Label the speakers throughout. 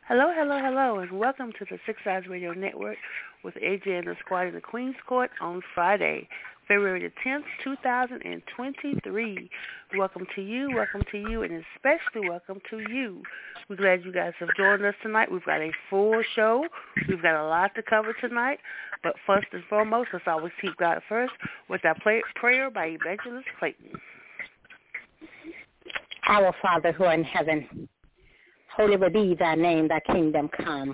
Speaker 1: Hello, hello, hello, and welcome to the Six Sides Radio Network with AJ and the Squad in the Queen's Court on Friday, February the 10th, 2023. Welcome to you, and especially welcome to you. We're glad you guys have joined us tonight. We've got a full show. We've got a lot to cover tonight. But first and foremost, let's always keep God first with our prayer by Evangelist Clayton.
Speaker 2: Our Father who art in heaven, holy will be thy name, thy kingdom come.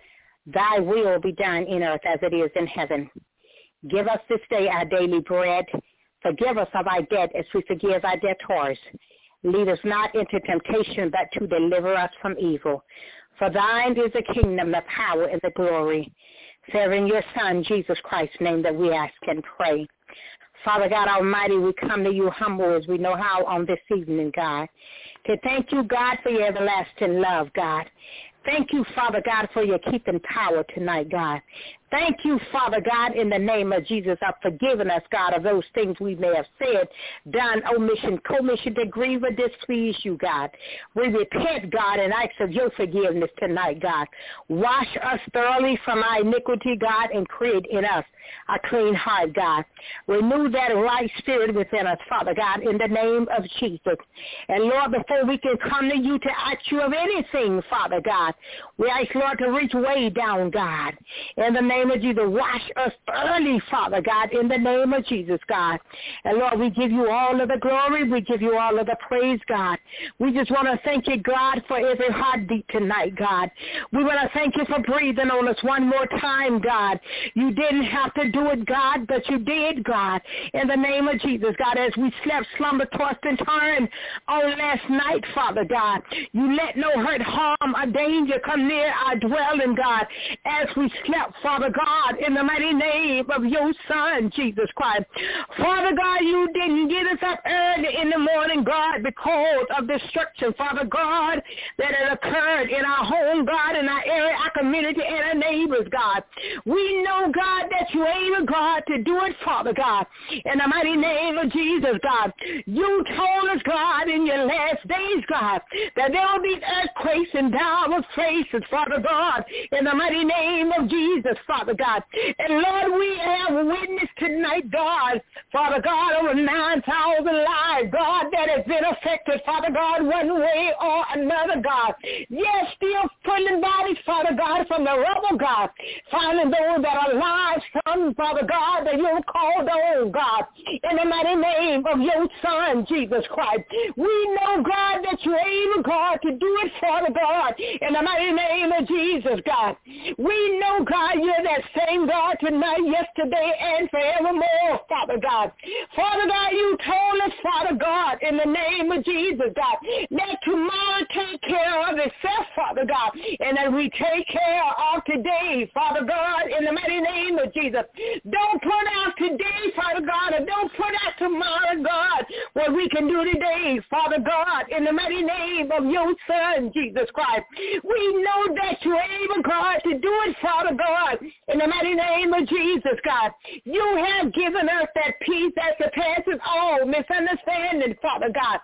Speaker 2: Thy will be done in earth as it is in heaven. Give us this day our daily bread. Forgive us of our debt as we forgive our debtors. Lead us not into temptation, but to deliver us from evil. For thine is the kingdom, the power, and the glory. For in your Son, Jesus Christ's name, that we ask and pray. Father God Almighty, we come to you humble as we know how on this evening, God. To thank you, God, for your everlasting love, God. Thank you, Father God, for your keeping power tonight, God. Thank you, Father God, in the name of Jesus, for forgiving us, God, of those things we may have said, done, omission, commission, to grieve or displease you, God. We repent, God, and ask of your forgiveness tonight, God. Wash us thoroughly from our iniquity, God, and create in us a clean heart, God. Renew that right spirit within us, Father God, in the name of Jesus. And, Lord, before we can come to you to ask you of anything, Father God, we ask, Lord, to reach way down, God. In the name of Jesus, wash us thoroughly, Father God, in the name of Jesus, God. And, Lord, we give you all of the glory. We give you all of the praise, God. We just want to thank you, God, for every heartbeat tonight, God. We want to thank you for breathing on us one more time, God. You didn't have to do it, God, but you did, God. In the name of Jesus, God, as we slept, slumber, tossed, and turned on last night, Father God, you let no hurt, harm, or danger come near our dwelling, God, as we slept, Father God, in the mighty name of your Son, Jesus Christ. Father God, you didn't get us up early in the morning, God, because of destruction, Father God, that had occurred in our home, God, in our area, our community, and our neighbors, God. We know, God, that you able, God, to do it, Father God, in the mighty name of Jesus, God. You told us, God, in your last days, God, that there will be earthquakes and dire places, Father God, in the mighty name of Jesus, Father God. And Lord, we have witnessed tonight, God, Father God, over 9,000 lives, God, that has been affected, Father God, one way or another, God. Yes, still pulling bodies, Father God, from the rubble, God, finding those that are alive from, Father God, that you called on, God, in the mighty name of your Son, Jesus Christ. We know, God, that you're able, God, to do it, Father God, in the mighty name of Jesus, God. We know, God, you're that same God tonight, yesterday, and forevermore, Father God. Father God, you told us, Father God, in the name of Jesus, God, that tomorrow take care of itself, Father God, and that we take care of today, Father God, in the mighty name of Jesus. Don't put out today, Father God, and don't put out tomorrow, God, what we can do today, Father God, in the mighty name of your Son, Jesus Christ. We know that you're able, God, to do it, Father God, in the mighty name of Jesus, God. You have given us that peace that surpasses all misunderstanding, Father God.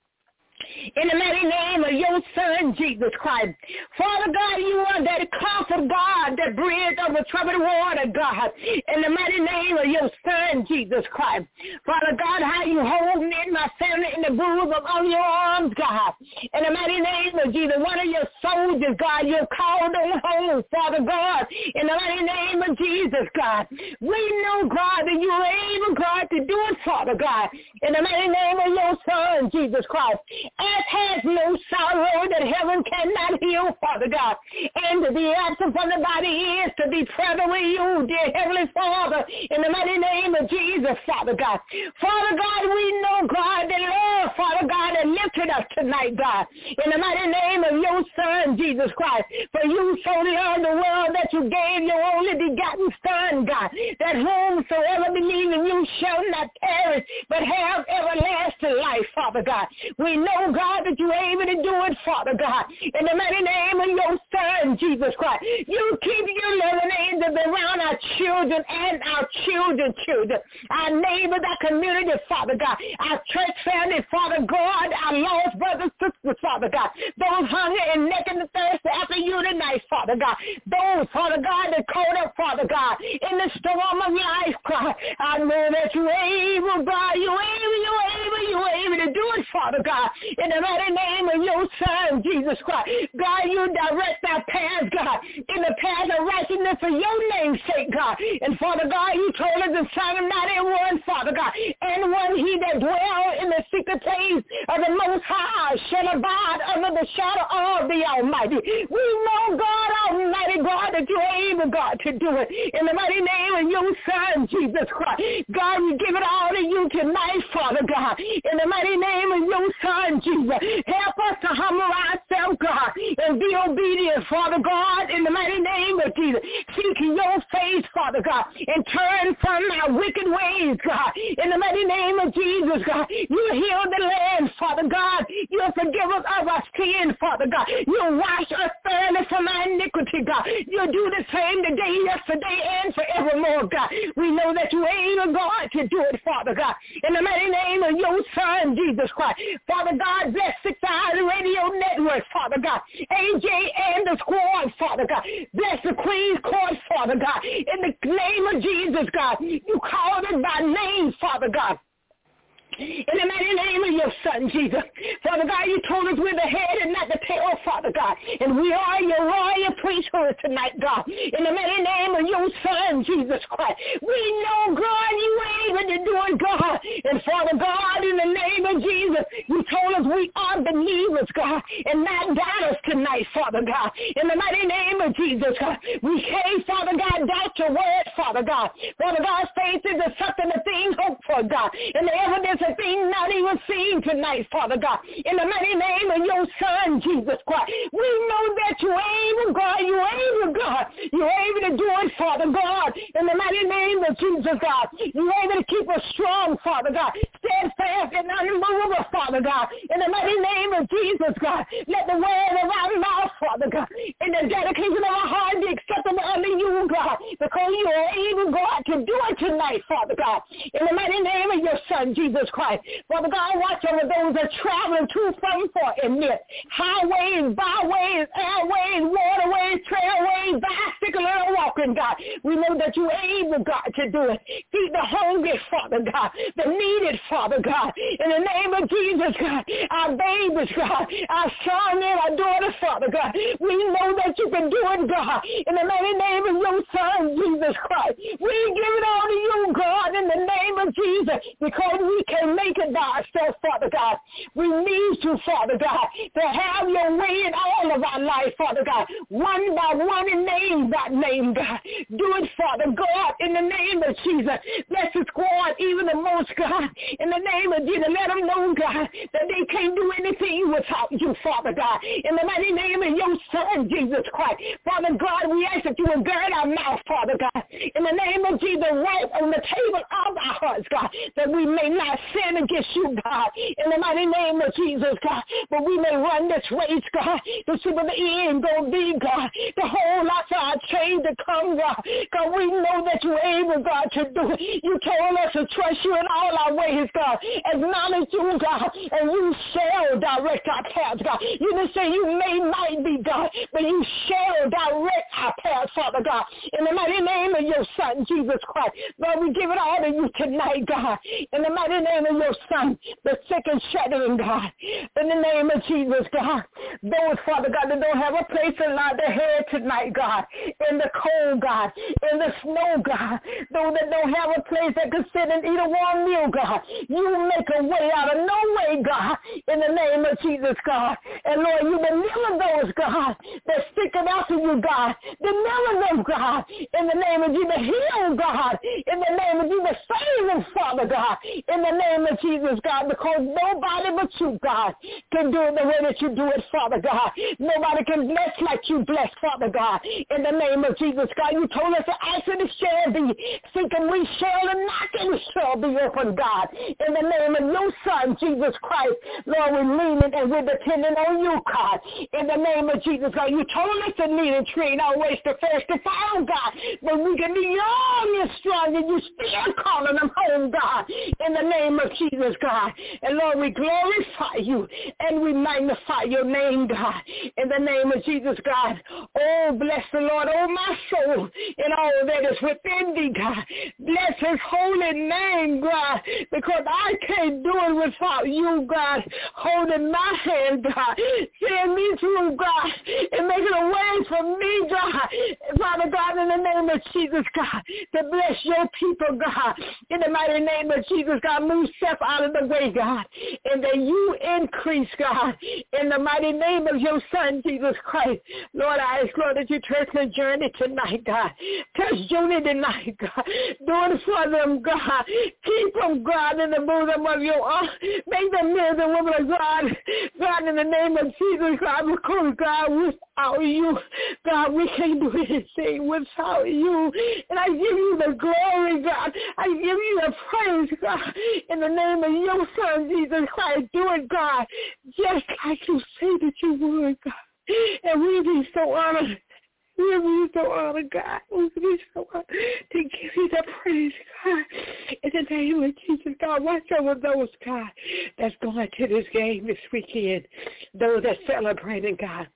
Speaker 2: In the mighty name of your Son, Jesus Christ. Father God, you are that comfort, God, that bridge over troubled water, God. In the mighty name of your Son, Jesus Christ. Father God, how you hold me and my family in the bosom of your arms, God. In the mighty name of Jesus, one of your soldiers, God, you called on home, Father God. In the mighty name of Jesus, God. We know, God, that you are able, God, to do it, Father God. In the mighty name of your Son, Jesus Christ. Earth has no sorrow that heaven cannot heal, Father God. And to be absent from the body is to be present with you, dear Heavenly Father, in the mighty name of Jesus, Father God. Father God, we know, God, that Lord, Father God, that lifted us tonight, God, in the mighty name of your Son, Jesus Christ. For you so loved the world that you gave your only begotten Son, God, that whomsoever believe in you shall not perish, but have everlasting life, Father God. We know, God, that you're able to do it, Father God, in the mighty name of your Son, Jesus Christ. You keep your loving angels around our children and our children's children, our neighbors, our community, Father God, our church family, Father God, our lost brothers, sisters, Father God, those hungry and naked and thirsty after you tonight, tonight, Father God. Those, Father God, that caught up, Father God, in the storm of life, God. I know that you're able, God. You're able to do it, Father God. In the mighty name of your Son, Jesus Christ. God, you direct our paths, God, in the path of righteousness for your name's sake, God. And Father God, you told us in Psalm 91, Father God, and when he that dwell in the secret place of the Most High shall abide under the shadow of the Almighty. We know, God Almighty, God, that you're able, God, to do it. In the mighty name of your Son, Jesus Christ. God, we give it all to you tonight, Father God. In the mighty name of your Son, Jesus. Help us to humble ourselves, God, and be obedient, Father God, in the mighty name of Jesus. Seek your face, Father God, and turn from our wicked ways, God. In the mighty name of Jesus, God. You heal the land, Father God. You forgive us of our sin, Father God. You wash us thoroughly from our iniquity, God. You do the same today, yesterday, and forevermore, God. We know that you ain't a God to do it, Father God. In the mighty name of your Son, Jesus Christ. Father God, bless 6 Hours Radio Network, Father God. AJ and the squad, Father God. Bless the Queen's Court, Father God. In the name of Jesus, God. You called it by name, Father God. In the mighty name of your Son, Jesus. Father God, you told us we're the head and not the tail, Father God. And we are your royal priesthood tonight, God. In the mighty name of your Son, Jesus Christ. We know, God, you are able to do it, God. And Father God, in the name of Jesus, you told us we are believers, God, and not doubters tonight, Father God. In the mighty name of Jesus, God. We can't, Father God, doubt your word, Father God. Father God, faith is the something of things hoped for, God. And the evidence a thing not even seen tonight, Father God. In the mighty name of your Son, Jesus Christ. We know that you're able, God. You're able, God. You're able to do it, Father God. In the mighty name of Jesus, God. You're able to keep us strong, Father God. Steadfast and unmovable, Father God. In the mighty name of Jesus, God. Let the word of our mouth, Father God, in the dedication of our heart be acceptable unto you, God. Because you are able, God, to do it tonight, Father God. In the mighty name of your Son, Jesus Christ. Father God, watch over those that are traveling to, from, for, and near. Highways, byways, airways, waterways, trailways, bicycle and walking, God. We know that you're able, God, to do it. Feed the hungry, Father God, the needed, Father God. In the name of Jesus, God, our babies, God, our son and our daughters, Father God. We know that you can do it, God. In the mighty name of your Son, Jesus Christ. We give it all to you, God, in the name of Jesus, because we can make it by ourselves, Father God. We need you, Father God, to have your way in all of our life, Father God, one by one and name by name, God. Do it, Father God, in the name of Jesus. Bless the squad, even the most, God, in the name of Jesus. Let them know, God, that they can't do anything without you, Father God. In the mighty name of your Son, Jesus Christ. Father God, we ask that you will gird our mouth, Father God. In the name of Jesus, right on the table of our hearts, God, that we may not sin against you, God, in the mighty name of Jesus, God, but we may run this race, God, to see what the end going to be, God, the whole lot of our change to come, God, because we know that you're able, God, to do it. You told us to trust you in all our ways, God, acknowledge you, God, and you shall direct our paths, God. You didn't say you might be, God, but you shall direct our paths, Father God, in the mighty name of your Son, Jesus Christ. Lord, we give it all to you tonight, God, in the mighty name of your Son, the sick and shuddering, God, in the name of Jesus, God. Those, Father God, that don't have a place to lie their head tonight, God, in the cold, God, in the snow, God, those that don't have a place that can sit and eat a warm meal, God, you make a way out of no way, God, in the name of Jesus, God. And Lord, you deliver those, God, that stick it out to you, God. Deliver them, God, in the name of Jesus. Heal, God, in the name of Jesus. Save them, Father God, in the name of Jesus, God, because nobody but you, God, can do it the way that you do it, Father God. Nobody can bless like you bless, Father God, in the name of Jesus, God. You told us to ask and it shall be, seek and we shall, and knock and it shall be open, God, in the name of your Son, Jesus Christ. Lord, we're leaning and we're depending on you, God, in the name of Jesus, God. You told us to lead and train our ways to first to find, God, but we can be young and strong and you still calling them home, God, in the name of Jesus, God. And Lord, we glorify you and we magnify your name, God, in the name of Jesus, God. Oh, bless the Lord, oh, my soul, and all that is within thee, God. Bless his holy name, God, because I can't do it without you, God, holding my hand, God. Send me through, God, and making a way for me, God. Father God, in the name of Jesus, God, to bless your people, God. In the mighty name of Jesus, God, move self out of the way, God, and that you increase, God, in the mighty name of your Son, Jesus Christ. Lord, I ask, Lord, that you touch the journey tonight, God. Touch Junie tonight, God. Do it for them, God. Keep them, God, in the bosom of your arms. Make them men and women of God. God, in the name of Jesus, God, because, God, without you, God, we can't do anything without you. And I give you the glory, God. I give you the praise, God, in the name of your Son, Jesus Christ. Do it, God, just like you say that you would, God. And we be so honored. We be so honored, God. We be so honored to give you the praise, God. In the name of Jesus, God, watch over those, God, that's going to this game this weekend. Those that celebrating, God.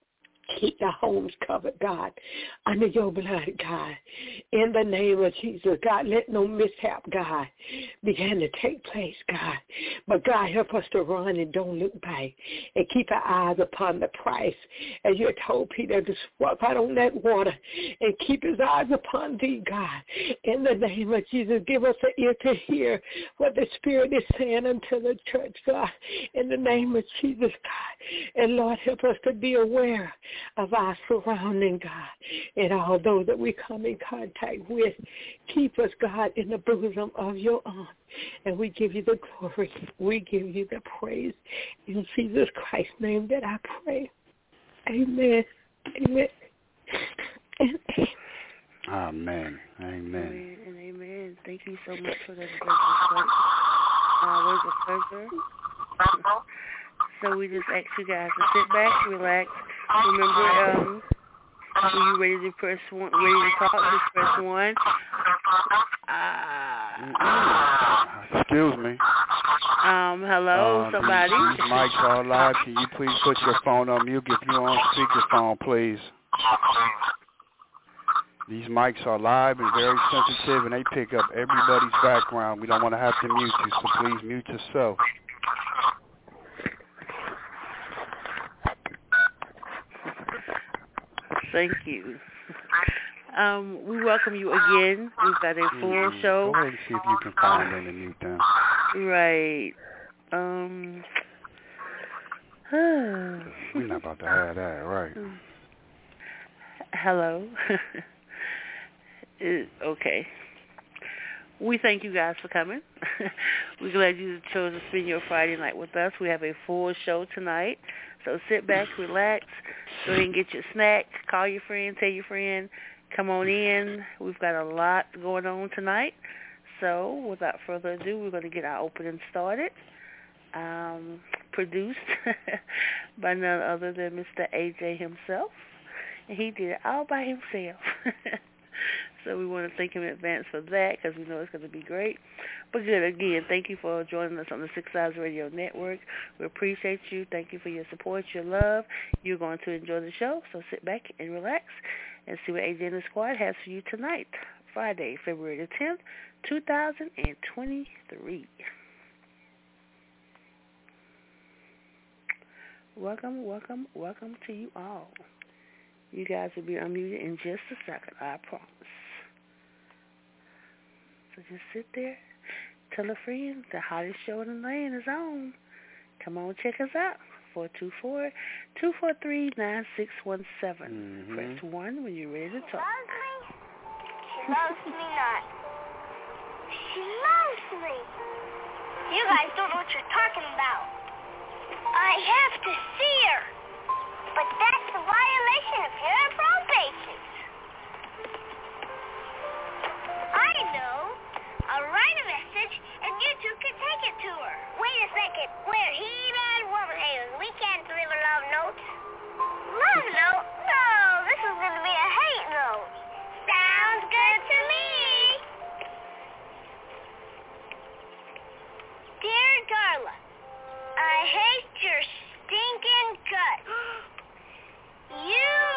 Speaker 2: Keep the homes covered, God, under your blood, God. In the name of Jesus, God, let no mishap, God, begin to take place, God. But, God, help us to run and don't look back and keep our eyes upon the prize. As you told Peter to walk out on that water and keep his eyes upon thee, God. In the name of Jesus, give us an ear to hear what the Spirit is saying unto the church, God. In the name of Jesus, God. And, Lord, help us to be aware of our surrounding, God, and all those that we come in contact with. Keep us, God, in the bosom of your arms. And we give you the glory. We give you the praise. In Jesus Christ's name that I pray. Amen. Amen. And
Speaker 3: amen. Amen.
Speaker 1: Amen and amen. Thank you so much for that words of pleasure. So we just ask you guys to sit back, relax. Remember, when you're ready to press one, ready to talk, just press one.
Speaker 3: Excuse me.
Speaker 1: Hello, somebody.
Speaker 3: These mics are live. Can you please put your phone on mute if you're on speakerphone, please? These mics are live and very sensitive, and they pick up everybody's background. We don't want to have to mute you, so please mute yourself.
Speaker 1: Thank you. We welcome you again. We've got a full show.
Speaker 3: Go ahead and see if you can find any new things.
Speaker 1: Right.
Speaker 3: We're not about to have that, right?
Speaker 1: Hello. Okay. We thank you guys for coming. We're glad you chose to spend your Friday night with us. We have a full show tonight. So sit back, relax, go ahead and get your snack, call your friend, tell your friend, come on in. We've got a lot going on tonight. So without further ado, we're going to get our opening started. Produced by none other than Mr. AJ himself. And he did it all by himself. So we want to thank him in advance for that because we know it's going to be great. But good, again, thank you for joining us on the Six Eyes Radio Network. We appreciate you. Thank you for your support, your love. You're going to enjoy the show, so sit back and relax and see what AJ and the Squad has for you tonight, Friday, February the 10th, 2023. Welcome, welcome, welcome to you all. You guys will be unmuted in just a second, I promise. So just sit there, tell a friend the hottest show in the land is on. Come on, check us out. 424-243-9617. Press 1 when you're ready to talk.
Speaker 4: She loves me not. She loves me. You guys don't know what you're talking about. I have to see her. But that's a violation of your probation. I know. I'll write a message, and you two can take it to her. Wait a second. We're He-Man Womanhaters. We can't deliver love notes. Love note? No, this is going to be a hate note. Sounds good to me. Dear Darla, I hate your stinking guts. You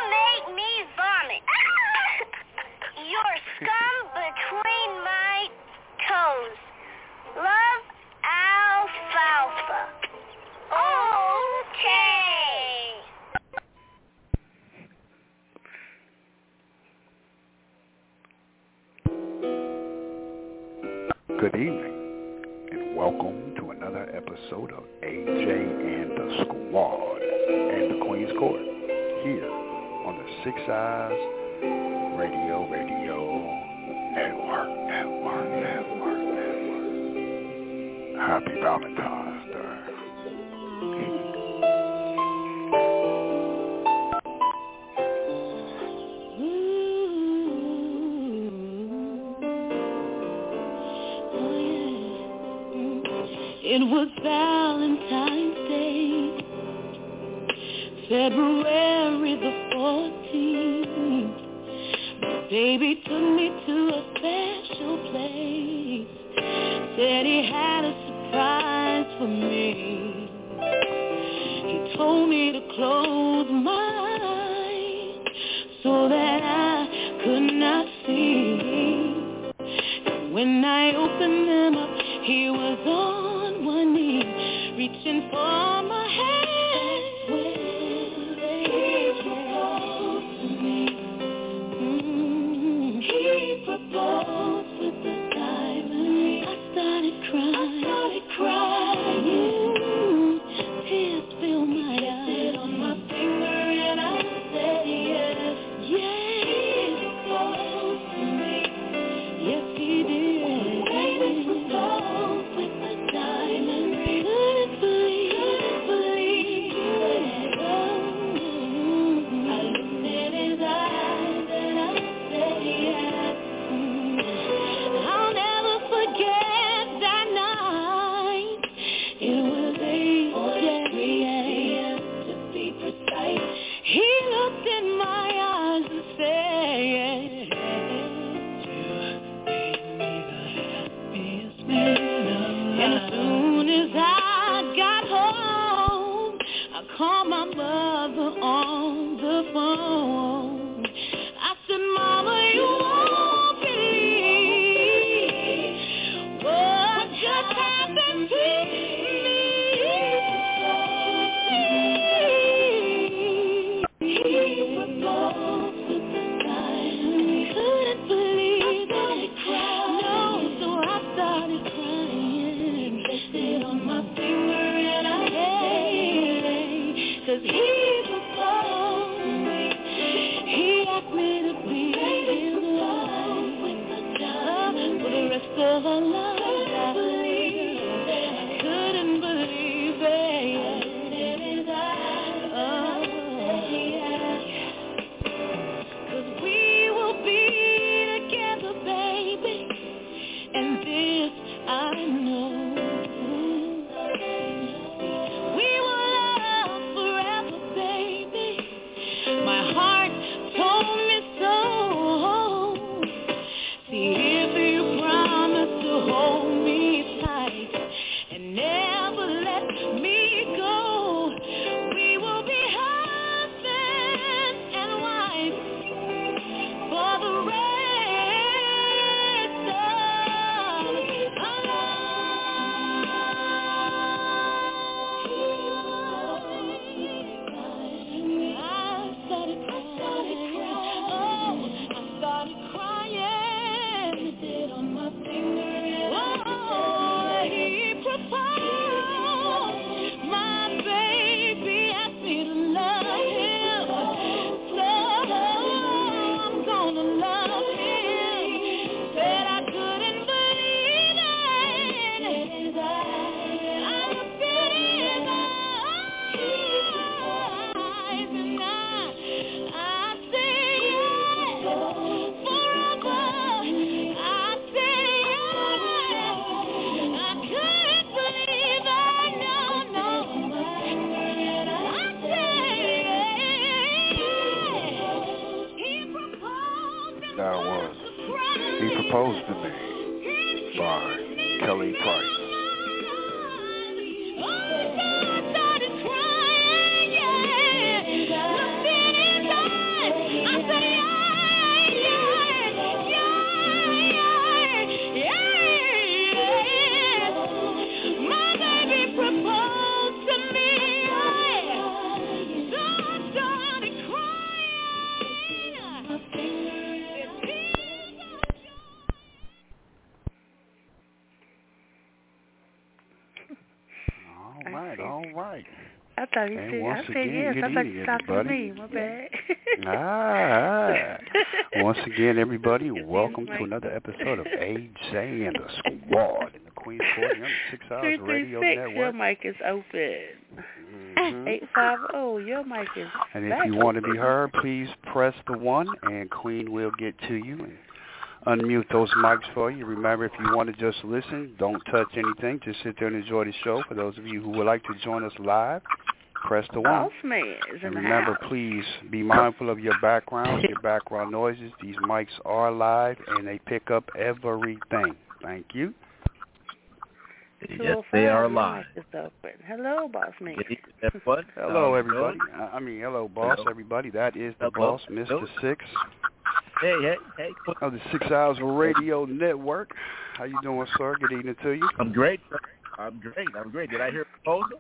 Speaker 3: Good evening, and welcome to another episode of AJ and the Squad and the Queen's Court here on the Six Eyes Radio Network. Happy Valentine's Day.
Speaker 5: It was Valentine's Day, February the 14th. My baby took me to a special place, said he had a surprise for me. He told me to close my eyes so that I could not see. And when I opened them up, he was on one knee, reaching for my hand. He proposed to me. He proposed with the diamond ring. I started crying. Tears filled my eyes. It on my finger and I said yes. Yes. He proposed to me. Yes, he did. Call my mother on the phone. I said, Mama, you won't believe what just happened to me. He proposed with the diamond. Couldn't believe it. No, so I started crying. Kissed it on my finger and I cause he proposed to me. He asked me to be his wife for the rest of our lives. I couldn't believe it. Cause we will be together, baby, and this I know. My heart told me so. See, if you promise to hold me tight and never let me go, we will be husband and wife for the rest of our
Speaker 3: That was He Proposed to Me by Kelly Price. right.
Speaker 1: I thought you said, I said yes. I thought you talked to me. My bad.
Speaker 3: Once again, everybody, welcome to another episode of AJ and the Squad in the Queen's Court on the 6 Hours Radio Network.
Speaker 1: Your mic is open. 850, your mic is
Speaker 3: And if you want to be heard, please press the 1, and Queen will get to you and unmute those mics for you. Remember, if you want to just listen, don't touch anything. Just sit there and enjoy the show. For those of you who would like to join us live, press the 1. And remember, please be mindful of your background noises. These mics are live, and they pick up everything. Thank you.
Speaker 6: Yes, they are live.
Speaker 1: Hello, Boss Man.
Speaker 3: Hello, everybody. Hello, Boss, everybody. That is the Boss, Mr. Six.
Speaker 6: Hey.
Speaker 3: Of the 6 Hours Radio Network. How you doing, sir? Good evening to you.
Speaker 6: I'm great, sir. I'm great. Did I hear a proposal?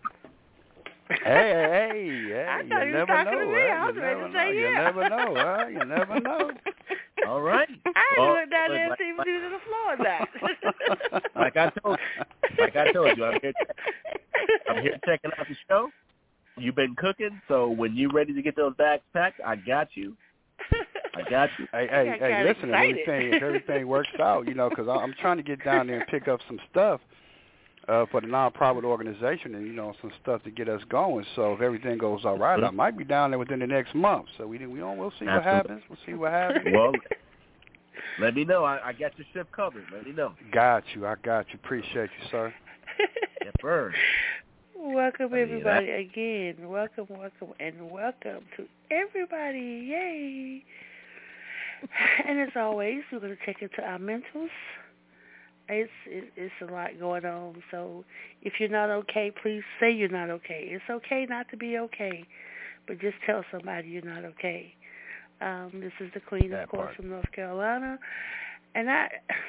Speaker 3: Hey.
Speaker 1: I thought you were talking to me. I was ready to say
Speaker 3: yeah. You never know.
Speaker 6: All right.
Speaker 1: I looked down there and see if he was on the floor or not.
Speaker 6: Like I told you, I'm here checking out the show. You've been cooking, so when you're ready to get those bags packed, I got you.
Speaker 3: Hey, listen, if everything works out, because I'm trying to get down there and pick up some stuff for the nonprofit organization and, some stuff to get us going. So if everything goes all right, I might be down there within the next month. So we'll see what happens. We'll see what happens.
Speaker 6: Well, let me know. I got your ship covered. Let me know.
Speaker 3: Got you. Appreciate you, sir.
Speaker 6: Yes, sir.
Speaker 1: Welcome, everybody, again. Welcome to everybody. Yay. And as always, we're going to take it to our mentals. It's a lot going on. So if you're not okay, please say you're not okay. It's okay not to be okay, but just tell somebody you're not okay. This is the Queen, of course, from North Carolina. And I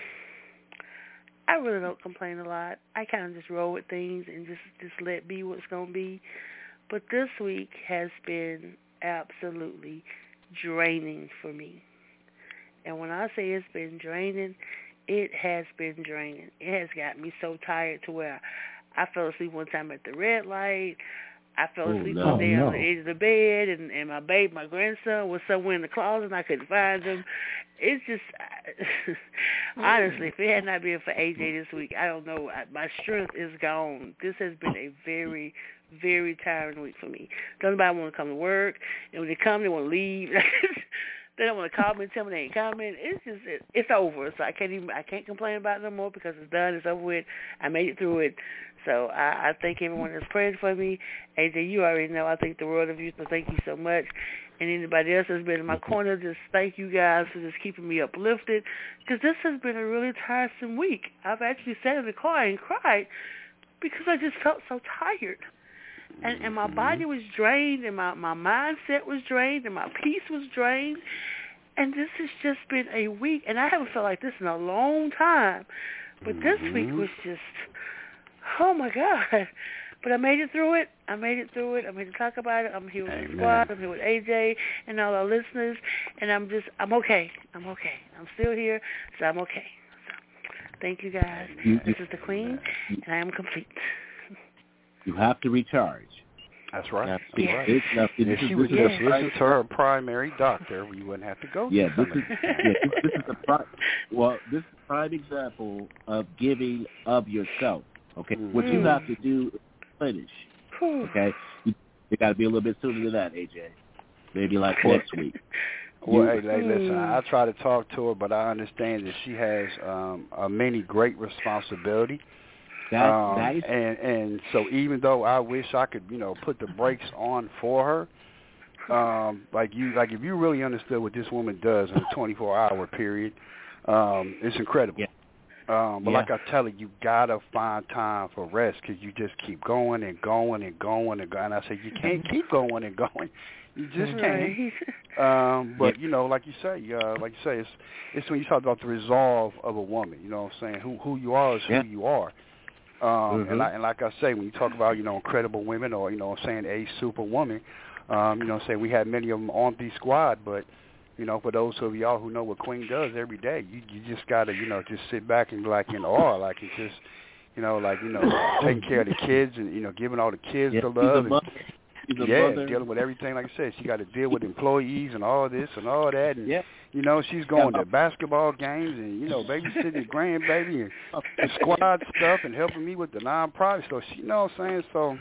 Speaker 1: really don't complain a lot. I kind of just roll with things and just let be what's going to be. But this week has been absolutely draining for me. And when I say it's been draining, it has been draining. It has got me so tired to where I fell asleep one time at the red light. I fell asleep one day on the edge of the bed, and my grandson was somewhere in the closet, and I couldn't find him. It's just, honestly, if it had not been for AJ this week, I don't know. My strength is gone. This has been a very, very tiring week for me. Don't nobody want to come to work, and when they come, they want to leave. They don't want to call me and tell me they ain't coming. It's over. So I can't complain about it no more because it's done. It's over with. I made it through it. So I thank everyone that's praying for me. AJ, you already know I think the world of you, so thank you so much. And anybody else that's been in my corner, just thank you guys for just keeping me uplifted because this has been a really tiresome week. I've actually sat in the car and cried because I just felt so tired. And my body was drained, and my mindset was drained, and my peace was drained. And this has just been a week, and I haven't felt like this in a long time. But this week was just, oh, my God. But I made it through it. I'm here to talk about it. I'm here with the squad. I'm here with AJ and all our listeners. And I'm okay. I'm still here, so I'm okay. So thank you, guys. This is the Queen, and I am complete.
Speaker 6: You have to recharge.
Speaker 3: That's right.
Speaker 6: If
Speaker 3: she would just listen to her primary doctor, we wouldn't have to go.
Speaker 6: This is a prime example of giving of yourself. Okay, what you have to do is finish. Okay, you got to be a little bit sooner than that, AJ. Maybe like next week.
Speaker 3: Well, hey, listen, I try to talk to her, but I understand that she has a many great responsibility. And so even though I wish I could, put the brakes on for her, if you really understood what this woman does in a 24-hour period, it's incredible.
Speaker 6: Yeah.
Speaker 3: But like I tell her, you gotta find time for rest because you just keep going and going and going and going. And I say you can't keep going and going. You just can't. But like you say, it's when you talk about the resolve of a woman. You know what I'm saying? Who you are is who you are. And like I say, when you talk about, incredible women or, a superwoman, say we have many of them on the squad, but, for those of y'all who know what Queen does every day, you just got to, just sit back and be like in awe, like it's just, taking care of the kids and, giving all the kids the love. Dealing with everything. Like I said, she got to deal with employees and all this and all that. And, she's going to basketball games and, babysitting the grandbaby and squad stuff and helping me with the nonprofit. So, she, what I'm saying? So,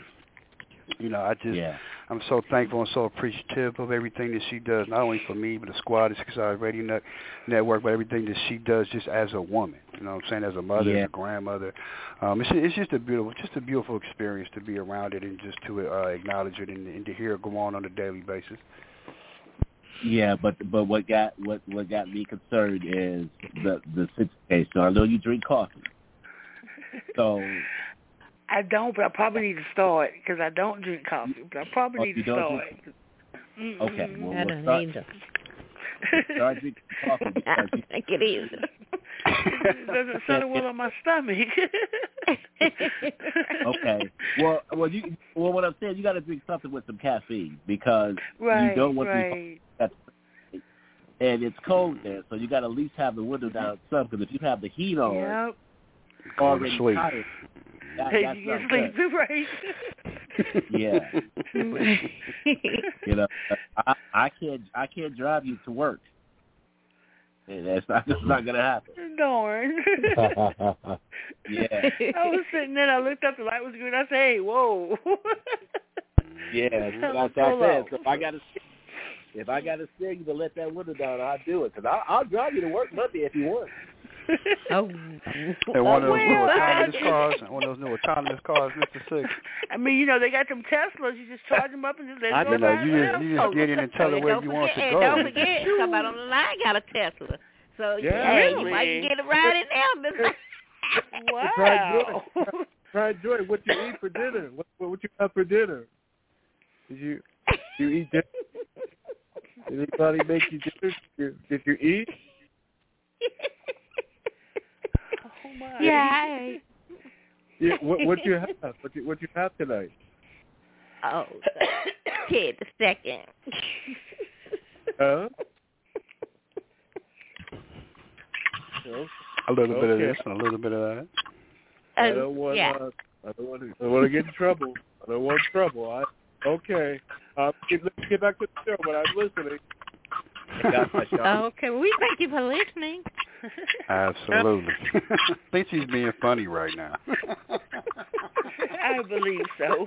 Speaker 3: I'm so thankful and so appreciative of everything that she does, not only for me, but the squad, the 6 Eyes Radio Network, but everything that she does just as a woman, as a mother, as a grandmother. It's just a beautiful experience to be around it and just to acknowledge it and to hear it go on a daily basis.
Speaker 6: Yeah, but what got me concerned is the situation. So I know you drink coffee. So
Speaker 1: I don't, but I probably need to start because I don't drink coffee. But I probably need to start.
Speaker 6: Okay, well,
Speaker 2: I don't either.
Speaker 6: Start drinking coffee.
Speaker 2: I don't think it is.
Speaker 1: It doesn't settle well on my stomach.
Speaker 6: Okay. Well, what I'm saying, you got to drink something with some caffeine because you don't want to. And it's cold there, so you got to at least have the window down some. Because if you have the heat on, already tired. That's
Speaker 1: you can sleep, right?
Speaker 6: Yeah. I can't drive you to work. And that's not gonna happen.
Speaker 1: Darn.
Speaker 6: Yeah.
Speaker 1: I was sitting there, I looked up, the light was green, I said, hey, whoa.
Speaker 6: Yeah, that's what I said. So if I gotta steer you to let that window down, I'll do it. Because I'll drive you to work Monday if you want.
Speaker 3: And one of those new autonomous cars, Mr. Six.
Speaker 1: I mean, they got them Teslas. You just charge them up and just let them go.
Speaker 3: You just get in and tell her where you want to go.
Speaker 2: Don't forget, somebody on the line got a Tesla. So, you might get a ride in there.
Speaker 1: Wow.
Speaker 7: Try Joy, what you eat for dinner? What you have for dinner? Did you eat dinner? Did anybody make you dinner? Did you eat?
Speaker 1: Oh my.
Speaker 2: Yeah, I ate.
Speaker 7: Yeah, what you have? What you have tonight?
Speaker 2: Oh, kid, the second.
Speaker 7: Huh?
Speaker 3: A little bit of this and a little bit of that.
Speaker 7: I don't want to get in trouble. I don't want trouble. Okay. Let's get back to the show, but I'm listening.
Speaker 2: Okay, well, we thank you for listening.
Speaker 3: Absolutely. I think she's being funny right now.
Speaker 1: I believe so.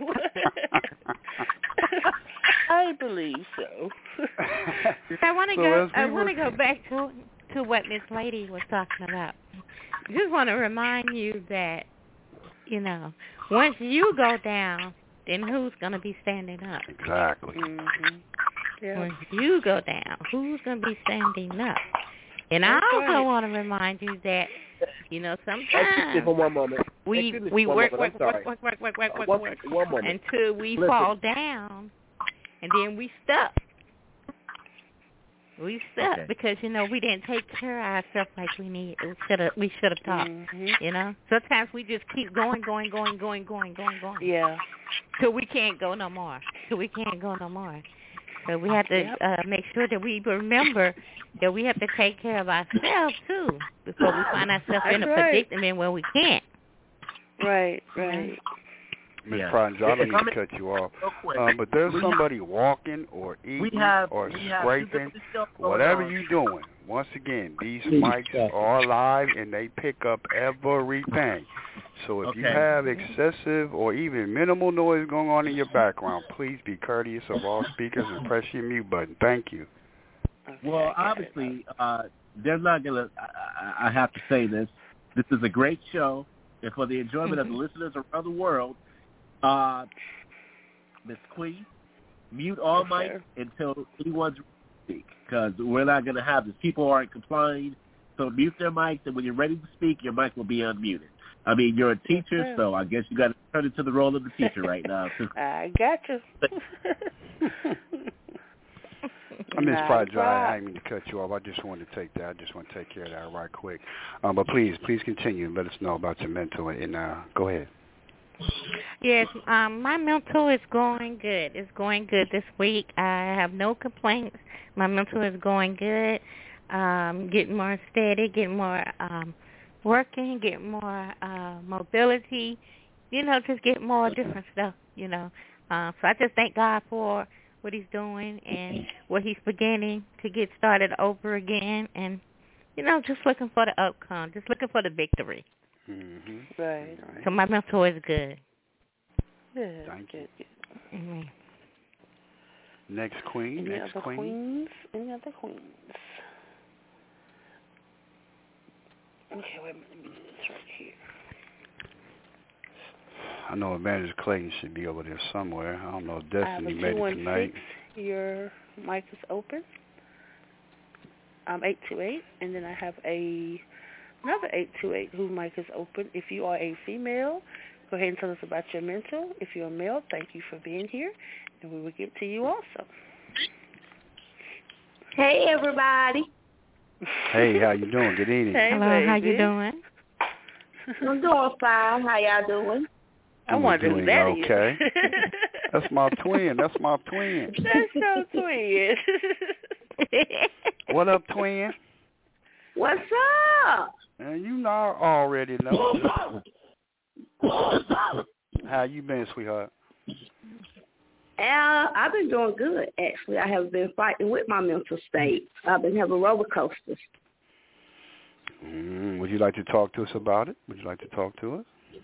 Speaker 1: I believe so.
Speaker 2: I want to go back to what Miss Lady was talking about. I just want to remind you that, once you go down, then who's going to be standing up?
Speaker 3: Exactly.
Speaker 1: Mm-hmm. Yeah.
Speaker 2: Once you go down, who's going to be standing up? And I also want to remind you that, sometimes
Speaker 7: one moment.
Speaker 2: we work until we fall down, and then we stuck. We stuck because, we didn't take care of ourselves like we should have taught, Sometimes we just keep going.
Speaker 1: Yeah.
Speaker 2: Till we can't go no more. So we have to make sure that we remember that we have to take care of ourselves, too, before we find ourselves in a predicament where we can't.
Speaker 1: Right.
Speaker 3: Ms. Pranjala, I don't mean to cut you off, but there's somebody walking or eating or scraping, whatever you're doing. Once again, these mics are live and they pick up everything. So if you have excessive or even minimal noise going on in your background, please be courteous of all speakers and press your mute button. Thank you.
Speaker 6: Well, obviously, they're not going to, I have to say this. This is a great show, and for the enjoyment of the listeners around the world, Miss Queen, mute all mics until anyone's ready to speak, because we're not going to have this. People aren't complying, so mute their mics, and when you're ready to speak, your mic will be unmuted. I mean, you're a teacher, so I guess you got to turn into the role of the teacher right now.
Speaker 1: I got you.
Speaker 3: Ms. Pranjala, I didn't mean to cut you off. I just wanted to take that. I just want to take care of that right quick. But please continue and let us know about your mental. And go ahead.
Speaker 2: Yes, my mental is going good. It's going good this week. I have no complaints. My mental is going good. Getting more steady, getting more
Speaker 8: working, get more mobility, just get more different stuff, So I just thank God for what he's doing and what he's beginning to get started over again, and, just looking for the outcome, just looking for the victory.
Speaker 1: Mm-hmm. Right.
Speaker 8: So my mentor is good.
Speaker 1: Good.
Speaker 3: Thank you.
Speaker 8: Amen.
Speaker 3: Next queen.
Speaker 1: Any other queens? Any other queens? Okay, wait a minute. It's right here.
Speaker 3: I know Evangelist Clayton should be over there somewhere. I don't know if Destiny made it tonight.
Speaker 1: 216, your mic is open. 828, and then I have another 828 whose mic is open. If you are a female, go ahead and tell us about your mentor. If you're a male, thank you for being here, and we will get to you also.
Speaker 9: Hey, everybody.
Speaker 3: Hey, how you doing? Good evening.
Speaker 1: Hey,
Speaker 8: hello,
Speaker 1: baby.
Speaker 8: how you doing?
Speaker 9: I'm doing fine. How y'all doing?
Speaker 1: I wonder who that is.
Speaker 3: Okay. That's my twin. That's my twin.
Speaker 1: That's your twin.
Speaker 3: What up, twin?
Speaker 9: What's up?
Speaker 3: And you know, I already know. How you been, sweetheart?
Speaker 9: I've been doing good, actually. I have been fighting with my mental state. I've been having roller coasters.
Speaker 3: Would you like to talk to us about it? Would you like to talk to us?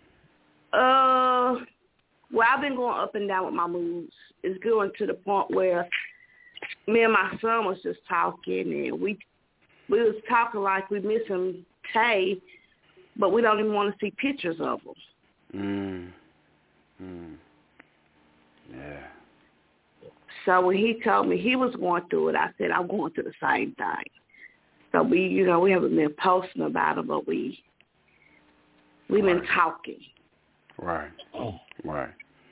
Speaker 9: Well, I've been going up and down with my moods. It's going to the point where me and my son was just talking, and we was talking like we missing Tay, but we don't even want to see pictures of him.
Speaker 3: Yeah.
Speaker 9: So when he told me he was going through it, I said, I'm going through the same thing. So we haven't been posting about it, but we've been talking.
Speaker 3: Right. Right.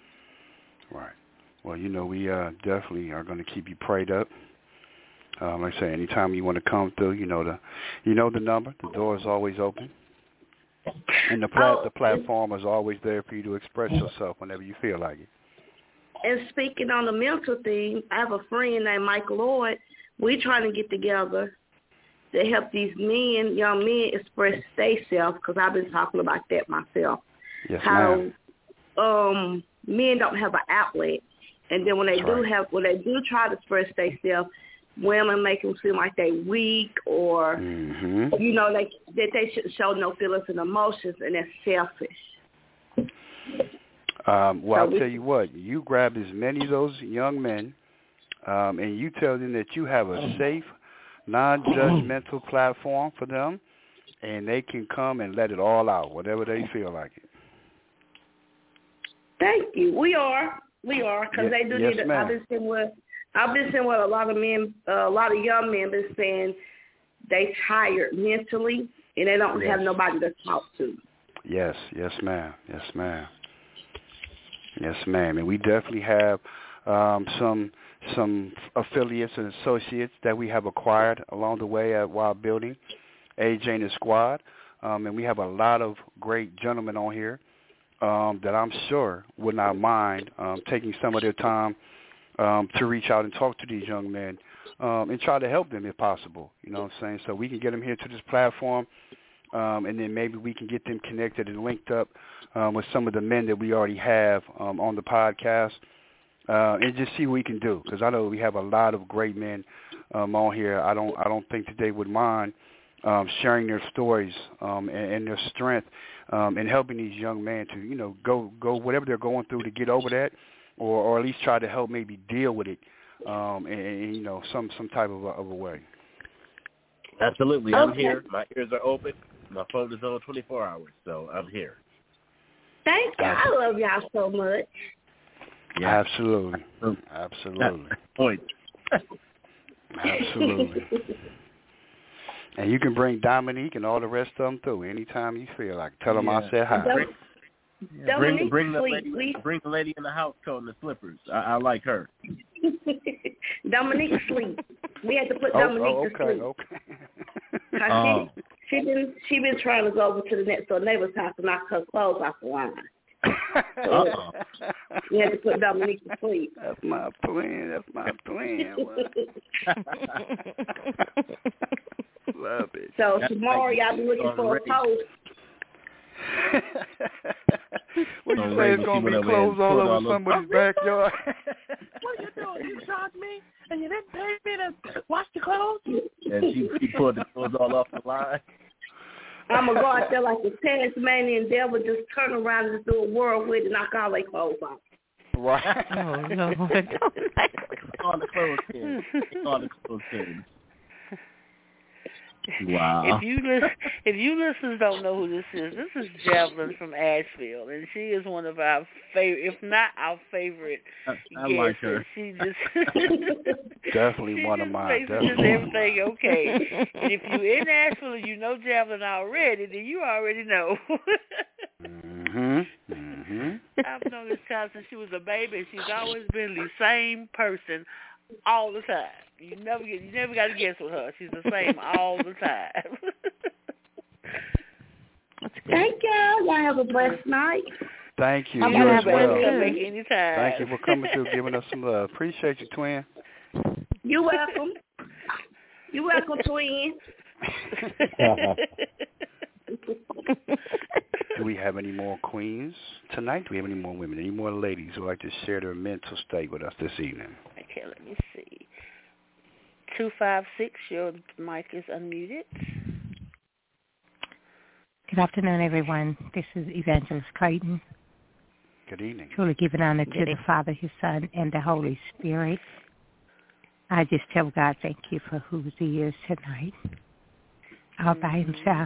Speaker 3: Well, we definitely are going to keep you prayed up. Like I say, anytime you want to come through, you know the number. The door is always open, and the platform is always there for you to express yourself whenever you feel like it.
Speaker 9: And speaking on the mental thing, I have a friend named Mike Lloyd. We're trying to get together to help these young men express themselves, because I've been talking about that myself.
Speaker 3: Yes,
Speaker 9: ma'am. How men don't have an outlet, and then when they do try to express themselves, women make them seem like they weak, or that they shouldn't show no feelings and emotions, and that's selfish.
Speaker 3: I'll tell you what, you grab as many of those young men, and you tell them that you have a safe, non-judgmental platform for them, and they can come and let it all out, whatever they feel like it.
Speaker 9: Thank you. We are, because they do need it. I've been seeing what a lot of men, a lot of young men been saying they tired mentally, and they don't have nobody to talk to.
Speaker 3: Yes, ma'am. And we definitely have some affiliates and associates that we have acquired along the way while building AJ and the Squad. And we have a lot of great gentlemen on here that I'm sure would not mind taking some of their time to reach out and talk to these young men and try to help them if possible. You know what I'm saying? So we can get them here to this platform, and then maybe we can get them connected and linked up with some of the men that we already have on the podcast, and just see what we can do. Because I know we have a lot of great men on here. I don't think that they would mind sharing their stories and their strength and helping these young men to go whatever they're going through to get over that, or at least try to help maybe deal with it in some type of a way.
Speaker 6: Absolutely, I'm here. My ears are open. My phone is on 24 hours, so I'm here.
Speaker 9: Thank you. I love y'all so much.
Speaker 3: Yeah. Absolutely.
Speaker 6: Point.
Speaker 3: Absolutely. And you can bring Dominique and all the rest of them through anytime you feel like. Tell them I said hi.
Speaker 6: Bring the lady in the house coat and the slippers. I like her.
Speaker 9: Dominique sleep. We had to put Dominique to sleep.
Speaker 3: Okay.
Speaker 9: She been trying to go over to the next door neighbor's house to knock her clothes off the line. We had to put Dominique to sleep.
Speaker 3: That's my twin. Love
Speaker 9: So tomorrow y'all be looking for a post.
Speaker 3: What you say it's going to be clothes all over somebody's backyard?
Speaker 6: What are you doing? You charged me and you didn't pay me to wash the clothes? And she pulled the clothes all off the line.
Speaker 9: I'm going to go out there like the Tasmanian devil, just turn around and do a whirlwind and knock all their clothes off.
Speaker 3: Right.
Speaker 8: Oh, no.
Speaker 6: On the clothes pin. On the clothes pin. Wow.
Speaker 1: If you listeners don't know who this is Javelin from Asheville, and she is one of our favorite, if not our favorite
Speaker 6: I
Speaker 1: guests.
Speaker 6: like her.
Speaker 1: She just
Speaker 3: definitely one of mine.
Speaker 1: She just everything okay. And if you're in Asheville and you know Javelin already, then you already know. I've known this child since she was a baby, and she's always been the same person all the time. You never got to guess with her. She's the same all the time.
Speaker 9: Thank y'all. Y'all have a blessed night.
Speaker 3: Thank you.
Speaker 1: I'm
Speaker 3: You as well.
Speaker 1: anytime.
Speaker 3: Thank you for coming through, giving us some love. Appreciate you, twin.
Speaker 9: You're welcome. You're welcome, twin.
Speaker 3: Do we have any more queens tonight? Do we have any more women? Any more ladies who would like to share their mental state with us this evening?
Speaker 1: Okay, let me see. 256, your mic is unmuted.
Speaker 2: Good afternoon, everyone. This is Evangelist Clayton.
Speaker 3: Good evening.
Speaker 2: Truly giving honor to the Father, His Son, and the Holy Spirit. I just tell God thank you for who He is tonight, all by Himself.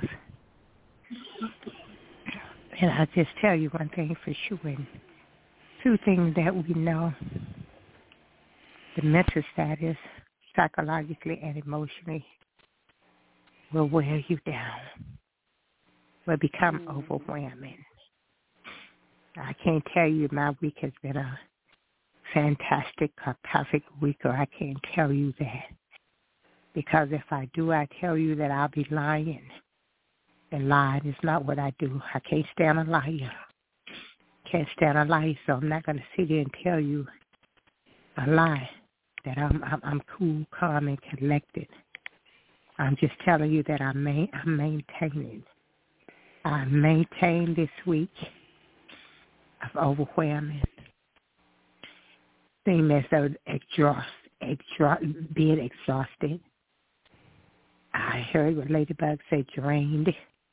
Speaker 2: And I'll just tell you one thing for sure, and two things that we know. The mental status, psychologically and emotionally, will wear you down, will become overwhelming. I can't tell you my week has been a fantastic or perfect week, or I can't tell you that. Because if I do, I tell you that I'll be lying. And lying is not what I do. I can't stand a liar. Can't stand a lie, so I'm not going to sit here and tell you a lie. That I'm cool, calm, and collected. I'm just telling you that I'm maintaining. I maintained this week of overwhelming. Seeing as though being exhausted. I heard what Ladybug say, drained,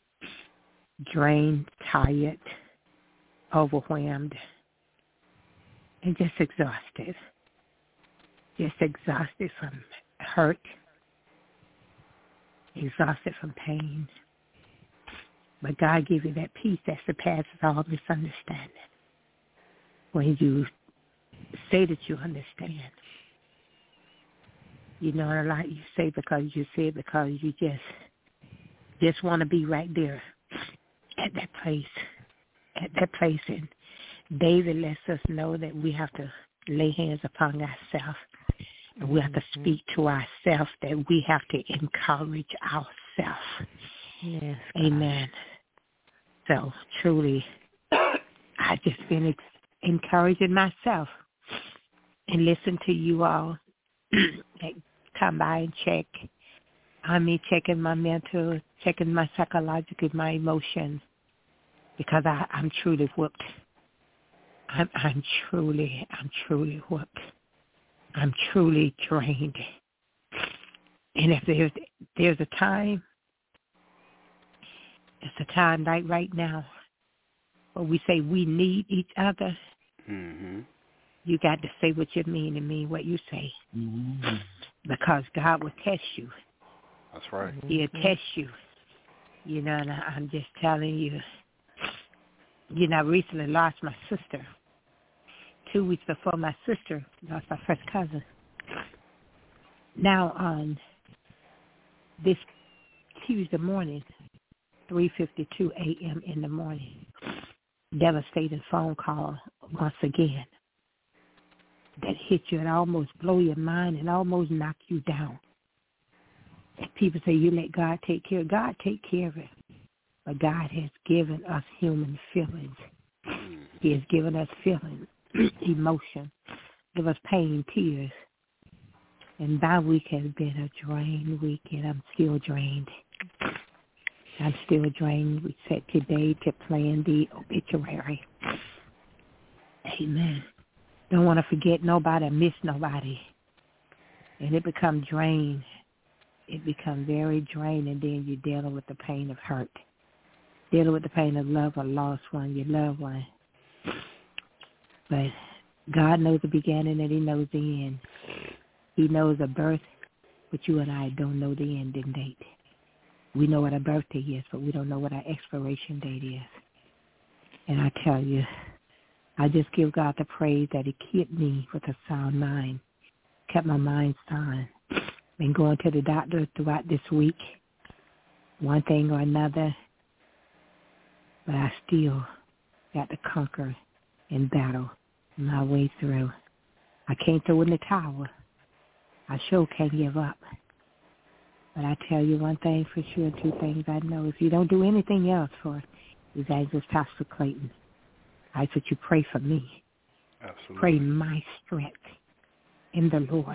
Speaker 2: tired, overwhelmed, and just exhausted. Just exhausted from hurt, exhausted from pain. But God gives you that peace that surpasses all misunderstanding. When you say that you understand, you know a lot you say because you say it because you just want to be right there at that place. And David lets us know that we have to lay hands upon ourselves. And we have to speak to ourselves, that we have to encourage ourselves.
Speaker 8: Yes.
Speaker 2: Amen. So truly, I just been encouraging myself and listen to you all that come by and check on me, checking my mental, checking my psychological, my emotions, because I'm truly whooped. I'm truly whooped. I'm truly drained. And if there's a time, it's a time like right now where we say we need each other.
Speaker 3: Mm-hmm.
Speaker 2: You got to say what you mean and mean what you say.
Speaker 6: Mm-hmm.
Speaker 2: Because God will test you.
Speaker 3: That's right.
Speaker 2: He'll test you. You know, and I'm just telling you. You know, I recently lost my sister. 2 weeks before my sister lost my first cousin. Now on this Tuesday morning, 3:52 a.m. in the morning, devastating phone call once again that hit you and almost blow your mind and almost knock you down. And people say, you let God take care of it. God take care of it. But God has given us human feelings. He has given us feelings. Emotion, give us pain, tears. And my week has been a drained week, and I'm still drained. I'm still drained. We set today to plan the obituary. Amen. Don't want to forget nobody, miss nobody. And it becomes drained. It becomes very drained, and then you're dealing with the pain of hurt. Dealing with the pain of love or lost one, your loved one. But God knows the beginning and he knows the end. He knows the birth, but you and I don't know the ending date. We know what our birthday is, but we don't know what our expiration date is. And I tell you, I just give God the praise that he kept me with a sound mind, kept my mind sound. Been going to the doctor throughout this week, one thing or another, but I still got to conquer and battle my way through. I can't throw in the towel. I sure can't give up. But I tell you one thing for sure, two things I know. If you don't do anything else for Evangelist Pastor Clayton, I ask that you pray for me.
Speaker 3: Absolutely.
Speaker 2: Pray my strength in the Lord.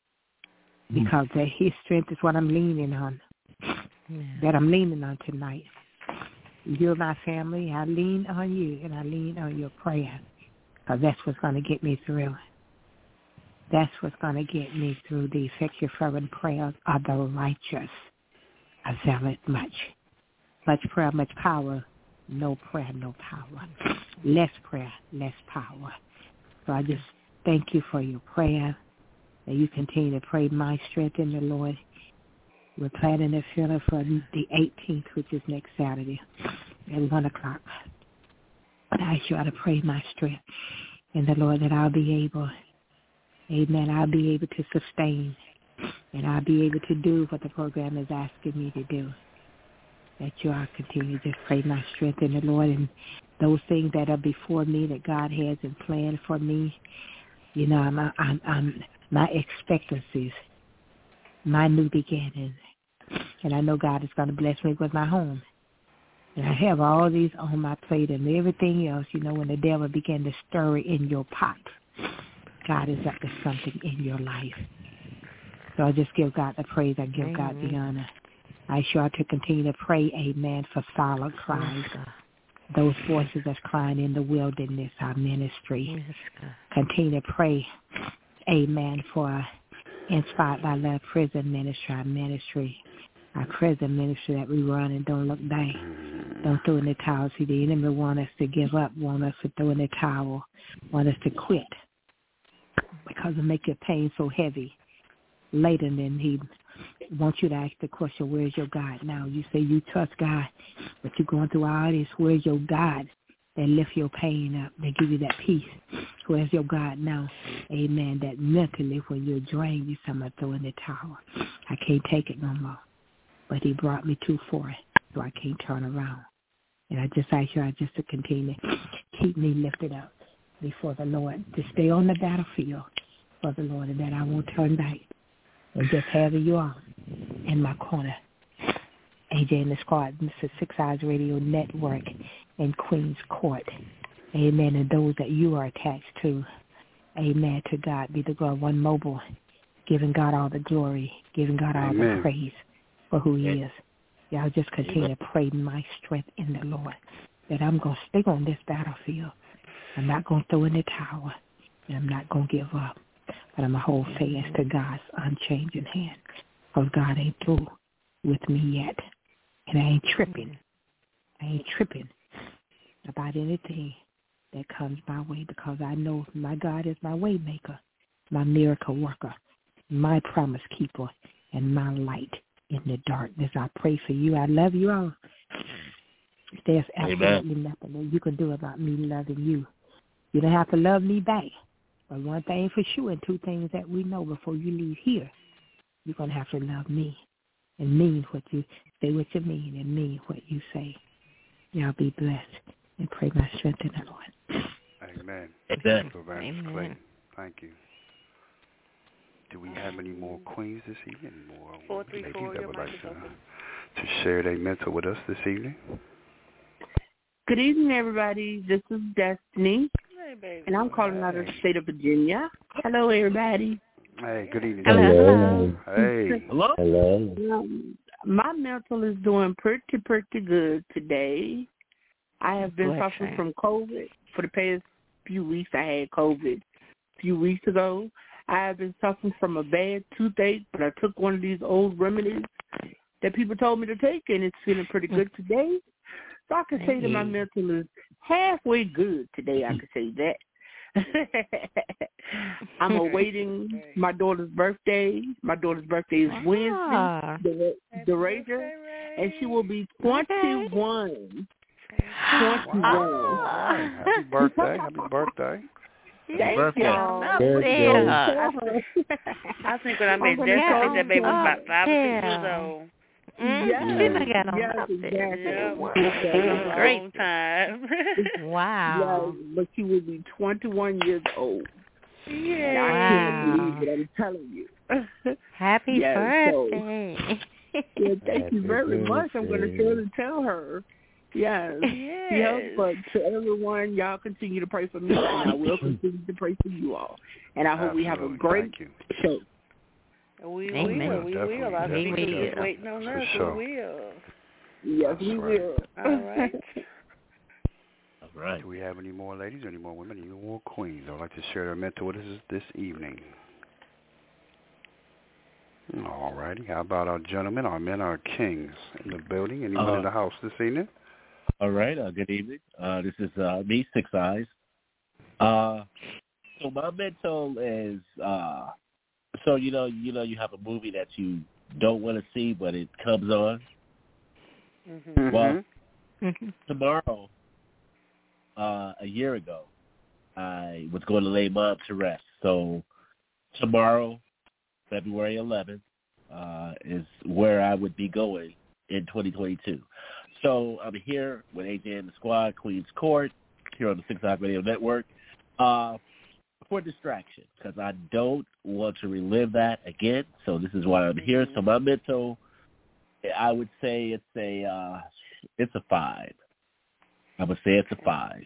Speaker 2: Because his strength is what I'm leaning on. Yeah. That I'm leaning on tonight. You're my family. I lean on you, and I lean on your prayer. Because that's what's going to get me through. That's what's going to get me through. The effective fervent prayers of the righteous avail it much. Much prayer, much power. No prayer, no power. Less prayer, less power. So I just thank you for your prayer. And you continue to pray my strength in the Lord. We're planning a funeral for the 18th, which is next Saturday at 1 o'clock. But I ask you to pray my strength in the Lord that I'll be able, amen, I'll be able to sustain and I'll be able to do what the program is asking me to do. That you all continue to pray my strength in the Lord and those things that are before me that God has in plan for me. You know, I'm my expectancies, my new beginnings. And I know God is going to bless me with my home. And I have all these on my plate and everything else, you know, when the devil began to stir in your pot, God is up to something in your life. So I just give God the praise. I give God the honor. I sure to continue to pray, amen, for silent cries. Those voices that's crying in the wilderness, our ministry. Continue to pray, amen, for Inspired by Love Prison Ministry, our ministry. Our prison ministry that we run and don't look back. Don't throw in the towel. See, the enemy want us to give up, want us to throw in the towel, want us to quit because it make your pain so heavy. Later, then he wants you to ask the question, where's your God now? You say you trust God, but you're going through all this. Where's your God that lift your pain up, that give you that peace? Where's your God now? Amen. That mentally when you're drained, you somebody throw in the towel. I can't take it no more. But he brought me too far, so I can't turn around. And I just ask you just to continue to keep me lifted up before the Lord, to stay on the battlefield for the Lord, and that I won't turn back. And just having you all in my corner. AJ and the Squad, this is Six Eyes Radio Network in Queens Court. Amen. And those that you are attached to, amen, to God be the glory. One Mobile, giving God all the glory, giving God all the praise for who he is. Y'all just continue to pray my strength in the Lord, that I'm going to stay on this battlefield. I'm not going to throw in the towel, and I'm not going to give up, but I'm going to hold fast to God's unchanging hand, because God ain't through with me yet, and I ain't tripping. I ain't tripping about anything that comes my way, because I know my God is my way maker, my miracle worker, my promise keeper, and my light in the darkness. I pray for you. I love you all. There's absolutely nothing that you can do about me loving you. You don't have to love me back. But one thing for sure, and two things that we know before you leave here, you're going to have to love me and mean what you say, what you mean, and mean what you say. Y'all be blessed and pray my strength in the Lord.
Speaker 3: Amen.
Speaker 8: Amen.
Speaker 3: Thank you. Do we have any more queens this evening? More ladies that would like to share their mental with us this evening?
Speaker 10: Good evening, everybody. This is Destiny, and I'm calling out of the state of Virginia. Hello, everybody.
Speaker 3: Hey, good evening.
Speaker 8: Hello.
Speaker 3: Hey.
Speaker 6: Hello.
Speaker 10: My mental is doing pretty good today. I have been suffering from COVID for the past few weeks. I had COVID a few weeks ago. I have been suffering from a bad toothache, but I took one of these old remedies that people told me to take, and it's feeling pretty good today. So I can say that my mental is halfway good today. I can say that. I'm awaiting my daughter's birthday. My daughter's birthday is Wednesday, the Ranger, and she will be 21. 21.
Speaker 3: Happy birthday. Happy birthday.
Speaker 10: Thank you.
Speaker 1: I think when I made that baby was about 5 or 6 years old.
Speaker 10: Yes, exactly.
Speaker 1: Great time.
Speaker 8: Wow.
Speaker 10: Yes, but she will be 21 years old.
Speaker 1: Yeah.
Speaker 10: I can't believe it, I'm telling you.
Speaker 8: Happy birthday.
Speaker 10: Thank you very much. I'm going to surely tell her. Yes. But to everyone, y'all continue to pray for me, and I will continue to pray for you all. And I hope we have a great show.
Speaker 1: We will. Our speakers is waiting on us.
Speaker 3: Sure.
Speaker 1: We will.
Speaker 10: Yes, we will.
Speaker 1: All right.
Speaker 3: All right. Do we have any more ladies, any more women, any more queens that would like to share their mentor with us this evening? All righty. How about our gentlemen, our men, our kings in the building? Anyone in the house this evening?
Speaker 6: All right. Good evening. This is me, Six Eyes. So my mentor is, so you know, you have a movie that you don't want to see, but it comes on.
Speaker 1: Mm-hmm.
Speaker 6: Well, tomorrow, a year ago, I was going to lay Mom to rest. So tomorrow, February 11th, is where I would be going in 2022. So I'm here with AJ and the Squad, Queen's Court, here on the 6 Eye Radio Network, for distraction, because I don't want to relive that again. So this is why I'm here. So my mental, I would say it's a 5. I would say it's a 5.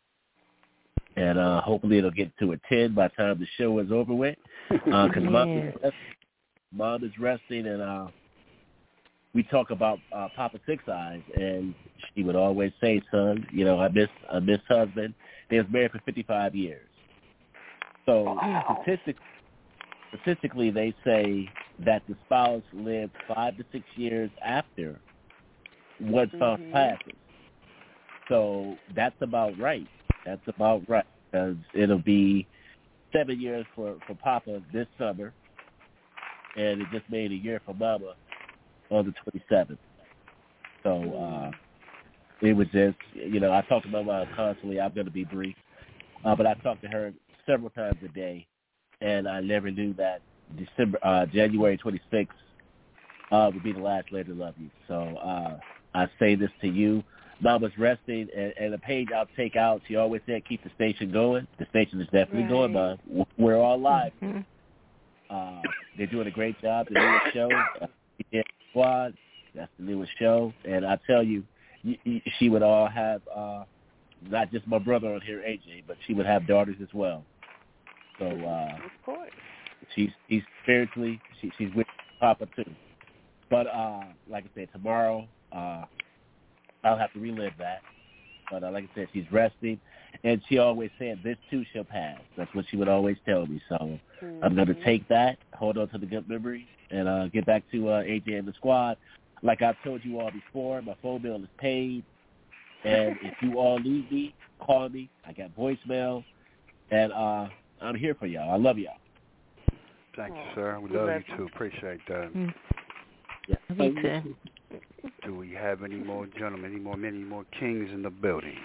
Speaker 6: And hopefully it'll get to a 10 by the time the show is over with. Because Mom is resting, and we talk about Papa Six Eyes, and she would always say, son, I miss husband. They was married for 55 years. So statistically, they say that the spouse lived 5 to 6 years after one spouse passes. So that's about right. Because it'll be 7 years for Papa this summer, and it just made a year for Mama on the 27th. So it was just, I talk to my mom constantly. I'm going to be brief. But I talk to her several times a day, and I never knew that January 26th would be the last day to love you. So I say this to you. Mama's resting, and the page I'll take out, she always said, keep the station going. The station is definitely going, Mom. We're all live. They're doing a great job. The newest show, Squad, that's the newest show. And I tell you, she would all have, not just my brother on here, AJ, but she would have daughters as well. So
Speaker 1: of course,
Speaker 6: she's spiritually, she's with Papa too. But like I said, tomorrow I'll have to relive that. But like I said, she's resting, and she always said, this too shall pass. That's what she would always tell me. So I'm going to take that, hold on to the good memory, and get back to AJ and the Squad. Like I've told you all before, my phone bill is paid, and if you all need me, call me. I got voicemail, and I'm here for y'all. I love y'all.
Speaker 3: Thank you, sir. We love you too. Appreciate that.
Speaker 8: Yeah, me too.
Speaker 3: Do we have any more gentlemen, any more men, any more kings in the building?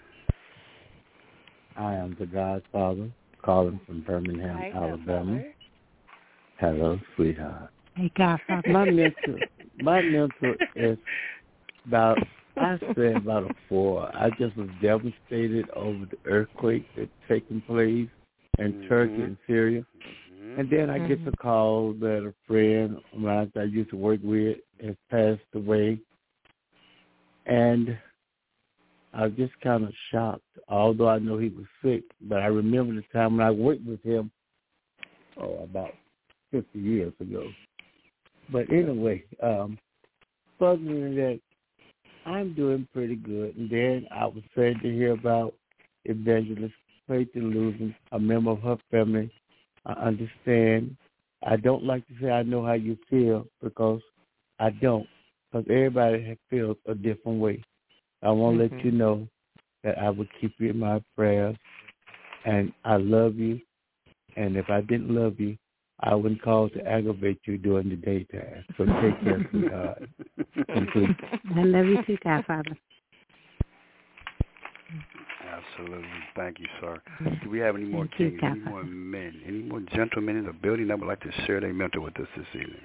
Speaker 11: I am the Godfather, calling from Birmingham, Alabama. Hello, sweetheart.
Speaker 8: Hey, Godfather.
Speaker 11: My mentor is about a 4. I just was devastated over the earthquake that's taking place in Turkey and Syria. And then I get the call that a friend of mine that I used to work with has passed away. And I was just kind of shocked, although I know he was sick. But I remember the time when I worked with him, about 50 years ago. But anyway, other than that, I'm doing pretty good. And then I was sad to hear about Evangelist Clayton losing a member of her family. I understand. I don't like to say I know how you feel because I don't. Because everybody feels a different way. I want to let you know that I will keep you in my prayers. And I love you. And if I didn't love you, I wouldn't call to aggravate you during the daytime. So take care, sweetheart.
Speaker 2: I love you too, Godfather.
Speaker 3: Absolutely. Thank you, sir. Do we have any more kings, any more men, any more gentlemen in the building that would like to share their mentor with us this evening?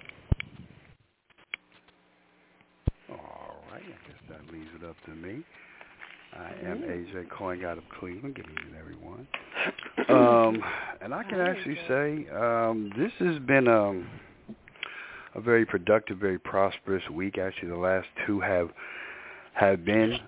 Speaker 3: All right. I guess that leaves it up to me. I am AJ Coyne out of Cleveland. Good evening, everyone. And I can actually say this has been a very productive, very prosperous week. Actually, the last two have been.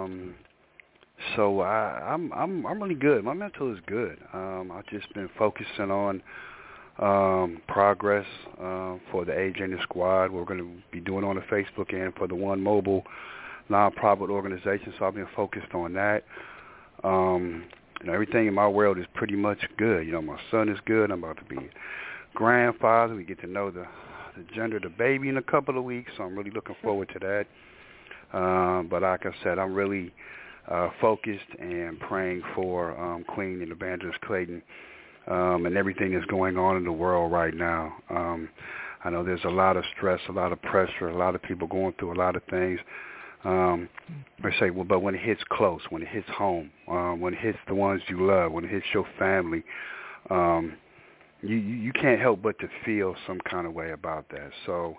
Speaker 3: So I'm really good. My mental is good. I've just been focusing on progress for the AJ and the Squad. We're going to be doing on the Facebook and for the One Mobile nonprofit organization. So I've been focused on that. Everything in my world is pretty much good. My son is good. I'm about to be a grandfather. We get to know the gender of the baby in a couple of weeks, so I'm really looking forward to that. But like I said, I'm really focused and praying for Queen and Evangelist Clayton and everything that's going on in the world right now. I know there's a lot of stress, a lot of pressure, a lot of people going through a lot of things. I say, well, but when it hits close, when it hits home, when it hits the ones you love, when it hits your family, you can't help but to feel some kind of way about that. So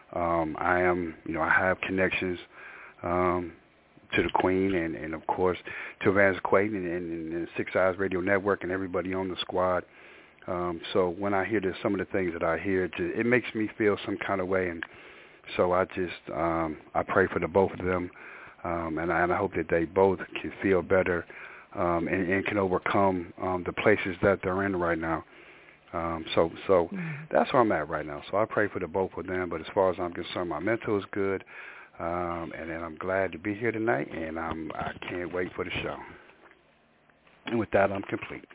Speaker 3: I have connections to the Queen and of course to Evangelist Clayton and the Six Eyes Radio Network and everybody on the Squad. So when I hear some of the things that I hear, it makes me feel some kind of way, and so I just I pray for the both of them, and I hope that they both can feel better and can overcome the places that they're in right now. So that's where I'm at right now. So I pray for the both of them. But as far as I'm concerned, my mental is good, and I'm glad to be here tonight, and I can't wait for the show. And with that, I'm complete.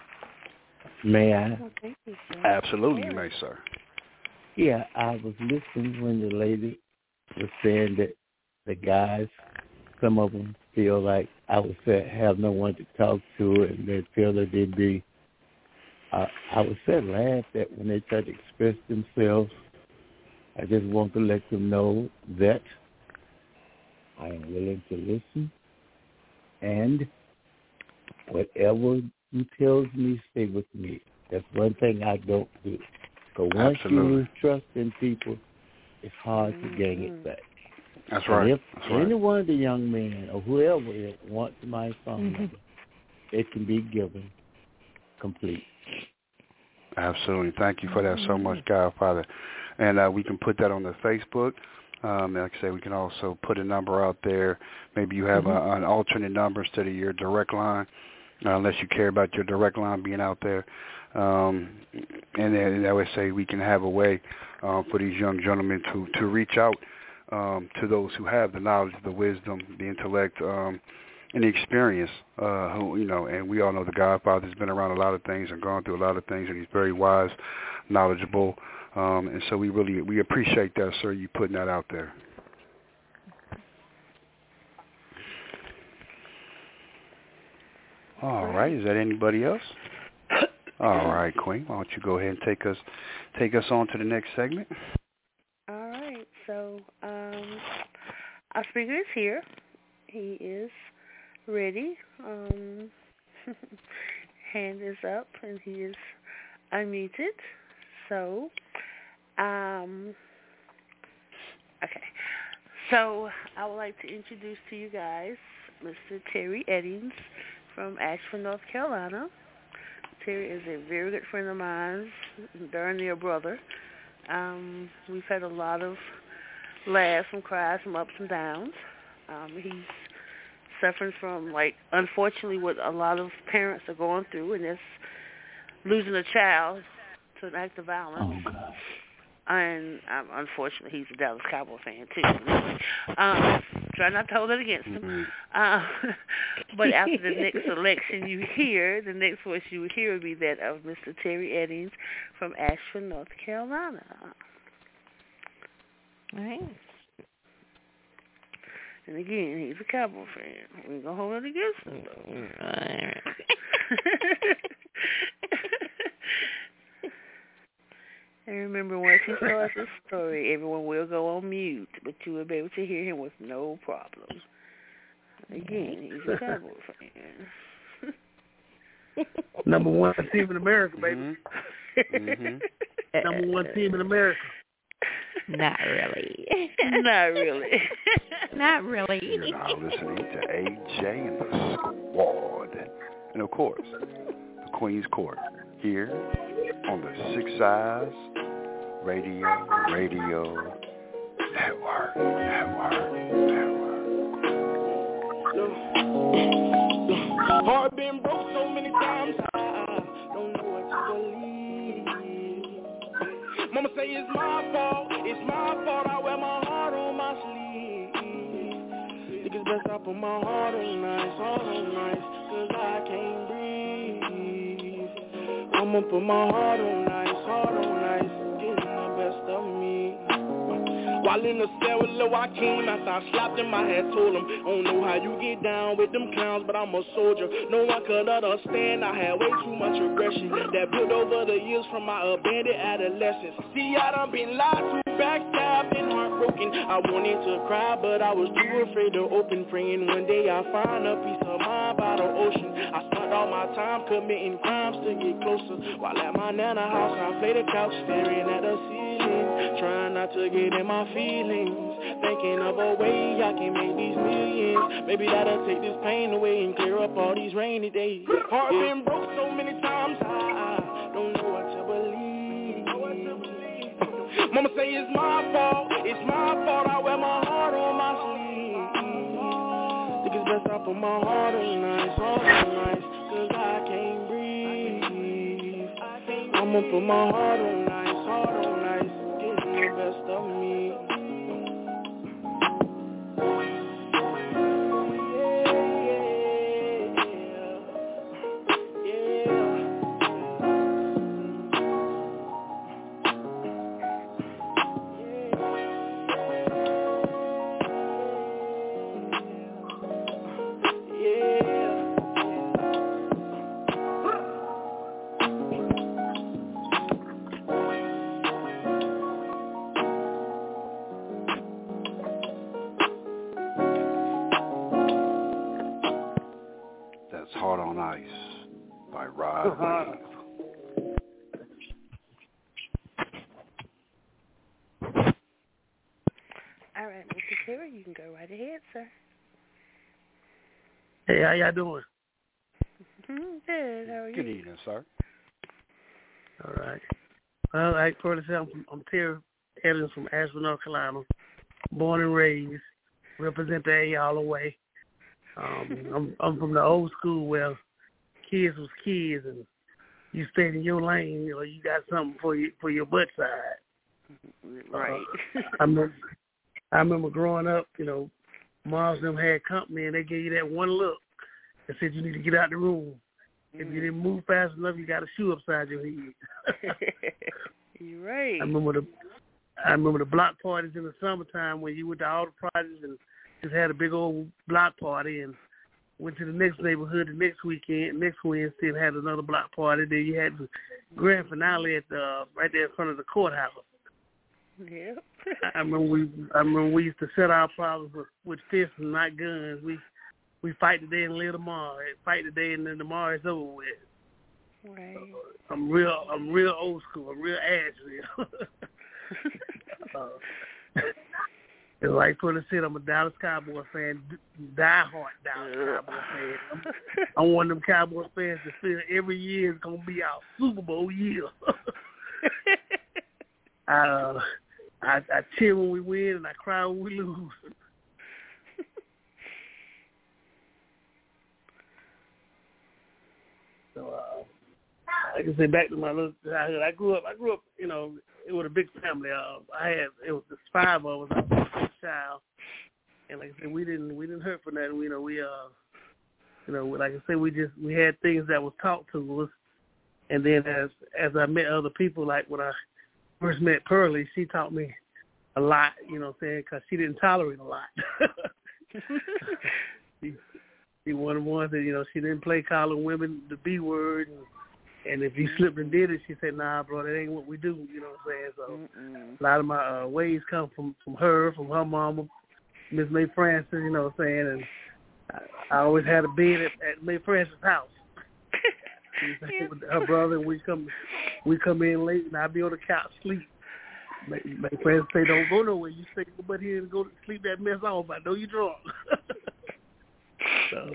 Speaker 11: May I?
Speaker 1: Oh, thank you, sir.
Speaker 3: Absolutely, you may, sir.
Speaker 11: Yeah, I was listening when the lady was saying that the guys, some of them feel like, I would say, have no one to talk to, and they feel that they'd be, I would say, laughed at when they try to express themselves. I just want to let them know that I am willing to listen, and whatever he tells me, stay with me. That's one thing I don't do. So once you lose trust in people, it's hard to gain it back.
Speaker 3: That's right.
Speaker 11: And if any one of the young men or whoever wants my phone number, it can be given complete.
Speaker 3: Absolutely. Thank you for that so much, Godfather. And we can put that on the Facebook. Like I said, we can also put a number out there. Maybe you have an alternate number instead of your direct line, unless you care about your direct line being out there. And then I would say we can have a way for these young gentlemen to reach out to those who have the knowledge, the wisdom, the intellect, and the experience. And we all know the Godfather's been around a lot of things and gone through a lot of things, and he's very wise, knowledgeable. And so we appreciate that, sir, you putting that out there. All right. Is that anybody else? All right, Queen. Why don't you go ahead and take us on to the next segment?
Speaker 1: All right. So our speaker is here. He is ready. Hand is up, and he is unmuted. So, okay. So I would like to introduce to you guys Mr. Terry Eddings from Asheville, North Carolina. Terry is a very good friend of mine, darn near brother. We've had a lot of laughs and cries, some ups and downs. He's suffering from, unfortunately, what a lot of parents are going through, and that's losing a child to an act of violence.
Speaker 11: Oh, God.
Speaker 1: And unfortunately, he's a Dallas Cowboy fan too. Try not to hold it against him. But after the next selection the next voice you will hear will be that of Mr. Terry Eddings from Asheville, North Carolina.
Speaker 8: All right.
Speaker 1: And again, he's a Cowboy fan. We ain't gonna hold it against him though. And remember, once he starts his story, everyone will go on mute, but you will be able to hear him with no problem. Again, he's a Cowboy fan.
Speaker 12: Number one team in America, baby. Number one team in America.
Speaker 8: Not really.
Speaker 1: Not really.
Speaker 8: Not really.
Speaker 3: You're now listening to AJ and the Squad. And of course, the Queen's Court here on the Six Eyes Radio Network.
Speaker 13: Heart been broke so many times, I don't know what to believe. Mama say it's my fault, I wear my heart on my sleeve. Think it's best I put my heart on nice, cause I can't breathe. I'ma put my heart on nice, getting the best of me. While in the cell with Lil Joaquin, after I slapped him, I had told him, I don't know how you get down with them clowns, but I'm a soldier. No one could understand, I had way too much aggression that built over the years from my abandoned adolescence. See, I done been lied to, backstabbed and heartbroken. I wanted to cry, but I was too afraid to open, praying one day I find a peace of mind by the ocean. I spent all my time committing crimes to get closer, while at my nana house I play the couch staring at the ceiling, trying not to get in my feelings, thinking of a way I can make these millions. Maybe that'll take this pain away and clear up all these rainy days. Heart been broke so many times, I don't know what to believe. Mama say it's my fault, I wear my heart on my sleeve. Think it's best I put my heart on nice, cause I can't breathe. I'ma put my heart on nice, getting the best of me.
Speaker 3: Heart on Ice by Rod Wave.
Speaker 1: All right, Mr. Terry, you can go right ahead, sir.
Speaker 12: Hey, how y'all doing?
Speaker 1: Good. How are you?
Speaker 3: Good evening, sir.
Speaker 12: All right. Well, like Curtis said, I'm Terry Evans from Asheville, North Carolina. Born and raised. Represent the A all the way. I'm from the old school where kids was kids and you stayed in your lane, you know, you got something for your butt side.
Speaker 1: Right.
Speaker 12: I remember growing up, you know, moms them had company and they gave you that one look and said you need to get out the room. If you didn't move fast enough, you got a shoe upside your head.
Speaker 1: You're right.
Speaker 12: I remember the block parties in the summertime when you went to all the parties and just had a big old block party and went to the next neighborhood the next Wednesday and had another block party. Then you had the grand finale at right there in front of the courthouse.
Speaker 1: Yep.
Speaker 12: I remember we used to set our problems with fists and not guns. We fight today and live tomorrow. Fight today and then tomorrow it's over with.
Speaker 1: Right.
Speaker 12: I'm real old school. I'm real Asheville. It's like Curtis said, I'm a Dallas Cowboy fan, die-hard Dallas Cowboy fan. I'm one of them Cowboy fans that feel every year is going to be our Super Bowl year. I cheer when we win and I cry when we lose. So I can say back to my little childhood. I grew up, you know, it was a big family. It was just 5 of us. I was the first child, and like I said, we didn't hurt for nothing. You know, like I said, we had things that was taught to us, and then as I met other people, like when I first met Pearlie, she taught me a lot. You know what I'm saying? Because she didn't tolerate a lot. She one of the ones that, you know, she didn't play calling women the B word, and if you slipped and did it, she said, "Nah, bro, that ain't what we do." You know what I'm saying? So a lot of my ways come from her mama, Miss May Francis. You know what I'm saying? And I always had a bed at May Francis' house. With her brother, and we come in late, and I'd be on the couch sleep. May Francis say, "Don't go nowhere. You stay but here and go to sleep that mess off. I know you're drunk." So,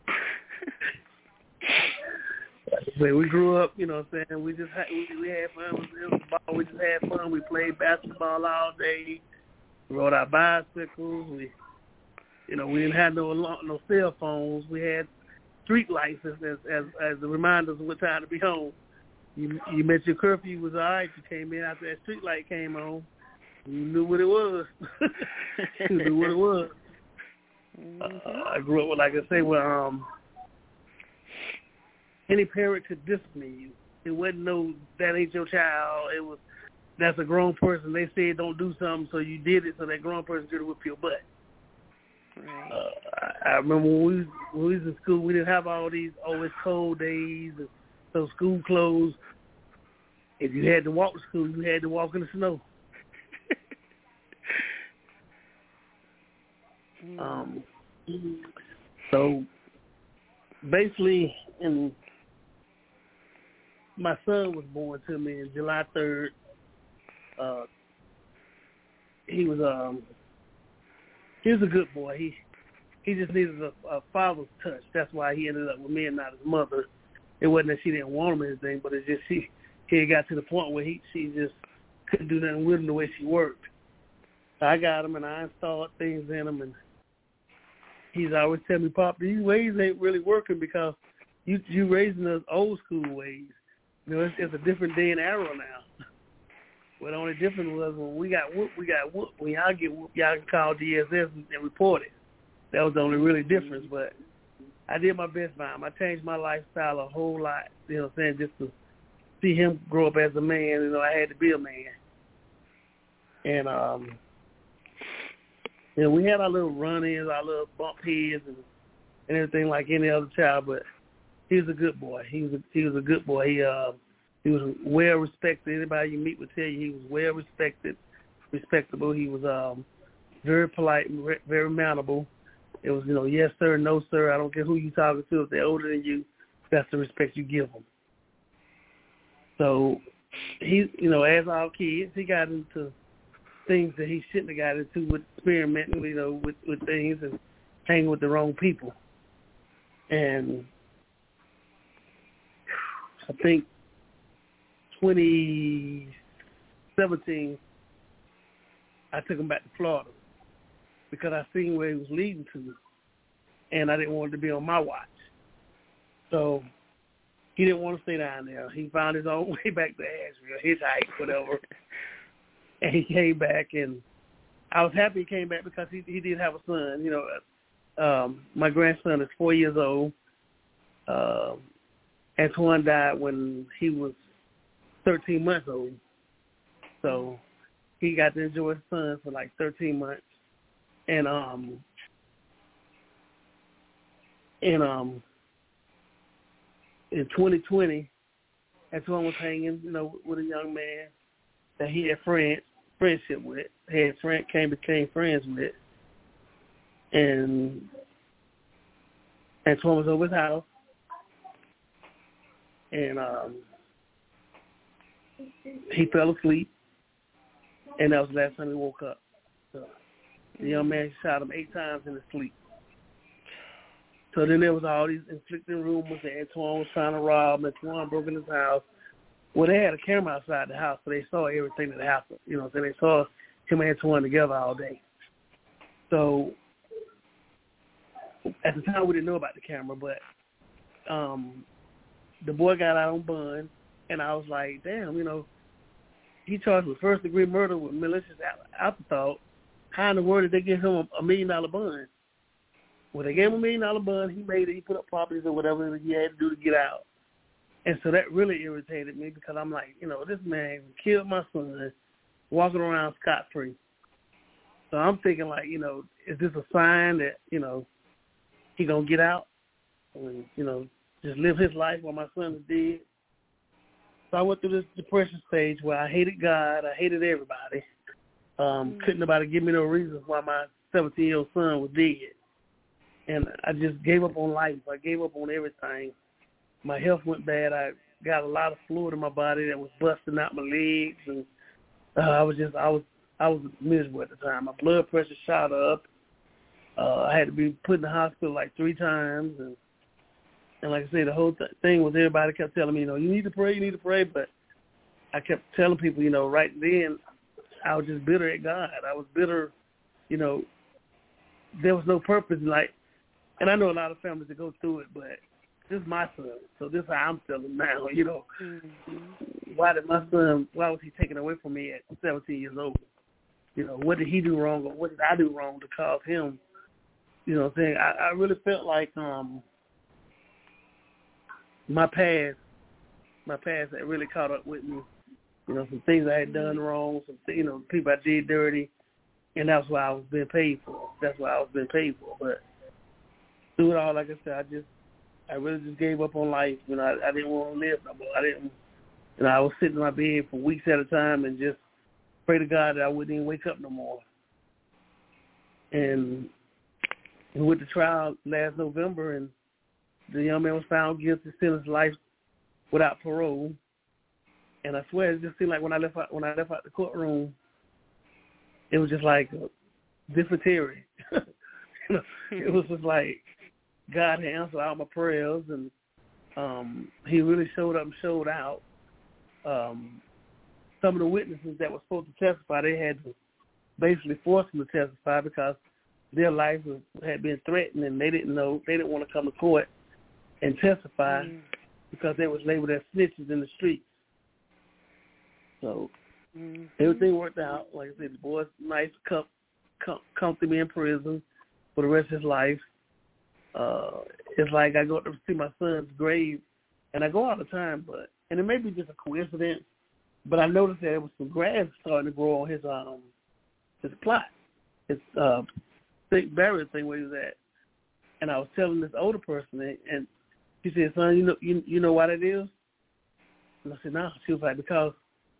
Speaker 12: we grew up, you know what I'm saying, we just had fun. It was ball. We just had fun. We played basketball all day. We rode our bicycles. We didn't have no cell phones. We had street lights as the reminders of what time to be home. You met your curfew was all right. You came in after that street light came on. You knew what it was. You knew what it was. I grew up with, like I say, where any parent could discipline you. It wasn't no, that ain't your child. It was, that's a grown person. They said don't do something, so you did it, so that grown person did it whip your butt. Right. I remember when we was in school, we didn't have all these always cold days and so school clothes. If you had to walk to school, you had to walk in the snow. So basically, my son was born to me on July 3rd. He was a good boy. He just needed a father's touch. That's why he ended up with me and not his mother. It wasn't that she didn't want him or anything, but it's just he had got to the point where she just couldn't do nothing with him the way she worked. So I got him and I installed things in him, and he's always telling me, "Pop, these ways ain't really working because you raising us old school ways. You know, it's a different day and era now. Well, the only difference was when we got whooped, we got whooped. When y'all get whooped, y'all can call DSS and report it. That was the only really difference. But I did my best by him. I changed my lifestyle a whole lot, you know what I'm saying, just to see him grow up as a man. You know, I had to be a man. And, you know, we had our little run-ins, our little bump heads and everything like any other child, but he was a good boy. He was a good boy. He was well respected. Anybody you meet would tell you he was well respected, respectable. He was very polite and very mountable. It was, you know, yes sir, no sir. I don't care who you talking to. If they're older than you, that's the respect you give them. So he, you know, as all kids, he got into things that he shouldn't have got into with experimenting, you know, with things and hanging with the wrong people. And I think 2017, I took him back to Florida because I seen where he was leading to, and I didn't want it to be on my watch. So he didn't want to stay down there. He found his own way back to Asheville, hitchhike, whatever. And he came back, and I was happy he came back because he did have a son. You know, my grandson is 4 years old. Antoine died when he was 13 months old. So he got to enjoy his son for like 13 months. And in 2020, Antoine was hanging, you know, with a young man that he had friendship with, became friends with. And Antoine was over his house. And he fell asleep, and that was the last time he woke up. So the young man shot him 8 times in his sleep. So then there was all these conflicting rumors that Antoine was trying to rob him. Antoine broke in his house. Well, they had a camera outside the house, so they saw everything that happened. You know, so they saw him and Antoine together all day. So at the time, we didn't know about the camera, but the boy got out on bond. And I was like, damn, you know, he charged with first-degree murder with malicious afterthought. How in the world did they give him a $1 million bond? Well, they gave him $1 million bond. He made it. He put up properties or whatever he had to do to get out. And so that really irritated me because I'm like, you know, this man killed my son, walking around scot-free. So I'm thinking like, you know, is this a sign that, you know, he going to get out and, you know, just live his life while my son is dead? So I went through this depression stage where I hated God. I hated everybody. Couldn't nobody give me no reasons why my 17-year-old son was dead. And I just gave up on life. I gave up on everything. My health went bad. I got a lot of fluid in my body that was busting out my legs. And I was miserable at the time. My blood pressure shot up. I had to be put in the hospital like 3 times. And like I said, the whole thing was everybody kept telling me, you know, you need to pray. But I kept telling people, you know, right then, I was just bitter at God. I was bitter, you know, there was no purpose. Like, and I know a lot of families that go through it, but this is my son, so this is how I'm feeling now, you know. Mm-hmm. Why was he taken away from me at 17 years old? You know, what did he do wrong or what did I do wrong to cause him, you know what I'm saying? I really felt like my past had really caught up with me. You know, some things I had done wrong, you know, people I did dirty, and that's why I was being paid for. But through it all, like I said, I really just gave up on life. You know, I didn't want to live no more. I was sitting in my bed for weeks at a time and just pray to God that I wouldn't even wake up no more. And we went to trial last November, and the young man was found guilty, sentenced life without parole. And I swear, it just seemed like when I left out the courtroom, it was just like dysentery. You know, it was just like God had answered all my prayers, and he really showed up and showed out. Some of the witnesses that were supposed to testify, they had to basically force them to testify because their life had been threatened, and they didn't want to come to court and testify because they was labeled as snitches in the streets. So everything worked out. Like I said, the boy's nice, comfortably in prison for the rest of his life. It's like I go up to see my son's grave, and I go all the time, and it may be just a coincidence, but I noticed that there was some grass starting to grow on his plot, his burial thing where he was at. And I was telling this older person, and she said, "Son, you know why that is?" And I said, "No." She was like, "Because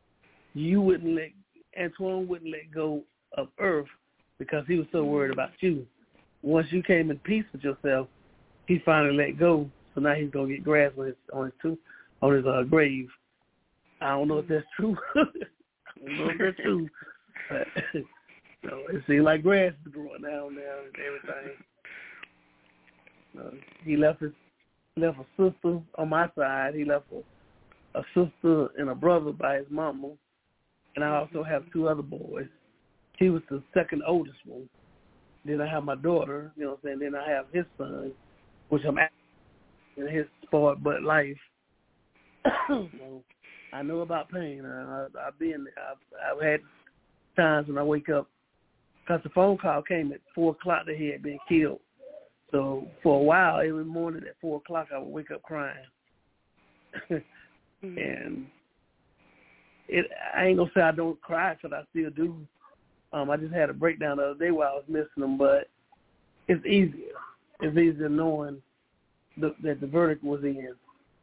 Speaker 12: Antoine wouldn't let go of Earth because he was so worried about you. Once you came in peace with yourself, he finally let go. So now he's gonna get grass on his grave." I don't know if that's true. But it seems like grass is growing down there and everything. He left a sister on my side. He left a sister and a brother by his mama. And I also have 2 other boys. He was the second oldest one. Then I have my daughter, you know what I'm saying? Then I have his son, which I'm in his spoiled butt life. So I know about pain. I've been there. I've had times when I wake up, because the phone call came at 4 o'clock that he had been killed. So for a while, every morning at 4 o'clock, I would wake up crying. And I ain't going to say I don't cry, because I still do. I just had a breakdown the other day while I was missing them, but it's easier. It's easier knowing that the verdict was in.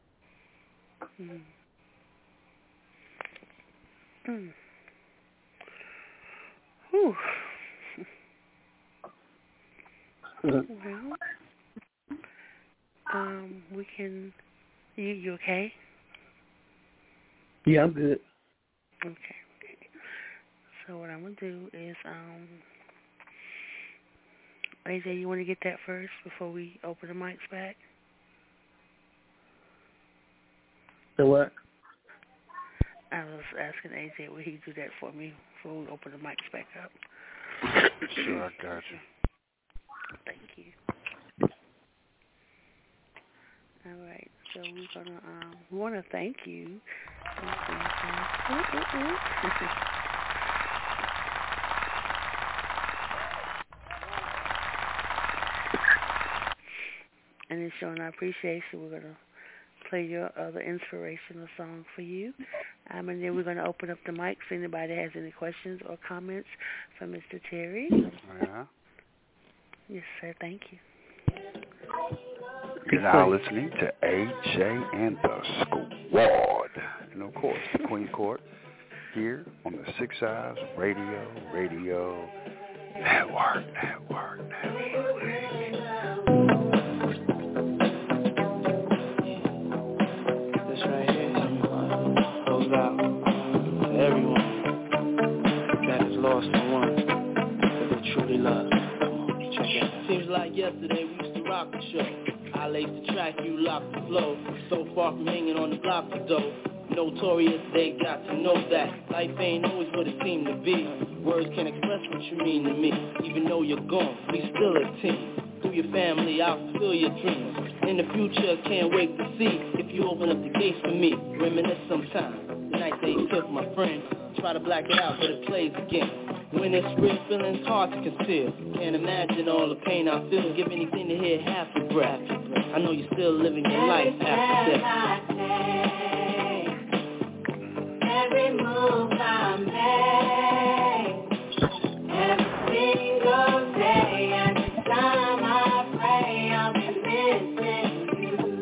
Speaker 1: Whew. We can. You okay?
Speaker 12: Yeah, I'm good.
Speaker 1: Okay. So what I'm gonna do is, AJ, you want to get that first before we open the mics back?
Speaker 12: The what?
Speaker 1: I was asking AJ, would he do that for me before we open the mics back up?
Speaker 3: Sure, I got you.
Speaker 1: Thank you. All right. So we're gonna we want to thank you. And in showing our appreciation, we're gonna play your other inspirational song for you. And then we're gonna open up the mic so anybody has any questions or comments for Mr. Terry. Yes, sir. Thank you.
Speaker 3: You're now listening to AJ and the Squad. And of course, the Queen's Court here on the Six Eyes Radio Network.
Speaker 14: This right here goes out to everyone that has lost someone that they truly love. Come on, check it out. Seems like yesterday we used to rock the show. I laced the track, you locked the flow. So far from hanging on the block for dough. Notorious, they got to know that life ain't always what it seemed to be. Words can't express what you mean to me. Even though you're gone, we still a team. Through your family, I'll fulfill your dreams. In the future, can't wait to see if you open up the gates for me. Reminisce sometime. The night they took my friend. Try to black it out, but it plays again. When it's real, feeling's hard to conceal. Can't imagine all the pain I feel. Give anything to hear half your breath. I know you're still living your life after death. Every move I make, every single day, every time I pray, I'll be missing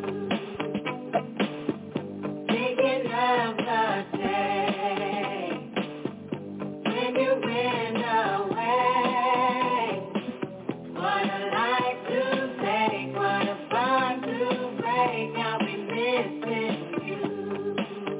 Speaker 14: you. Thinking of the day when you went away. What a life to take, what a bond to break, I'll be missing you.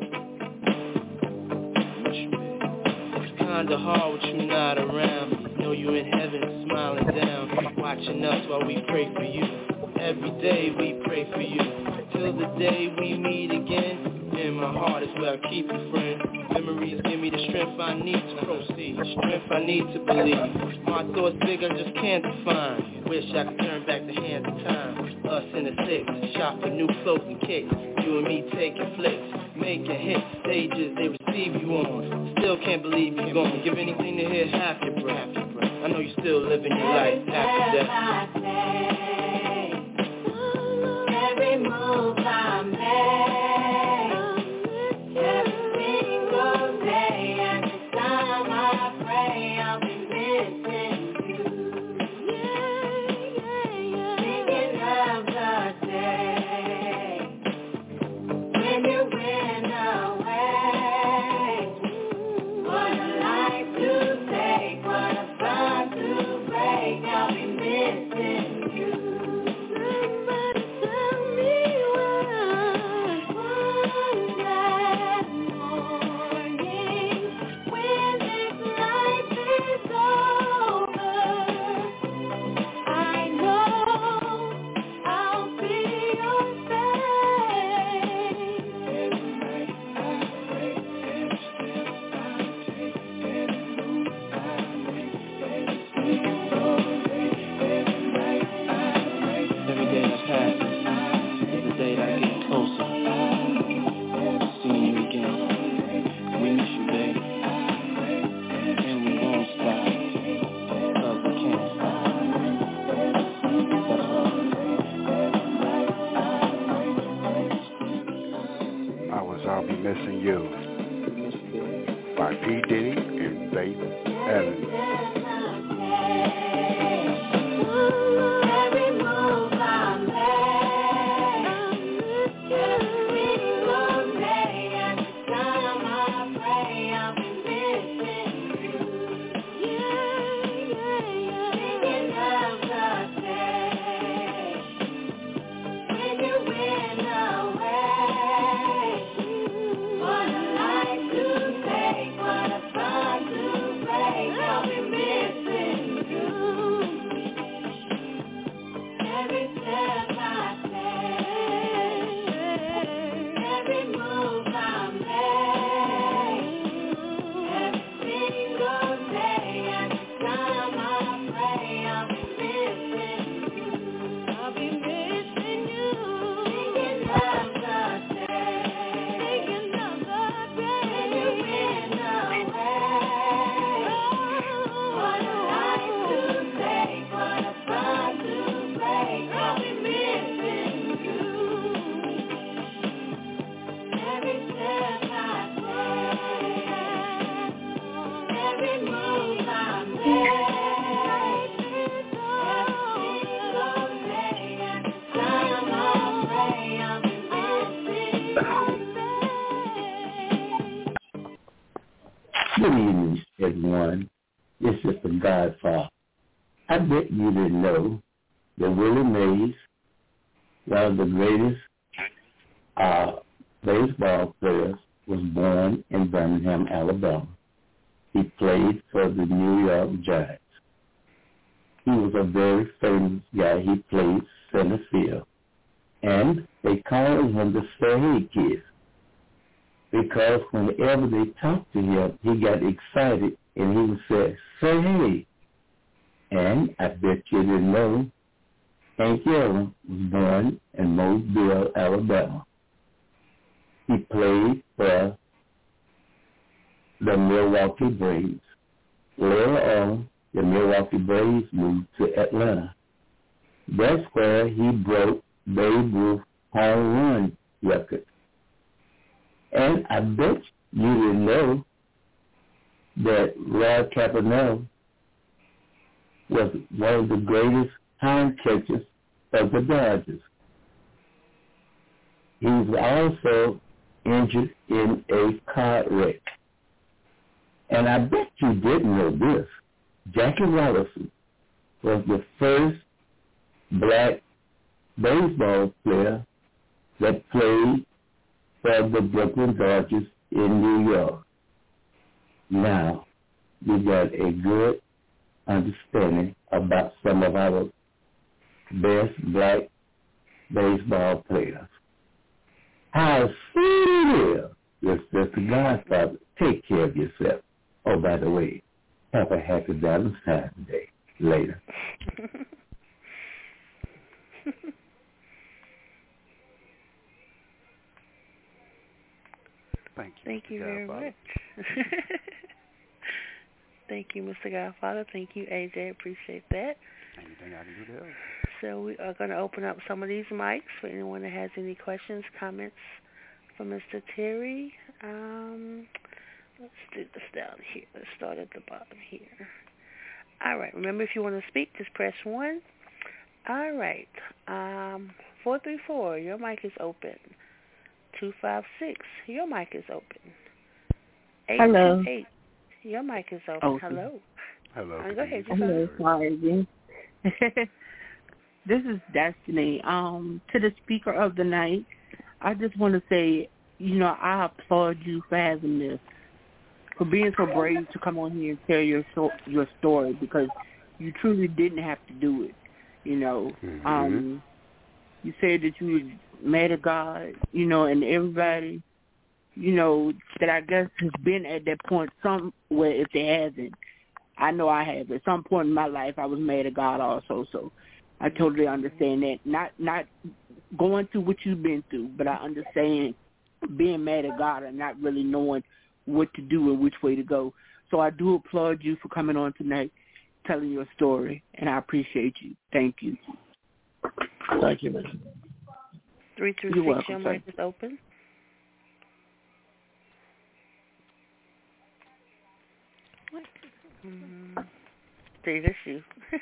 Speaker 14: It's kinda hard with you not around. Know you in heaven smiling down, watching us while we pray for you. Every day we pray for you, till the day we meet again. In my heart is where I keep you, friend. Memories give me the strength I need to proceed, strength I need to believe. My thoughts big, I just can't define. Wish I could turn back the hands of time. Us in the six, shop for new clothes and kicks. You and me taking flicks, making hits, stages they receive you on. Still can't believe you're gone. Give anything to hear half your breath. I know you're still living your life after death. Every move I make, every single day, every time I pray, I'll be missing you. Thinking of the day when you went away. What a life to take, what a bond to break, I'll be missing you.
Speaker 3: Missing You by P. Diddy and Faith Evans.
Speaker 5: What a life to take, what a fun to break, I'll be missing.
Speaker 11: Good evening, everyone. This is the Godfather. I bet you didn't know that Willie Mays, one of the greatest baseball players, was born in Birmingham, Alabama. He played for the New York Giants. He was a very famous guy. He played center field. And they called him the Say Hey Kid, because whenever they talked to him, he got excited and he would say, say hey. And I bet you didn't know, Hank Aaron was born in Mobile, Alabama. He played for the Milwaukee Braves. Later on, the Milwaukee Braves moved to Atlanta. That's where he broke Babe Ruth home run record. And I bet you didn't know that Rod Caponello was one of the greatest hand catchers of the Dodgers. He was also injured in a car wreck. And I bet you didn't know this. Jackie Robinson was the first black baseball player that played for the Brooklyn Dodgers in New York. Now, we got a good understanding about some of our best black baseball players. How sweet it is. This is the Godfather. Take care of yourself. Oh, by the way, have a happy Valentine's Day later.
Speaker 1: Thank you very much. Thank you, Mr. Godfather. Thank you, AJ. Appreciate that.
Speaker 3: Anything I can do to help?
Speaker 1: So we are going to open up some of these mics for anyone that has any questions, comments for Mr. Terry. Let's do this down here. Let's start at the bottom here. All right. Remember, if you want to speak, just press 1. All right. 434, your mic is open. 256, your mic is open. 828, your mic is open.
Speaker 10: Oh.
Speaker 1: Hello.
Speaker 3: Hello.
Speaker 1: Go ahead.
Speaker 10: Hello, sorry. This is Destiny. To the speaker of the night, I just want to say, I applaud you for having this, for being so brave to come on here and tell your story, because you truly didn't have to do it. You said that you were mad at God, and everybody, that I guess has been at that point somewhere. If they haven't, I know I have. At some point in my life, I was mad at God also, so I totally understand that. Not going through what you've been through, but I understand being mad at God and not really knowing what to do and which way to go. So I do applaud you for coming on tonight, telling your story, and I appreciate you. Thank you.
Speaker 7: Thank you, man.
Speaker 1: 336, your mic is open. See, that's you.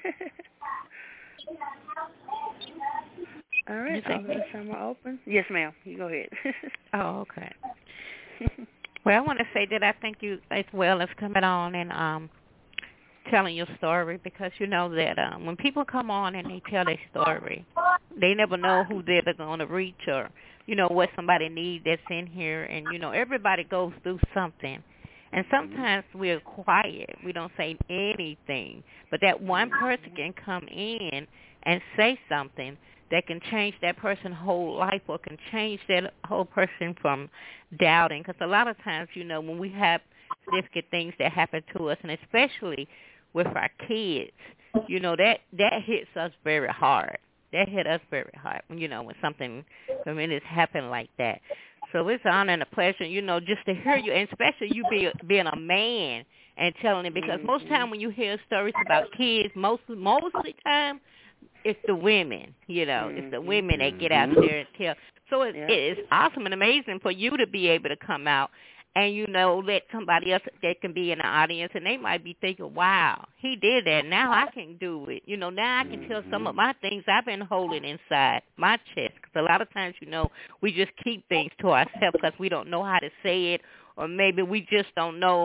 Speaker 1: All right, the camera open. Yes, ma'am. You go ahead.
Speaker 8: Oh, okay. Well, I want to say that I thank you as well as coming on and telling your story, because you know that when people come on and they tell their story, they never know who they're going to reach or, what somebody needs that's in here. And, everybody goes through something. And sometimes we're quiet. We don't say anything. But that one person can come in and say something that can change that person's whole life or can change that whole person from doubting. Because a lot of times, when we have significant things that happen to us, and especially with our kids, that hits us very hard. That hit us very hard, when something, it's happened like that. So it's an honor and a pleasure, just to hear you, and especially you being a man and telling it, because most time when you hear stories about kids, most of the time, it's the women, it's the women that get out there and tell. So it is awesome and amazing for you to be able to come out and, let somebody else that can be in the audience, and they might be thinking, wow, he did that. Now I can do it. Now I can tell some of my things I've been holding inside my chest. Because a lot of times, we just keep things to ourselves because we don't know how to say it, or maybe we just don't know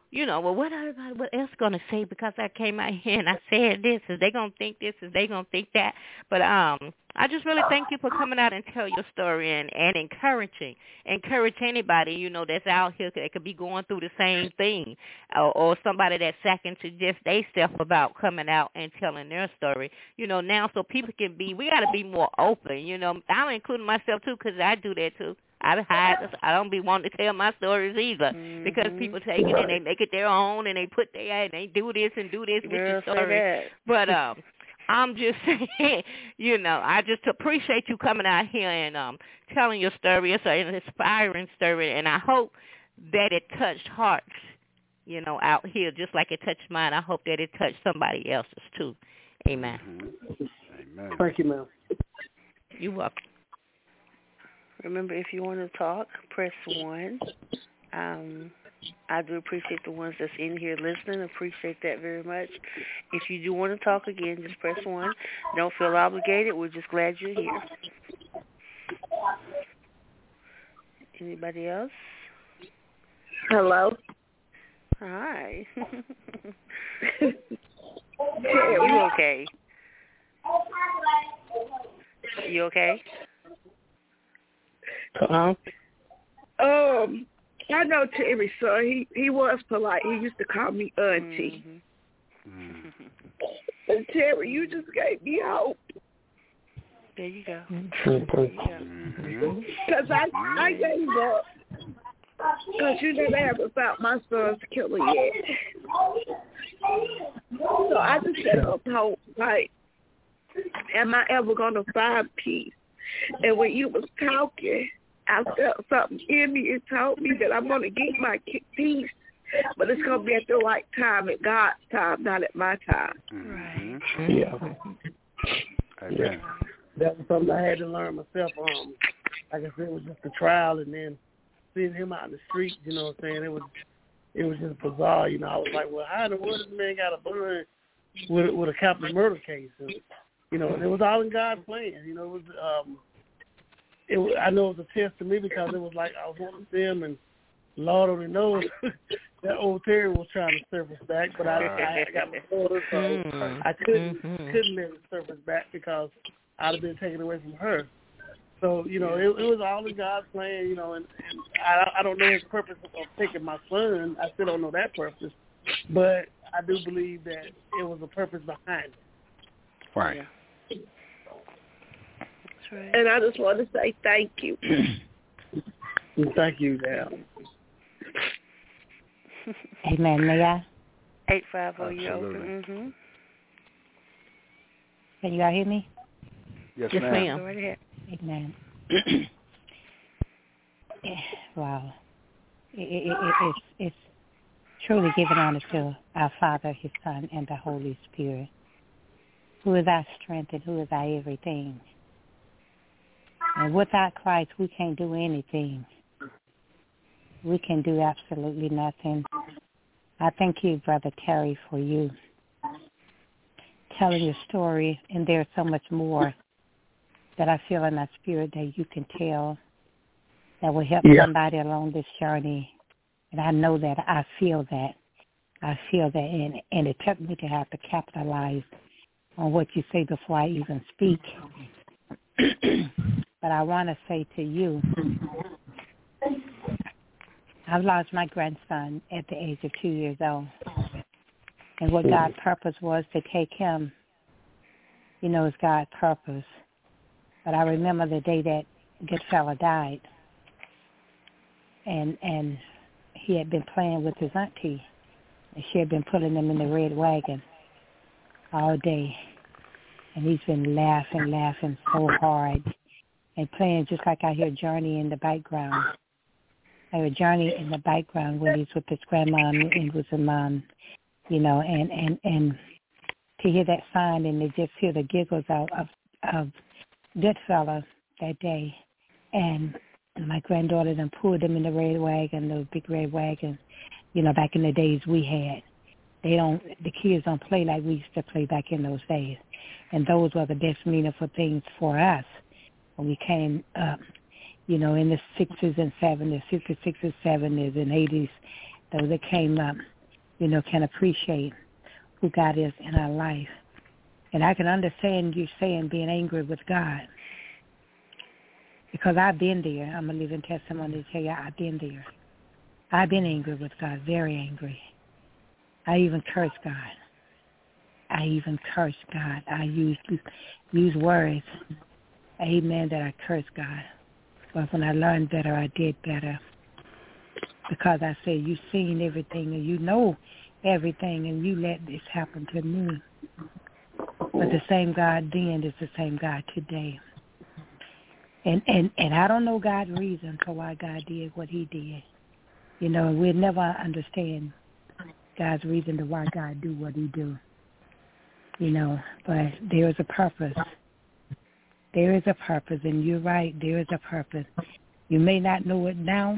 Speaker 8: well, what else going to say because I came out here and I said this? Is they going to think this? Is they going to think that? But I just really thank you for coming out and tell your story and encourage anybody, that's out here that could be going through the same thing or somebody that's second to just they self about coming out and telling their story, now so people can we got to be more open, I'm including myself too because I do that too. I don't be wanting to tell my stories either because people take it and they make it their own and they put and they do this with your story. But I'm just saying, I just appreciate you coming out here and telling your story. It's an inspiring story, and I hope that it touched hearts, out here just like it touched mine. I hope that it touched somebody else's too. Amen.
Speaker 12: Amen. Thank you, ma'am.
Speaker 8: You're welcome.
Speaker 1: Remember, if you want to talk, press 1. I do appreciate the ones that's in here listening. Appreciate that very much. If you do want to talk again, just press 1. Don't feel obligated. We're just glad you're here. Anybody else?
Speaker 9: Hello.
Speaker 1: Hi. You okay? You okay?
Speaker 9: I know Terry's son. He was polite. He used to call me auntie. And Terry, you just gave me hope.
Speaker 1: There you go.
Speaker 9: Because I gave up. Because you never ever found my son's killer yet. So I just set up hope. Like, am I ever going to find peace? And when you was talking, I felt something in me. It told me that I'm going to get my peace, but it's going to be at the right time, at God's time, not at my time.
Speaker 1: Right.
Speaker 12: Yeah.
Speaker 3: Amen.
Speaker 12: That was something I had to learn myself. Like I said, it was just a trial, and then seeing him out in the street, you know what I'm saying, it was just bizarre. I was like, well, how in the world this man got a bun with a capital murder case? And, and it was all in God's plan. I know it was a test to me because it was like I was wanting to see him, and Lord only knows that old Terry was trying to surface back, but I got my daughter, so I couldn't let it surface back because I'd have been taken away from her. So, it was all in God's plan, and I don't know his purpose of taking my son. I still don't know that purpose, but I do believe that it was a purpose behind it.
Speaker 3: Right.
Speaker 1: Yeah. Right.
Speaker 9: And I just want to say thank you.
Speaker 12: Thank you, Dal.
Speaker 2: Amen. May I?
Speaker 1: 850, you open.
Speaker 2: Can you all hear me?
Speaker 3: Yes,
Speaker 8: ma'am.
Speaker 1: Go right ahead.
Speaker 2: Amen. Wow. It's truly giving honor to our Father, His Son, and the Holy Spirit, who is our strength and who is our everything. And without Christ, we can't do anything. We can do absolutely nothing. I thank you, Brother Terry, for you telling your story, and there's so much more that I feel in my spirit that you can tell that will help somebody along this journey. And I know that. I feel that. And it took me to have to capitalize on what you say before I even speak. But I want to say to you, I've lost my grandson at the age of 2 years old. And what God's purpose was to take him, is God's purpose. But I remember the day that good fella died. And he had been playing with his auntie. And she had been putting him in the red wagon all day. And he's been laughing so hard. And playing just like I hear Journey in the background. I hear Journey in the background when he's with his grandma and with his mom, and to hear that sound and to just hear the giggles of Goodfella that day. And my granddaughter then pulled him in the red wagon, the big red wagon, back in the days we had. The kids don't play like we used to play back in those days. And those were the best meaningful things for us. When we came up, in the 60s and 70s, 66s, 70s, and 80s, those that came up, can appreciate who God is in our life. And I can understand you saying being angry with God, because I've been there. I'm a living testimony to tell you I've been there. I've been angry with God, very angry. I even cursed God. I use words, amen, that I cursed God. But when I learned better, I did better. Because I said, you've seen everything and you know everything and you let this happen to me. But the same God then is the same God today. And I don't know God's reason for why God did what he did. We'll never understand God's reason to why God do what he do. But there is a purpose. There is a purpose, and you're right, there is a purpose. You may not know it now,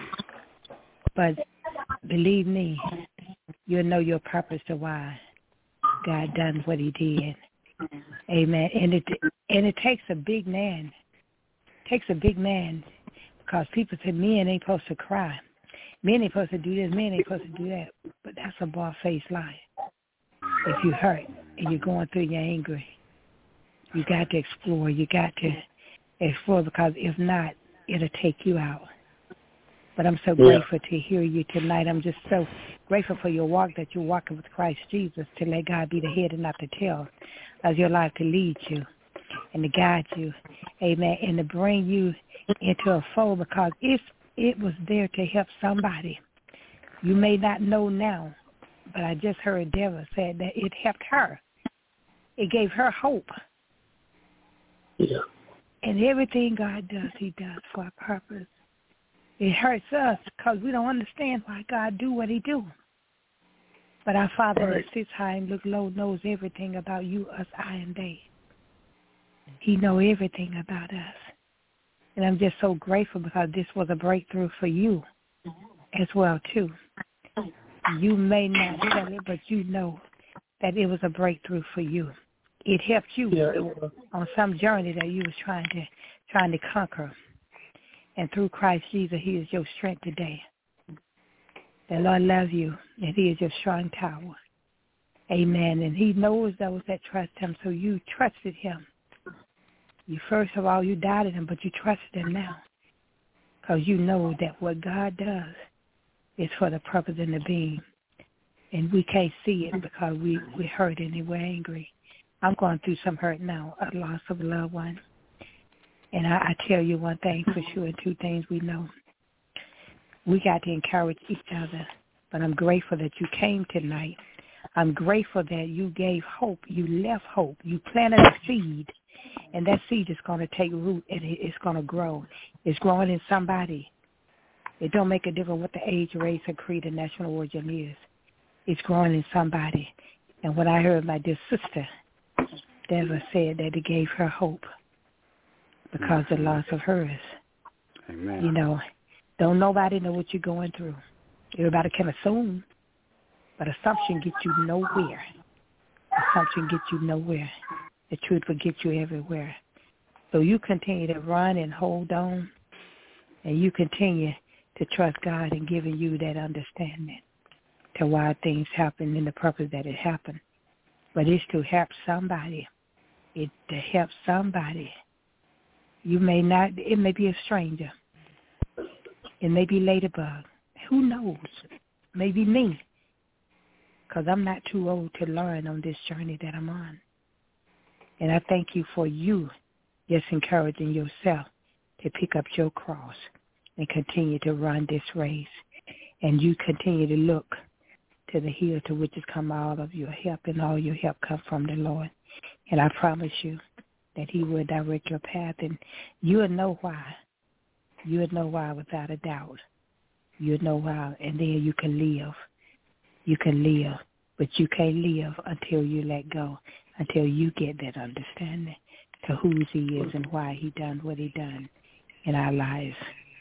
Speaker 2: but believe me, you'll know your purpose to why God done what he did. Amen. And it takes a big man. It takes a big man, because people say men ain't supposed to cry. Men ain't supposed to do this, men ain't supposed to do that. But that's a bald-faced lie. If you hurt and you're going through, you're angry, you got to explore. You got to explore, because if not, it'll take you out. But I'm so grateful to hear you tonight. I'm just so grateful for your walk, that you're walking with Christ Jesus, to let God be the head and not the tail of your life, to lead you and to guide you, amen, and to bring you into a fold, because if it was there to help somebody, you may not know now, but I just heard Deborah say that it helped her. It gave her hope.
Speaker 12: Yeah.
Speaker 2: And everything God does, he does for a purpose. It hurts us because we don't understand why God do what he do. But our Father that sits high and look low knows everything about you, us, I, and they. He knows everything about us. And I'm just so grateful, because this was a breakthrough for you as well, too. You may not tell it, but you know that it was a breakthrough for you. It helped you on some journey that you was trying to conquer. And through Christ Jesus, he is your strength today. The Lord loves you, and he is your strong tower. Amen. And he knows those that trust him, so you trusted him. You first of all, you doubted him, but you trusted him now, because you know that what God does is for the purpose and the being. And we can't see it because we're hurt and we're angry. I'm going through some hurt now, a loss of a loved one. And I tell you one thing for sure, and two things we know. We got to encourage each other. But I'm grateful that you came tonight. I'm grateful that you gave hope. You left hope. You planted a seed. And that seed is going to take root, and it's going to grow. It's growing in somebody. It don't make a difference what the age, race, or creed, or national origin is. It's growing in somebody. And what I heard my dear sister, Deborah, said that it gave her hope because of the loss of hers.
Speaker 3: Amen.
Speaker 2: Don't nobody know what you're going through. Everybody can assume, but assumption gets you nowhere. Assumption gets you nowhere. The truth will get you everywhere. So you continue to run and hold on, and you continue to trust God in giving you that understanding to why things happen and the purpose that it happened. But it's to help somebody. It's to help somebody. You may not, it may be a stranger. It may be Ladybug. Who knows? Maybe me. Because I'm not too old to learn on this journey that I'm on. And I thank you for you just encouraging yourself to pick up your cross and continue to run this race. And you continue to look to the hill to which has come all of your help, and all your help comes from the Lord. And I promise you that he will direct your path, and you will know why. You will know why without a doubt. You'll know why, and then you can live. You can live, but you can't live until you let go, until you get that understanding to whose he is and why he done what he done in our lives.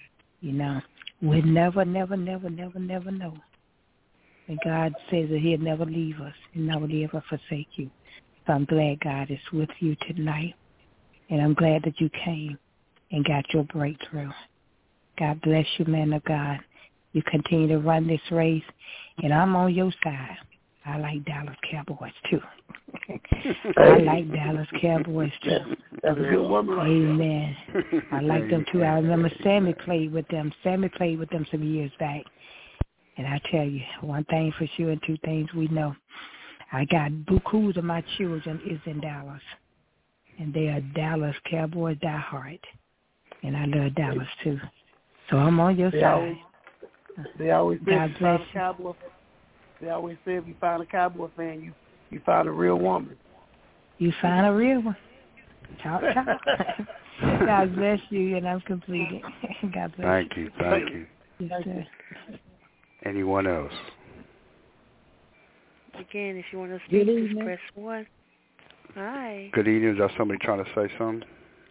Speaker 2: We'll never know. And God says that he'll never leave us and never ever forsake you. So I'm glad God is with you tonight. And I'm glad that you came and got your breakthrough. God bless you, man of God.
Speaker 15: You continue to run this race, and I'm on your side. I like Dallas Cowboys, too. I like Dallas Cowboys, too.
Speaker 12: That's a good woman.
Speaker 15: Amen. I like them, too. I remember Sammy played with them. Sammy played with them some years back. And I tell you, one thing for sure and two things we know. I got bukus of my children is in Dallas. And they are Dallas Cowboys diehard. And I love Dallas, too. So I'm on your side.
Speaker 12: They always say
Speaker 15: God bless
Speaker 12: you. They always say if you find a Cowboy fan, you find a real woman.
Speaker 15: You find a real one. Talk. God bless you, and I'm completed. God bless
Speaker 3: you. Thank you.
Speaker 15: Yes, sir.
Speaker 3: Anyone else?
Speaker 1: Again, if you want to speak, just press 1. Hi.
Speaker 3: Good evening. Is there somebody trying to say something?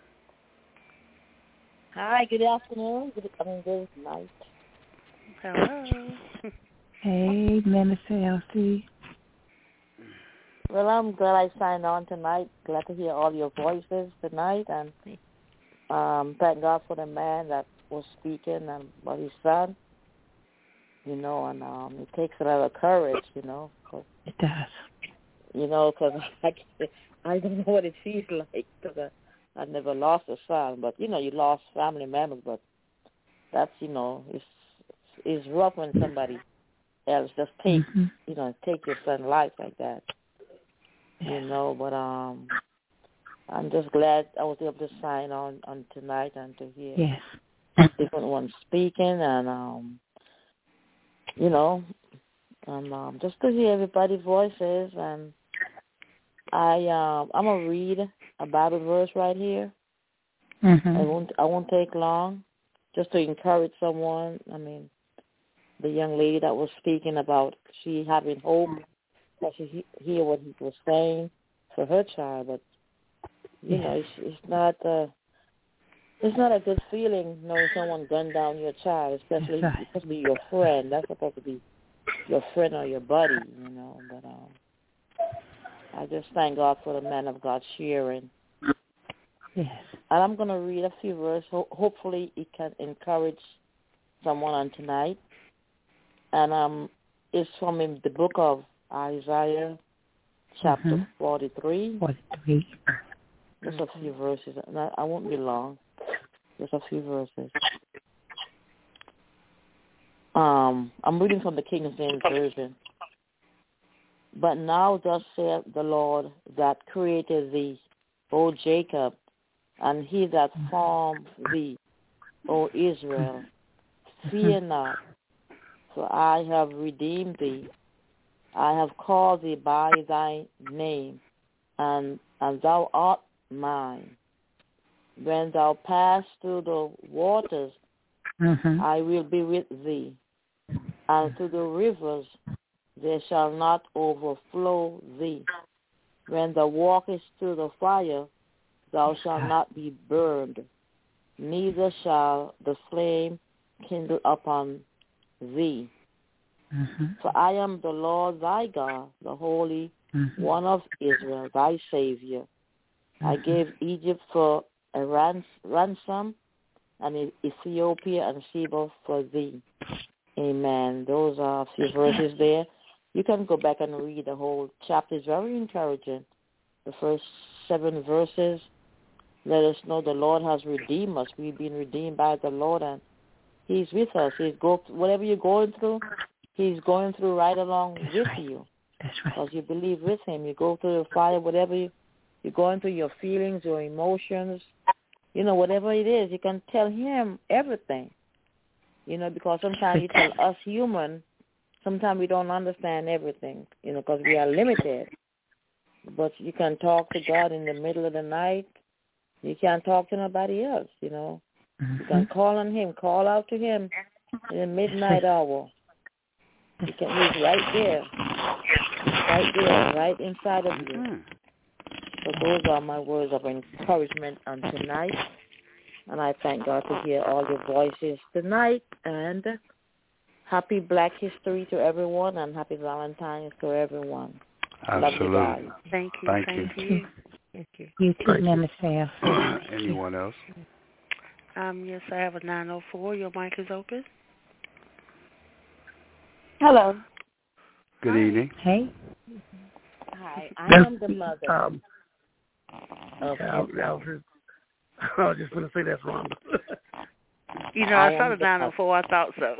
Speaker 16: Hi, good afternoon. Good night.
Speaker 1: Hello.
Speaker 15: Hey, Minister Elsie.
Speaker 16: Well, I'm glad I signed on tonight. Glad to hear all your voices tonight. And thank God for the man that was speaking and about his son. You know, and it takes a lot of courage, you know.
Speaker 15: It does.
Speaker 16: You know, because I don't know what it feels like because I never lost a son. But, you know, you lost family members. But that's, you know, it's rough when somebody else just take, you know, take your son's life like that. You know, but I'm just glad I was able to sign on tonight and to hear different ones speaking and, you know, and just to hear everybody's voices. And I'm going to read a Bible verse right here. I won't take long, just to encourage someone. I mean, the young lady that was speaking about she having hope that she hear what he was saying for her child, but you know, it's not a good feeling knowing someone gunned down your child, especially your friend. That's supposed to be your friend or your buddy, you know. But I just thank God for the man of God sharing.
Speaker 15: Yes.
Speaker 16: And I'm going to read a few verses. Hopefully, it can encourage someone on tonight. And it's from the book of Isaiah, chapter 43.
Speaker 15: 43.
Speaker 16: Just a few verses. I won't be long. Just a few verses. I'm reading from the King James Version. But now thus saith the Lord that created thee, O Jacob, and he that formed thee, O Israel. Fear not, for I have redeemed thee. I have called thee by thy name, and thou art mine. When thou pass through the waters, I will be with thee, and through the rivers they shall not overflow thee. When thou walkest through the fire, thou shalt not be burned, neither shall the flame kindle upon thee. For I am the Lord thy God, the Holy One of Israel, thy Savior. I gave Egypt for a ransom, and Ethiopia and Sheba for thee. Amen. Those are a few verses there. You can go back and read the whole chapter. It's very encouraging. The first 7 verses let us know the Lord has redeemed us. We've been redeemed by the Lord, and he's with us. Whatever you're going through, he's going through right along with you.
Speaker 15: That's right.
Speaker 16: Because you believe with him. You go through the fire, whatever you're going through, your feelings, your emotions, you know, whatever it is, you can tell him everything. You know, because sometimes you tell us human, sometimes we don't understand everything, you know, because we are limited. But you can talk to God in the middle of the night. You can't talk to nobody else, you know. You can call on him, call out to him in the midnight hour. He's right there, right inside of you. So those are my words of encouragement on tonight. And I thank God to hear all your voices tonight. And happy Black History to everyone, and happy Valentine's to everyone.
Speaker 3: Absolutely.
Speaker 16: Love you guys.
Speaker 1: Thank you.
Speaker 3: Thank you.
Speaker 1: Thank you.
Speaker 15: You too, Minister.
Speaker 3: Anyone else?
Speaker 1: Yes, I have a 904. Your mic is open.
Speaker 17: Hello.
Speaker 3: Good evening.
Speaker 15: Hey.
Speaker 17: Hi, I am the mother.
Speaker 12: I was just going to say that's wrong.
Speaker 1: You know, I saw the 904. I thought so.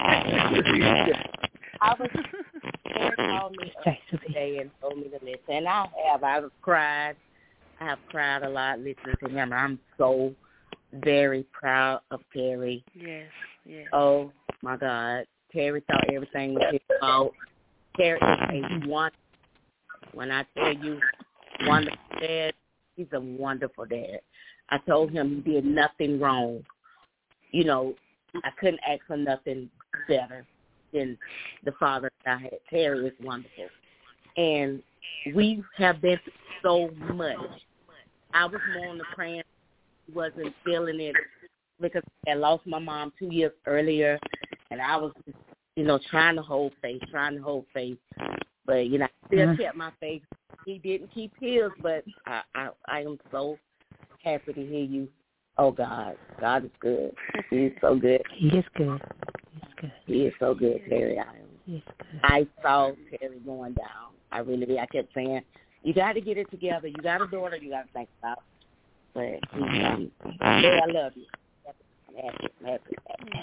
Speaker 17: I was called me up today and told me to listen. I've cried. I have cried a lot listening to him. I'm so very proud of Terry.
Speaker 1: Yes, yes.
Speaker 17: Oh my God, Terry thought everything was his fault. Terry is a wonderful. When I tell you, wonderful dad, he's a wonderful dad. I told him he did nothing wrong. You know, I couldn't ask for nothing better than the father I had. Terry is wonderful. And we have been through so much. I was more on the praying, wasn't feeling it because I lost my mom 2 years earlier, and I was, you know, trying to hold faith. But, you know, I still kept my faith. He didn't keep his, but I am so happy to hear you. Oh, God. God is good. He is so good.
Speaker 15: He is good.
Speaker 17: He is so good, Terry. I saw Terry going down. I really did. I kept saying, you got to get it together. You got a daughter you got to think about. But Terry, I love you. I'm happy.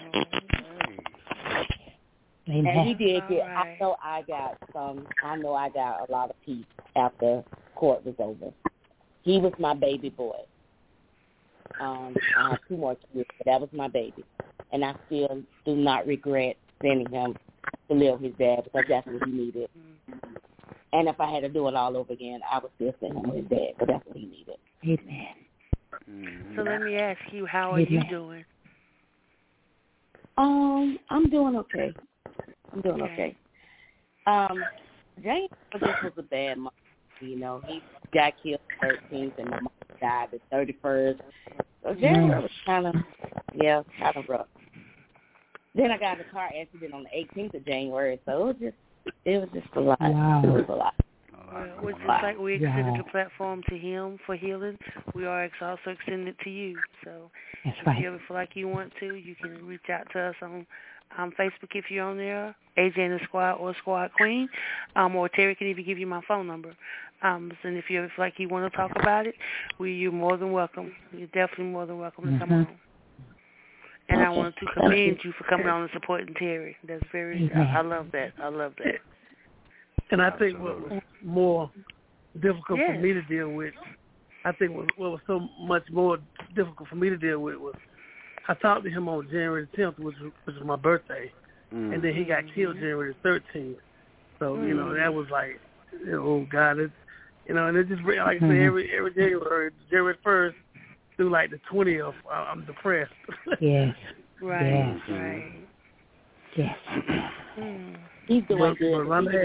Speaker 15: Amen.
Speaker 17: And he did get, I know I got a lot of peace after court was over. He was my baby boy. I have 2 more kids, but that was my baby. And I still do not regret sending him to live with his dad because that's what he needed. And if I had to do it all over again, I would still send him with his dad because that's what he needed.
Speaker 15: Amen.
Speaker 1: So let me ask you, how are you doing?
Speaker 17: I'm doing okay. Okay. James just was a bad month. You know, he got killed the 13th and my mom died the 31st. So January was kind of rough. Then I got in a car accident on the 18th of January, so it was just a lot.
Speaker 15: Wow.
Speaker 17: It was a lot.
Speaker 1: Well, just like we extended the platform to him for healing, we are also extending it to you. So if you ever feel like you want to, you can reach out to us on Facebook if you're on there, AJ and the Squad or Squad Queen, or Terry can even give you my phone number. And if you ever feel like you want to talk about it, you're more than welcome. You're definitely more than welcome to come on. And I want to commend you for coming on and supporting Terry. That's very, I love that.
Speaker 12: And I think what was more difficult for me to deal with, I think what was so much more difficult for me to deal with was I talked to him on January the 10th, which was my birthday, and then he got killed January the 13th. So, you know, that was like, you know, oh, God, it's, you know, and it just, like I say, every January 1st through like the 20th, I'm depressed.
Speaker 15: Yes.
Speaker 1: Right.
Speaker 15: Yes.
Speaker 17: He's doing good.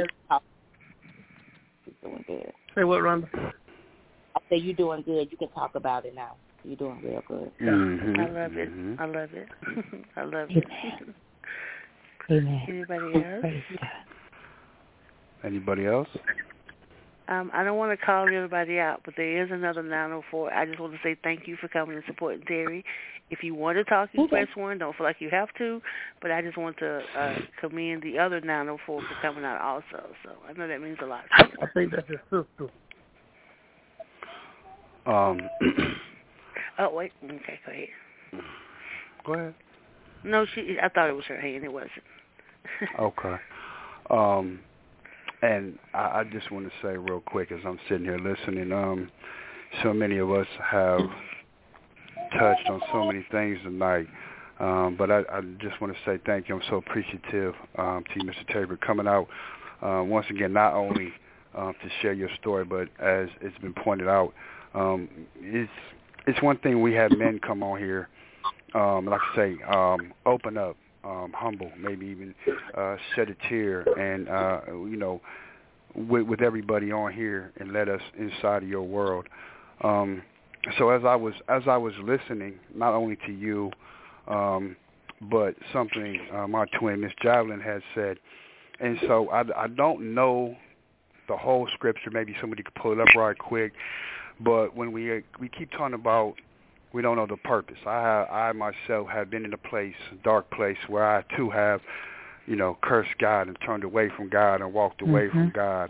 Speaker 12: He's doing good. Say what, Rhonda?
Speaker 17: I say you're doing good. You can talk about it now. You're doing real good.
Speaker 1: Mm-hmm. I love it. I love it.
Speaker 15: Amen.
Speaker 1: Anybody else?
Speaker 3: Anybody else?
Speaker 1: I don't want to call everybody out, but there is another 904. I just want to say thank you for coming and supporting Terry. If you want to talk, you press 1. Don't feel like you have to, but I just want to commend the other 904 for coming out also. So I know that means a lot.
Speaker 12: I think that's his sister.
Speaker 1: Oh, wait. Okay, go ahead.
Speaker 3: Go ahead.
Speaker 1: No, I thought it was her hand. It wasn't.
Speaker 3: Okay. And I just want to say real quick as I'm sitting here listening, so many of us have touched on so many things tonight, but I just want to say thank you. I'm so appreciative to you, Mr. Terry, for coming out once again, not only to share your story, but as it's been pointed out, it's one thing we have men come on here, like I say, open up, humble, maybe even shed a tear, and you know, with everybody on here, and let us inside of your world. So as I was listening, not only to you, but something my twin Miss Javelin had said, and so I don't know the whole scripture. Maybe somebody could pull it up right quick. But when we keep talking about we don't know the purpose. I myself have been in a dark place, where I too have cursed God and turned away from God and walked away from God.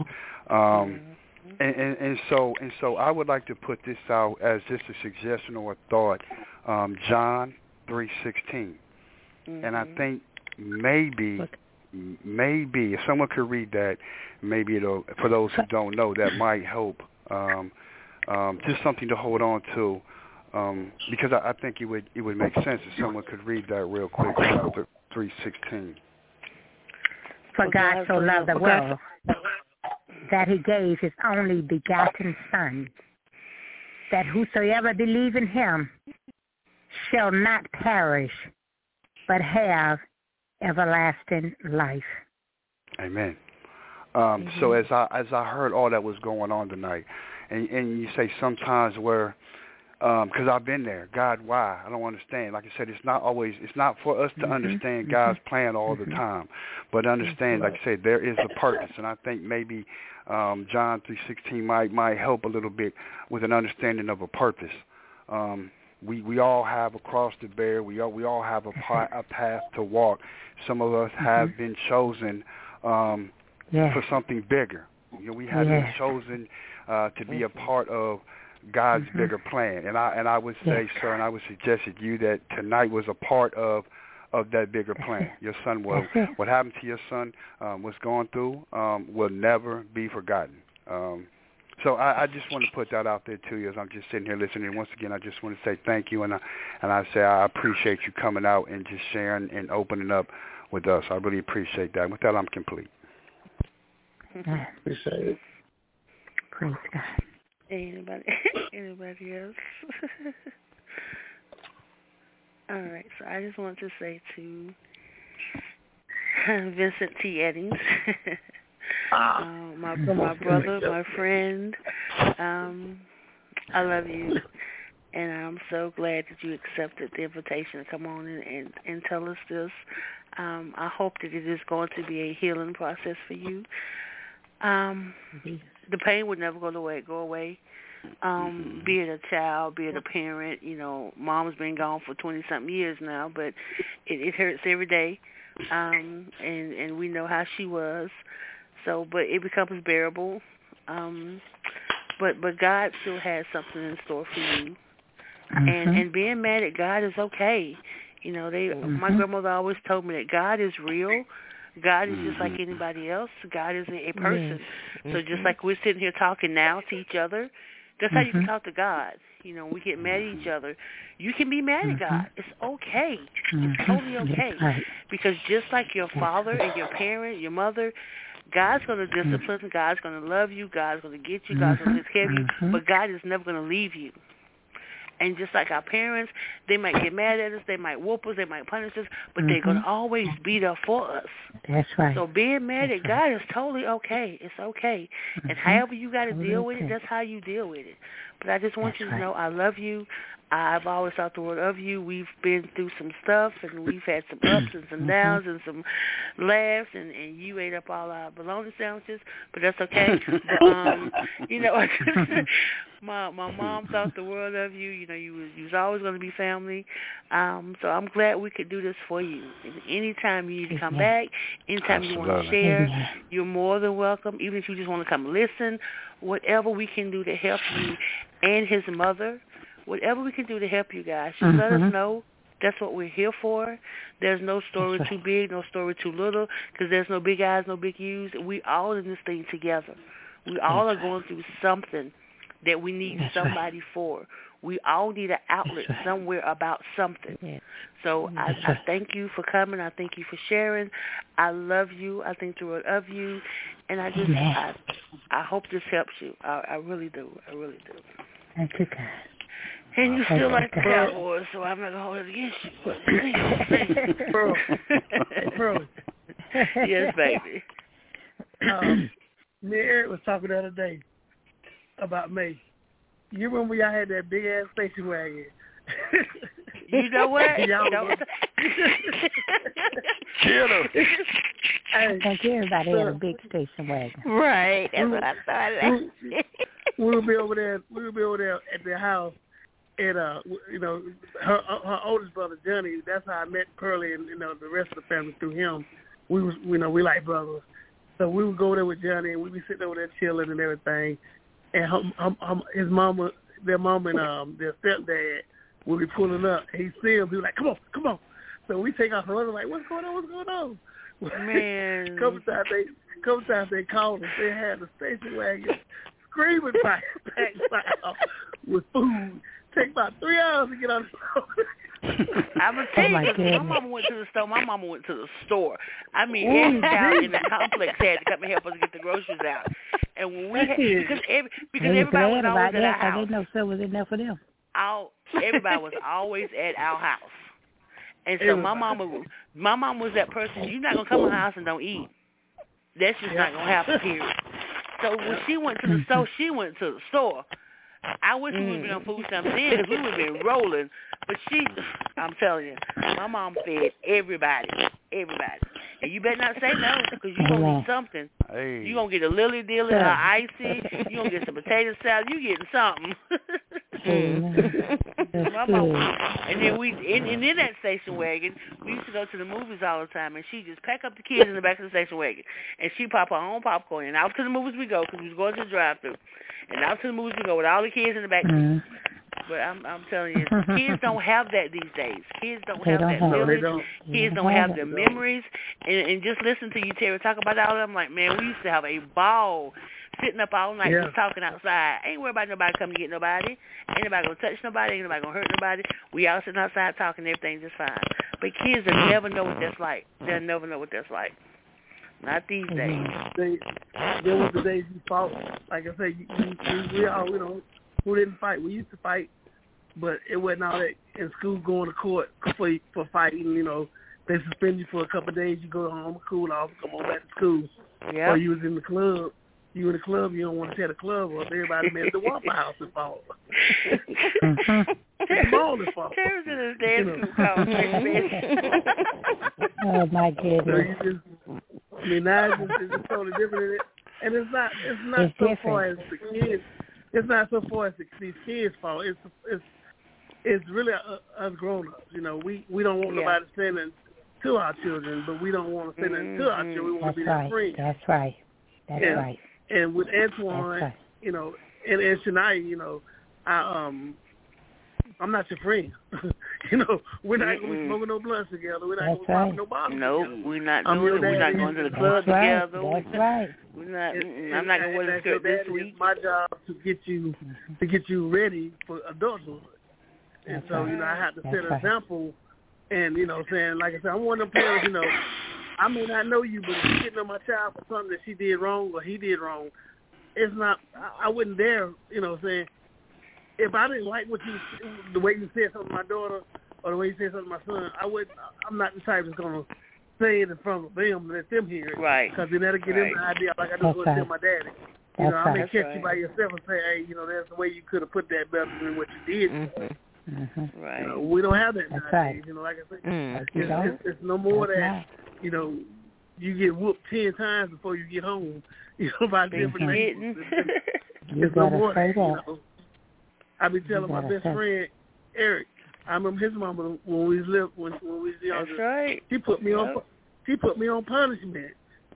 Speaker 3: And so I would like to put this out as just a suggestion or a thought. John 3:16, and I think maybe if someone could read that, maybe it'll, for those who don't know, that might help. Just something to hold on to, because I think it would make sense if someone could read that real quick. John 3:16.
Speaker 2: For God so loved the world that he gave his only begotten Son, that whosoever believe in him shall not perish, but have everlasting life.
Speaker 3: Amen. So as I heard all that was going on tonight, and you say sometimes where, because I've been there, God, why? I don't understand. Like I said, it's not for us to understand God's plan all the time, but understand, like I said, there is a purpose, and I think maybe John 3:16 might help a little bit with an understanding of a purpose. We all have a cross to bear. We all have a path to walk. Some of us have been chosen for something bigger. We have been chosen to be a part of God's bigger plan. And I would say, sir, and I would suggest to you that tonight was a part of that bigger plan. Your son what happened to your son, what's going through, will never be forgotten. So I just want to put that out there to you as I'm just sitting here listening. Once again, I just want to say thank you, and I say I appreciate you coming out and just sharing and opening up with us. I really appreciate that. With that, I'm complete.
Speaker 7: Appreciate it.
Speaker 2: Praise God.
Speaker 1: Anybody else? All right, so I just want to say to Vincent T. Eddings, my brother, my friend, I love you, and I'm so glad that you accepted the invitation to come on and tell us this. I hope that it is going to be a healing process for you. The pain would never go away. Be it a child, be it a parent, mom's been gone for 20-something years now, but it hurts every day, and we know how she was, but it becomes bearable, but God still has something in store for you, and being mad at God is okay. My grandmother always told me that God is real. God is just like anybody else. God is a person. So just like we're sitting here talking now to each other, that's how you can talk to God. We get mad at each other. You can be mad at God. It's okay. It's totally okay. Because just like your father and your parent, your mother, God's going to discipline. God's going to love you. God's going to get you. God's going to take care of you. But God is never going to leave you. And just like our parents, they might get mad at us, they might whoop us, they might punish us, but they're going to always be there for us.
Speaker 2: That's right.
Speaker 1: So being mad at God is totally okay. It's okay. And however you got to deal with it, that's how you deal with it. But I just want you to know I love you. I've always thought the world of you. We've been through some stuff, and we've had some ups and some downs and some laughs, and you ate up all our bologna sandwiches, but that's okay. But, my mom thought the world of you. You was always going to be family. So I'm glad we could do this for you. And anytime you need to come back, anytime you want to share, you're more than welcome. Even if you just want to come listen, whatever we can do to help you and his mother, whatever we can do to help you guys, just let us know. That's what we're here for. There's no story too big, no story too little, because there's no big eyes, no big U's. We all in this thing together. We all are going through something that we need somebody for. We all need an outlet somewhere about something. So I thank you for coming. I thank you for sharing. I love you. I think the world of you. And I just, I hope this helps you. I really do. I really do.
Speaker 2: Thank you, God.
Speaker 1: And you still like the Cowboys, so I'm not going to hold it against you.
Speaker 12: Bro.
Speaker 1: Yes, baby.
Speaker 12: Me and Eric was talking the other day about me. You remember y'all had that big-ass station wagon?
Speaker 1: You know what?
Speaker 2: I think everybody had a big station wagon.
Speaker 8: Right. That's what I thought.
Speaker 12: We would be over there at their house, and her oldest brother Johnny. That's how I met Pearlie and the rest of the family through him. we was, we like brothers. So we would go there with Johnny, and we'd be sitting over there chilling and everything. And his mama, their mom and their stepdad would be pulling up. And he'd see him, he'd be like, come on. So we take off running like, what's going on?
Speaker 1: Man.
Speaker 12: Couple times they called us. They had the station wagon screaming back with food. Take about 3 hours to get on the store.
Speaker 1: I'm going to tell you, my mama went to the store. My mama went to the store. I mean, every child in the complex had to come and help us get the groceries out. And when we had, because everybody was always at our house.
Speaker 15: They know so was enough for them.
Speaker 1: Everybody was always at our house. And so my mom was that person, you're not going to come to my house and don't eat. That's just not going to happen, period. So when she went to the store, she went to the store. I wish we would have been on food stamps then because we would have been rolling. But I'm telling you, my mom fed everybody. And you better not say no because you're going to need something.
Speaker 3: Hey. You're
Speaker 1: going to get a lily dilly, or icy. You're going to get some potato salad. You're getting something. My mama, and then in that station wagon, we used to go to the movies all the time, and she just pack up the kids in the back of the station wagon, and she pop her own popcorn, and out to the movies we go because we was going to the drive-thru, and out to the movies we go with all the kids in the back. But I'm telling you, kids don't have that these days. Kids don't have that village. Kids don't have the memories. And just listen to you, Terry, talk about all of them. Like, man, we used to have a ball sitting up all night just talking outside. Ain't worried about nobody coming to get nobody. Ain't nobody going to touch nobody. Ain't nobody going to hurt nobody. We all sitting outside talking, everything's just fine. But kids will never know what that's like. They'll never know what that's like. Not these days.
Speaker 12: There was the days you fought. Like I said, we all, who didn't fight. We used to fight, but it wasn't all that in school going to court for fighting. They suspend you for a couple of days. You go home, cool off, come on back to school.
Speaker 1: Yeah.
Speaker 12: Or you was in the club. You in the club, you don't want to tear the club up. Everybody made the Waffle House and fall.
Speaker 1: Terry's in his dance
Speaker 15: Oh my goodness.
Speaker 12: Now it's totally different. And it's not so different. Far as the kids. It's not so far as these kids' fault. It's really us grown-ups. We don't want nobody sending to our children, but we don't want to send them to our children. We want to be their friends.
Speaker 15: That's right. That's right.
Speaker 12: And with Antoine, and Shania, I'm not your friend. We're not going to be smoking no blunts together. We're not going to pop no bottles together.
Speaker 1: We're not doing it. We're not going to the club together.
Speaker 15: That's right.
Speaker 1: We're not. I'm not going to wear the skirt this week.
Speaker 12: It's my job to get you ready for adulthood. And so, I have to set an example. And, saying, like I said, I'm one of them parents, I may not know you, but if you're getting on my child for something that she did wrong or he did wrong, it's not, I wouldn't dare, saying, if I didn't like the way you said something to my daughter or the way you said something to my son, I'm not the type that's going to say it in front of them, let them hear it.
Speaker 1: Right.
Speaker 12: Because then that'll get them the idea, like I just want to tell my daddy. I may catch you by yourself and say, hey, that's the way you could have put that better than what you did.
Speaker 1: Right.
Speaker 12: We don't have that
Speaker 15: nowadays.
Speaker 12: Like I said, it's no more that, you get whooped 10 times before you get home, by different things. It's no more that, I be telling my best friend, Eric, I remember his mama when we was younger.
Speaker 1: That's right.
Speaker 12: She put me on punishment.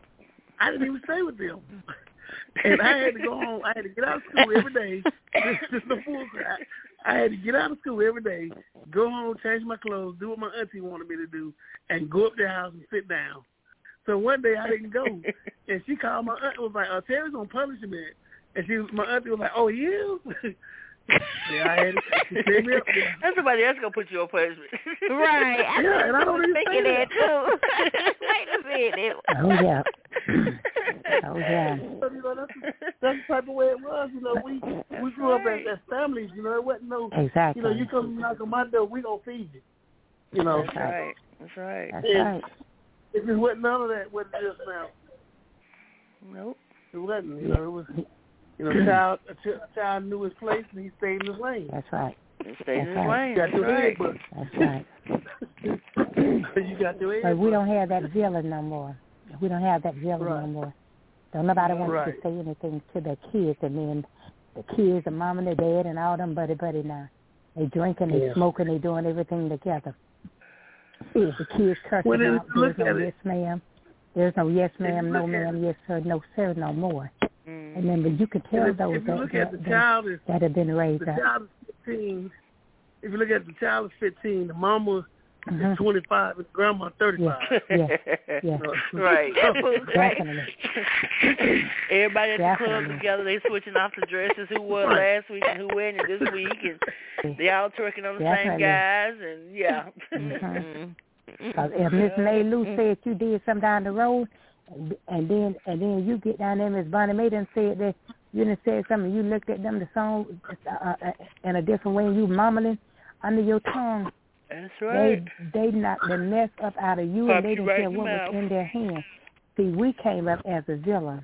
Speaker 12: I didn't even stay with them. And I had to go home. I had to get out of school every day. Just the full cry. I had to get out of school every day, go home, change my clothes, do what my auntie wanted me to do, and go up their house and sit down. So one day I didn't go, and she called my aunt and was like, Terry's on punishment. And my auntie was like, oh, he is? I had to take me up there.
Speaker 1: And somebody else going to put you on punishment.
Speaker 8: Right.
Speaker 12: And I don't even
Speaker 8: thinking that too. Wait a minute.
Speaker 15: Oh, yeah. Oh, yeah.
Speaker 12: That's the type of way it was. We grew up as families. It wasn't no.
Speaker 15: Exactly.
Speaker 12: You come knock on my door, we gonna feed you.
Speaker 1: That's right. That's right.
Speaker 15: That's right.
Speaker 12: It just wasn't none of that. What it is now.
Speaker 1: Nope.
Speaker 12: It wasn't. It was. A child knew his place and he stayed in his lane.
Speaker 15: That's right.
Speaker 1: He stayed in his lane.
Speaker 12: Got your head, but
Speaker 15: that's right.
Speaker 12: You got your head.
Speaker 15: But we don't have that villain no more. We don't have that villain no more. Don't nobody want to say anything to their kids, and then the kids, the mom and the dad, and all them buddy now. They drinking, they smoking, they doing everything together. The kids cursing out, there's no yes ma'am. There's no yes ma'am, no ma'am, yes sir, no sir, no more. And then, but you could tell those that have been raised up.
Speaker 12: Child is 15. If you look at the child is 15, the mama is 25 and the grandma 35.
Speaker 15: Yeah.
Speaker 1: Right.
Speaker 15: Definitely.
Speaker 1: Everybody at the club together, they switching off the dresses who wore last week and who wearing it this week, and they all twerking on the same guys, and
Speaker 15: Because if Miss May Lou said you did something down the road, and then you get down there, Miss Bonnie Mae done said that you done said something, you looked at them the song in a different way, and you mumbling under your tongue.
Speaker 1: That's right.
Speaker 15: They knocked the mess up out of you, and they didn't care what was in their hand. See, we came up as a villain.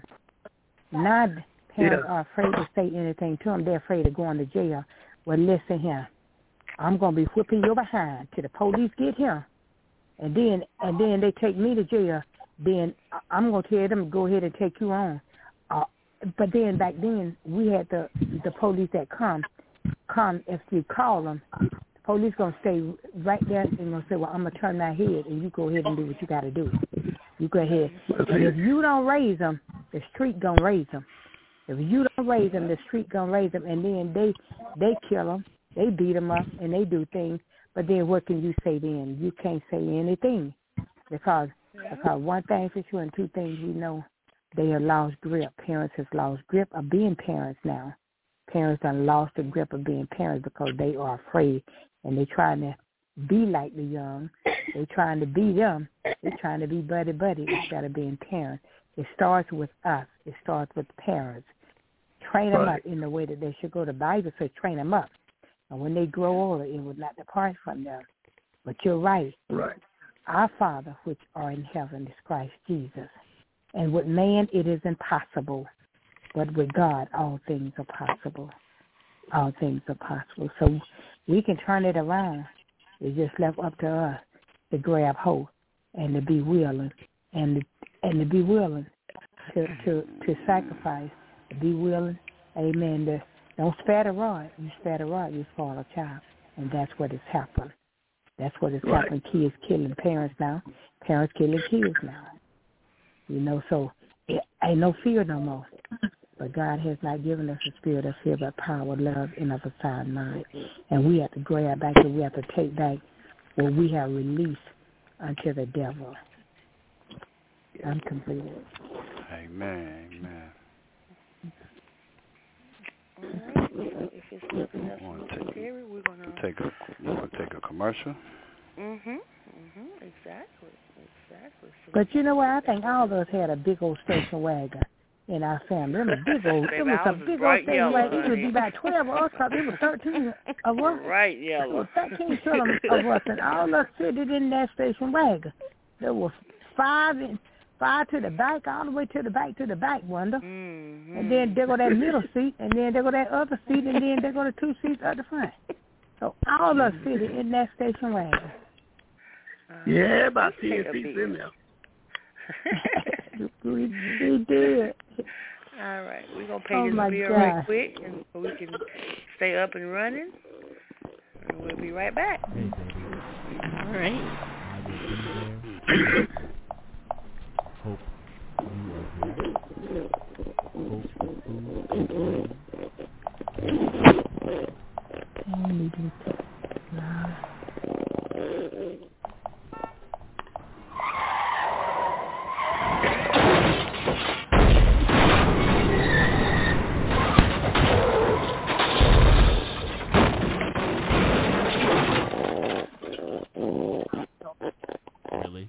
Speaker 15: Now parents are afraid to say anything to them. They're afraid of going to jail. Well, listen here. I'm going to be whipping your behind till the police get here. And then they take me to jail. Then I'm going to tell them to go ahead and take you on. But then back then, we had the police that come if you call them. Police going to stay right there and going to say, well, I'm going to turn my head, and you go ahead and do what you got to do. You go ahead. And if you don't raise them, the street going to raise them. If you don't raise them, the street going to raise them. And then they kill them. They beat them up, and they do things. But then what can you say then? You can't say anything. Because one thing for sure and two things we know, they have lost grip. Parents have lost grip of being parents now. Parents have lost the grip of being parents because they are afraid. And they're trying to be like the young. They're trying to be them. They're trying to be buddy instead of being parents. It starts with us. It starts with parents. Train them up in the way that they should go. The Bible says train them up. And when they grow older, it will not depart from them. But you're right.
Speaker 12: Right.
Speaker 15: Our Father, which are in heaven, is Christ Jesus. And with man, it is impossible. But with God, all things are possible. All things are possible. So we can turn it around. It's just left up to us to grab hold and to be willing and to be willing to sacrifice, to be willing, amen, don't spare the rod. You spare the rod, you spoil a child. And that's what has happened. That's what has happened. Kids killing parents now. Parents killing kids now. You know, so it ain't no fear no more. But God has not given us a spirit of fear, but power, love, and of a sound mind. And we have to grab back and we have to take back what we have released unto the devil. I'm completed.
Speaker 3: Amen. Amen.
Speaker 1: All right. So if it's nothing else from Terry, we're gonna
Speaker 3: take a commercial.
Speaker 1: Exactly. So
Speaker 15: but you know what? I think all of us had a big old station wagon in our family. It was a big old station wagon. It would be about 12 of us, probably it was 13 of us.
Speaker 1: Right, yellow.
Speaker 15: It was 13 of us, and all of us fitted in that station wagon. There was five to the back, all the way to the back window. And then there go that middle seat, and then there go that other seat, and then there go the two seats at the front. So all of us fitted in that station wagon.
Speaker 12: Yeah, about 10 seats in there.
Speaker 15: we did.
Speaker 1: All right, we're going to pay this bill right quick and so we can stay up and running. And we'll be right back.
Speaker 8: All right.
Speaker 18: Hope you are here. Really?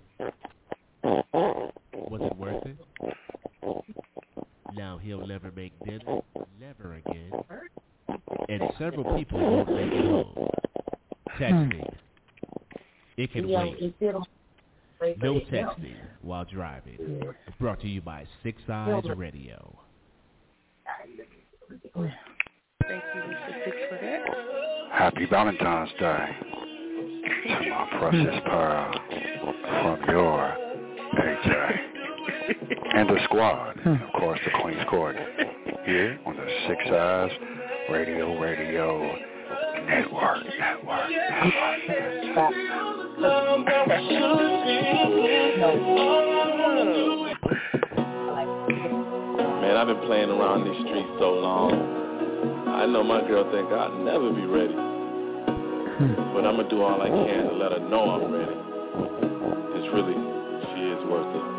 Speaker 18: Was it worth it? Now he'll never make dinner, never again. And several people won't make it home. Texting. It can wait. No texting while driving. Brought to you by Six Eyes Radio.
Speaker 1: Thank you, Mr. Six, for that.
Speaker 3: Happy Valentine's Day to my precious pearl from your AJ and the squad, and of course the Queen's Court, here on the Six Eyes Radio Network.
Speaker 19: Man, I've been playing around these streets so long. I know my girl think I'll never be ready. But I'm going to do all I can to let her know I'm ready. Because really, she is worth it.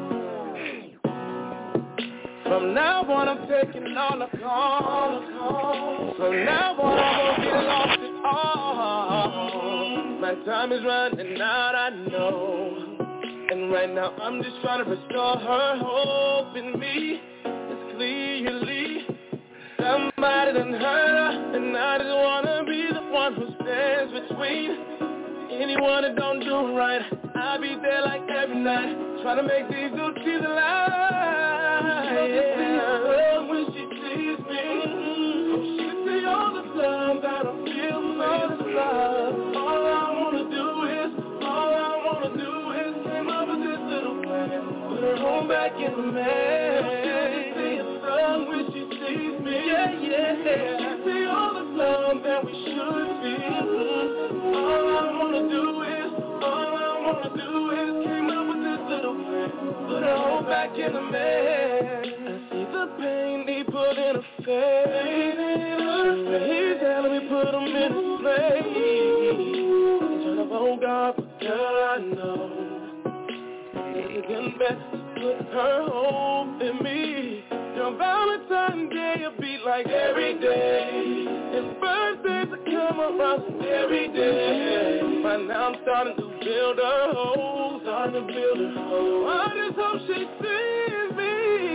Speaker 13: From now on, I'm taking all the calls. From now on, I won't get lost at all. My time is running out, I know. And right now, I'm just trying to restore her hope in me. It's clearly somebody done hurt her, and I just wanna be the one who stands between anyone that don't do right. I'll be there like every night, trying to make these two tears alive. Yeah. When she sees me, she see all the love that I feel, all the love. All I wanna do is came up with this little plan, put her home back in the man. See a sun when she sees me, yeah. See all the love that we should be. All I wanna do is came up with this little plan, put her home back in the man. I see the pain he put in her face. He's telling me put him in his place. Turn up on God, but girl, I know it's getting best to put her hope in me. Your Valentine's Day will be like every day, and birthdays will come around every day. By now I'm starting to build her hope, I just hope she sees me.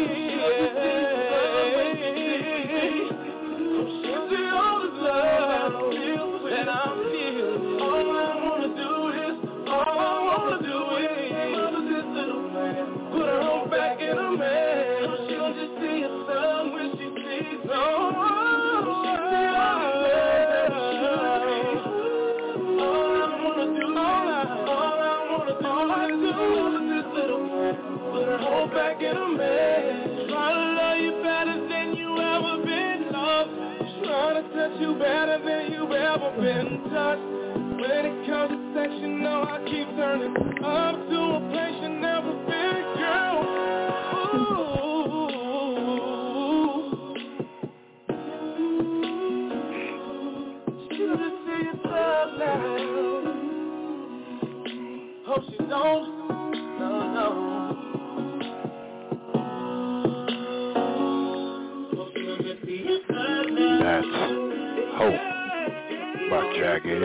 Speaker 13: She'll see all the love that I feel. All I wanna do is put her home back in her man. She'll just see a sun when she sees me. Put her home back in her man. Trying to love you better than you ever been loved. Trying to touch you better than you ever been touched. When it comes to sex, you know I keep turning up to a place you never been, girl. She'll just see your love now. Hope she don't, no.
Speaker 3: That's Hope by Jagged Edge.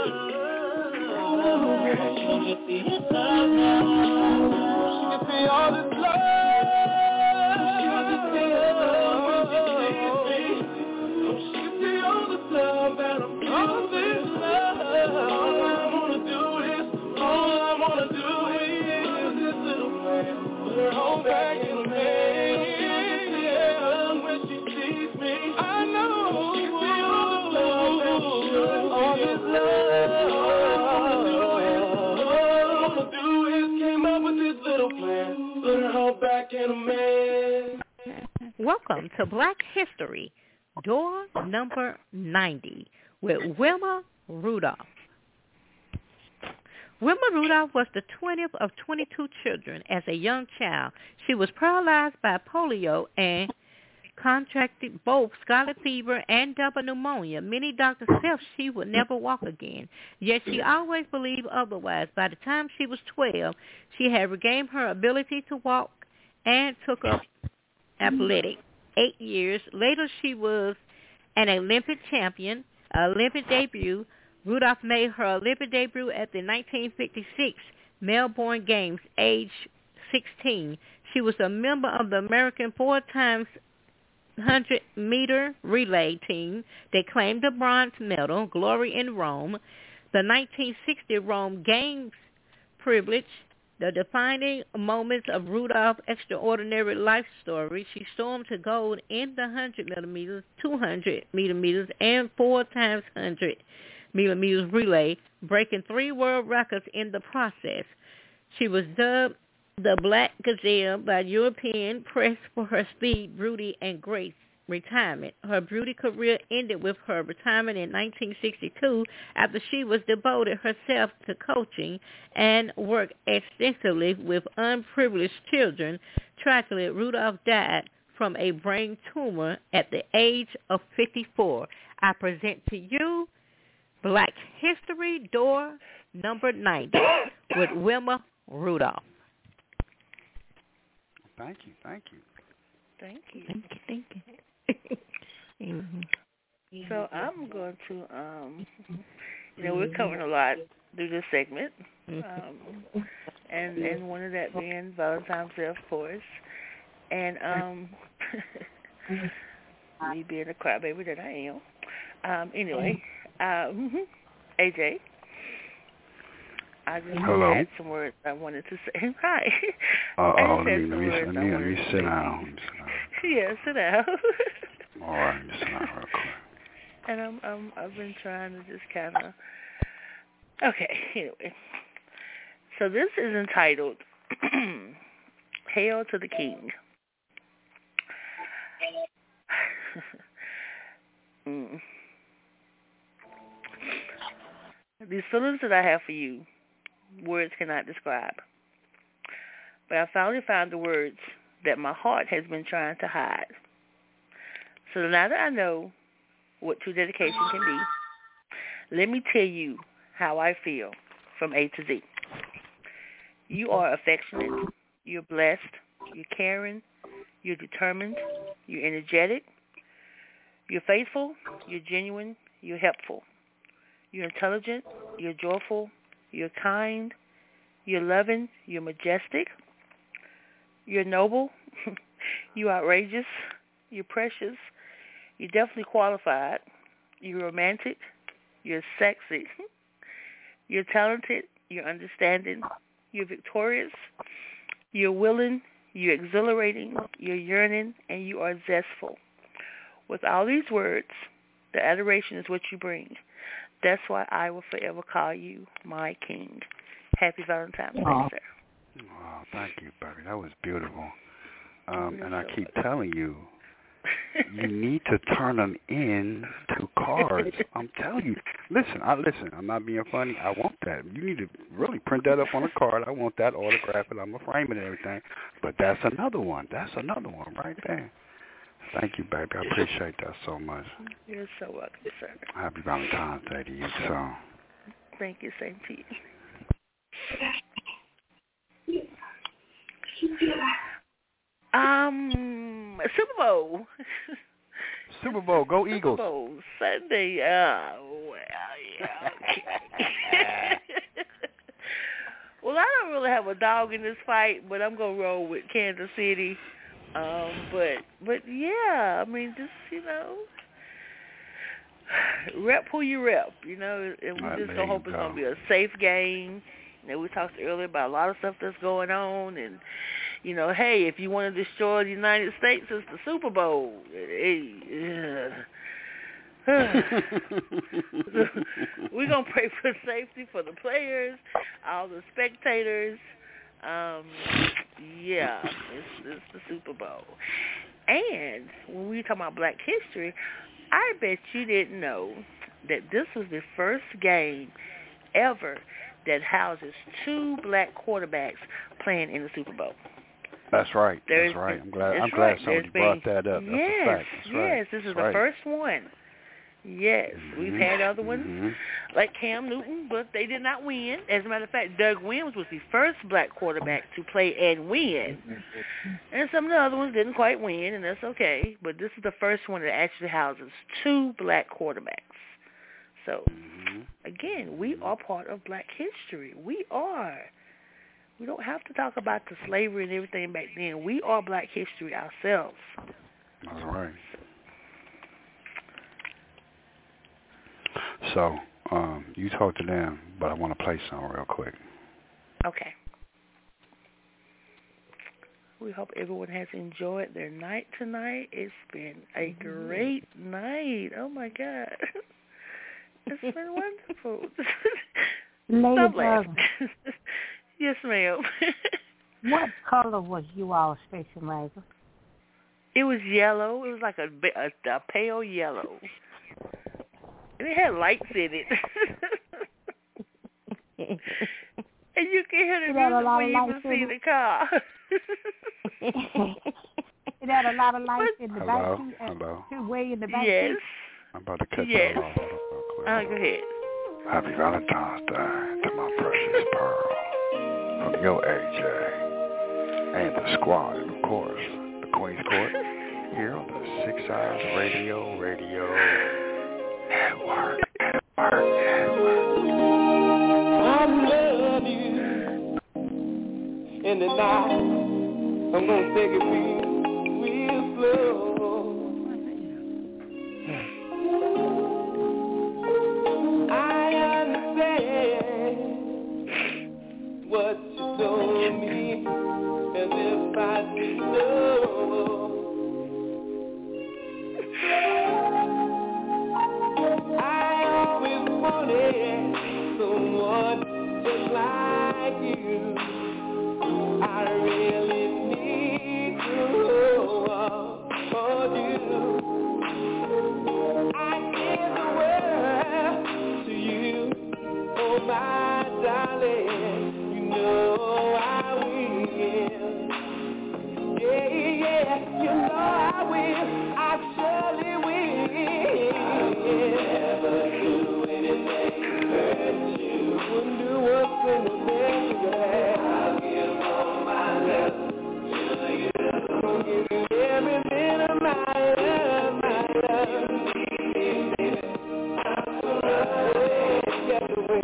Speaker 13: All this love, she see all the love that I'm all this love. All I wanna do is this little man, put her home back in the man. Yeah, when she sees me, I know she see all the love that she should. All this love, all I wanna do is came up with this little plan, put her home back in a man.
Speaker 8: Welcome to Black History, door number 90, with Wilma Rudolph. Wilma Rudolph was the 20th of 22 children. As a young child, she was paralyzed by polio and contracted both scarlet fever and double pneumonia. Many doctors felt she would never walk again, yet she always believed otherwise. By the time she was 12, she had regained her ability to walk and took up athletics. 8 years later, she was an Olympic champion. Olympic debut. Rudolph made her Olympic debut at the 1956 Melbourne Games, age 16. She was a member of the American 4x 100-meter relay team. They claimed the bronze medal, glory in Rome. The 1960 Rome Games privilege, the defining moments of Rudolph's extraordinary life story. She stormed to gold in the 100 millimeters, 200 millimeters, and 4x 100 millimeters relay, breaking 3 world records in the process. She was dubbed the Black Gazelle by European press for her speed, beauty, and grace. Retirement. Her beauty career ended with her retirement in 1962 after she was devoted herself to coaching and worked extensively with unprivileged children. Tragically, Rudolph died from a brain tumor at the age of 54. I present to you Black History Door number 90 with Wilma Rudolph.
Speaker 3: Thank you.
Speaker 1: Thank you.
Speaker 8: Thank you.
Speaker 1: Mm-hmm. So I'm going to, we're covering a lot through this segment, and one of that being Valentine's Day, of course, and me being a crybaby that I am. Anyway, AJ, I just had some words I wanted to say. Hi.
Speaker 3: Let me sit down.
Speaker 1: Yeah, sit down.
Speaker 3: All right, let me sit down real quick.
Speaker 1: And I've been trying to just kind of. Okay, anyway. So this is entitled "Hail to the King." These feelings that I have for you, words cannot describe. But I finally found the words that my heart has been trying to hide. So now that I know what true dedication can be, let me tell you how I feel from A to Z. You are affectionate, you're blessed, you're caring, you're determined, you're energetic, you're faithful, you're genuine, you're helpful. You're intelligent, you're joyful, you're kind, you're loving, you're majestic, you're noble, you're outrageous, you're precious, you're definitely qualified, you're romantic, you're sexy, you're talented, you're understanding, you're victorious, you're willing, you're exhilarating, you're yearning, and you are zestful. With all these words, the adoration is what you bring. That's why I will forever call you my king. Happy Valentine's Day, sir.
Speaker 3: Wow, thank you, baby. That was beautiful. And I keep telling you, you need to turn them in to cards. I'm telling you. Listen. I'm not being funny. I want that. You need to really print that up on a card. I want that, autograph it. I'm going to frame it and everything. But that's another one. That's another one right there. Thank you, baby. I appreciate that so much.
Speaker 1: You're so welcome, sir.
Speaker 3: Happy Valentine's Day to you, so.
Speaker 1: Thank you. Same to you. Super Bowl.
Speaker 3: Super Bowl. Go Eagles.
Speaker 1: Super Bowl Sunday. Well, yeah. Well, I don't really have a dog in this fight, but I'm gonna roll with Kansas City. But yeah, I mean, just, rep who you rep, and we just gonna hope it's gonna be a safe game. We talked earlier about a lot of stuff that's going on, and hey, if you want to destroy the United States, it's the Super Bowl. We're gonna pray for safety for the players, all the spectators. Yeah, it's the Super Bowl. And when we talk about Black history, I bet you didn't know that this was the first game ever that houses two black quarterbacks playing in the Super Bowl.
Speaker 3: That's right. That's right. I'm glad somebody brought that up. That's a fact. That's right.
Speaker 1: Yes, this is the first one. Yes, we've had other ones like Cam Newton, but they did not win. As a matter of fact, Doug Williams was the first black quarterback to play and win. And some of the other ones didn't quite win, and that's okay. But this is the first one that actually houses two black quarterbacks. So, again, we are part of Black history. We are. We don't have to talk about the slavery and everything back then. We are Black history ourselves.
Speaker 3: That's right. So, you talk to them, but I want to play something real quick.
Speaker 1: Okay. We hope everyone has enjoyed their night tonight. It's been a great night. Oh, my God. It's been wonderful.
Speaker 15: Lady
Speaker 1: Yes, ma'am.
Speaker 15: What color was you all Space Raven?
Speaker 1: It was yellow. It was like a pale yellow. And it had lights in it. And you can hear the music when you even see the car.
Speaker 15: It that a lot of life in the back too?
Speaker 3: Hello.
Speaker 15: Too way in the back
Speaker 1: Yes.
Speaker 15: too?
Speaker 3: I'm about to cut y'all off.
Speaker 1: Go ahead.
Speaker 3: Happy Valentine's Day to my precious Pearl. From your AJ. And the squad, and of course, the Queen's Court. Here on the 6 Eyes Radio Network.
Speaker 13: I love you. In the night, I'm gonna take it real slow. I understand what you told me, as if I didn't know. I always wanted someone just like you. I really need to hold you. I give the world to you, oh my darling. You know I will. Yeah, you know I will. I surely will. Never do anything to hurt you. Wouldn't do what's in the best you have. I'll give all my love to you. I'll give you every bit of my love, my love. I'm surrounded, get away.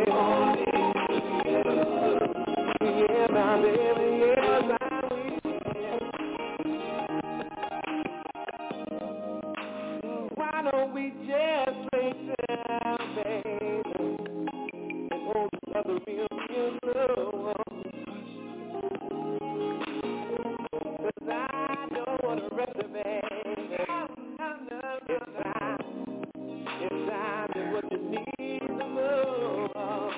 Speaker 13: Yeah, my baby, yes, I will. Why don't we just lay down, baby, and hold each other real slow? 'Cause I don't want to rest it, baby. It's time to what you need the most.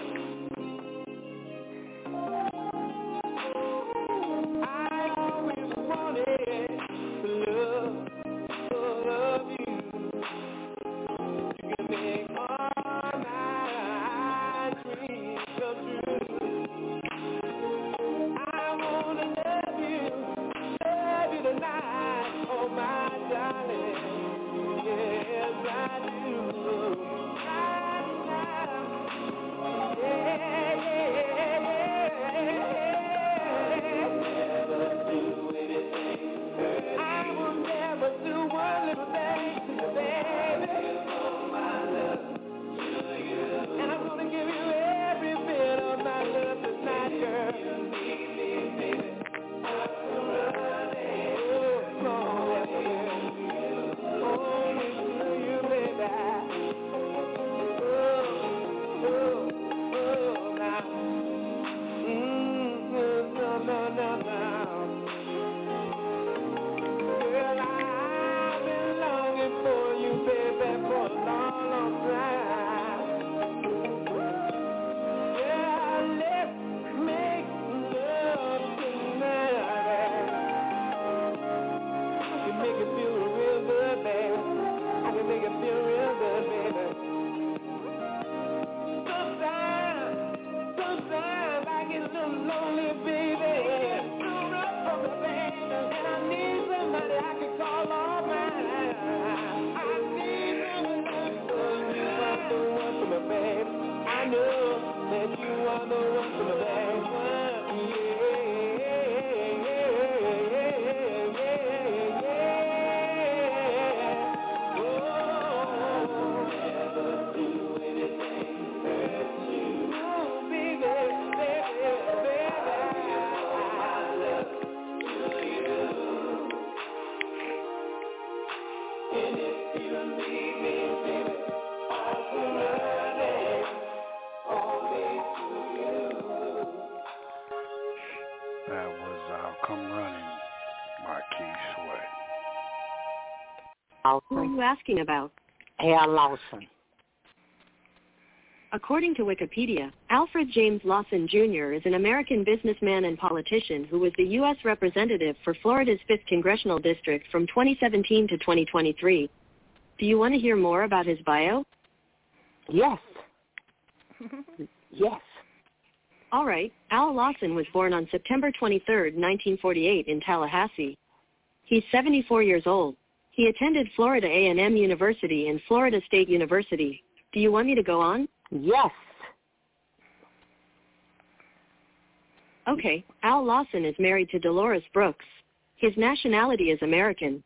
Speaker 13: I always wanted to love you. You can make all my dreams come true. I wanna love you tonight, oh my darling. Yes, I do. I will never do one little thing to you, baby. And I'm gonna give you every bit of my love tonight, girl. Girl, I've been longing for you, baby, for a long, long time. Yeah, let's make love tonight. I can make it feel real good, baby. I can make it feel real good, baby. Sometimes I get a little lonely, baby. And I need somebody I can call all mine. I need somebody because you are the one for me, babe. I know that you are the one for me, babe.
Speaker 3: That was Come Running by Keith Sweat.
Speaker 20: Who are you asking about?
Speaker 2: Al Lawson.
Speaker 20: According to Wikipedia, Alfred James Lawson Jr. is an American businessman and politician who was the U.S. representative for Florida's 5th Congressional District from 2017 to 2023. Do you want to hear more about his bio?
Speaker 2: Yes. Yes.
Speaker 20: All right. Al Lawson was born on September 23, 1948 in Tallahassee. He's 74 years old. He attended Florida A&M University and Florida State University. Do you want me to go on?
Speaker 2: Yes.
Speaker 20: Okay. Al Lawson is married to Dolores Brooks. His nationality is American.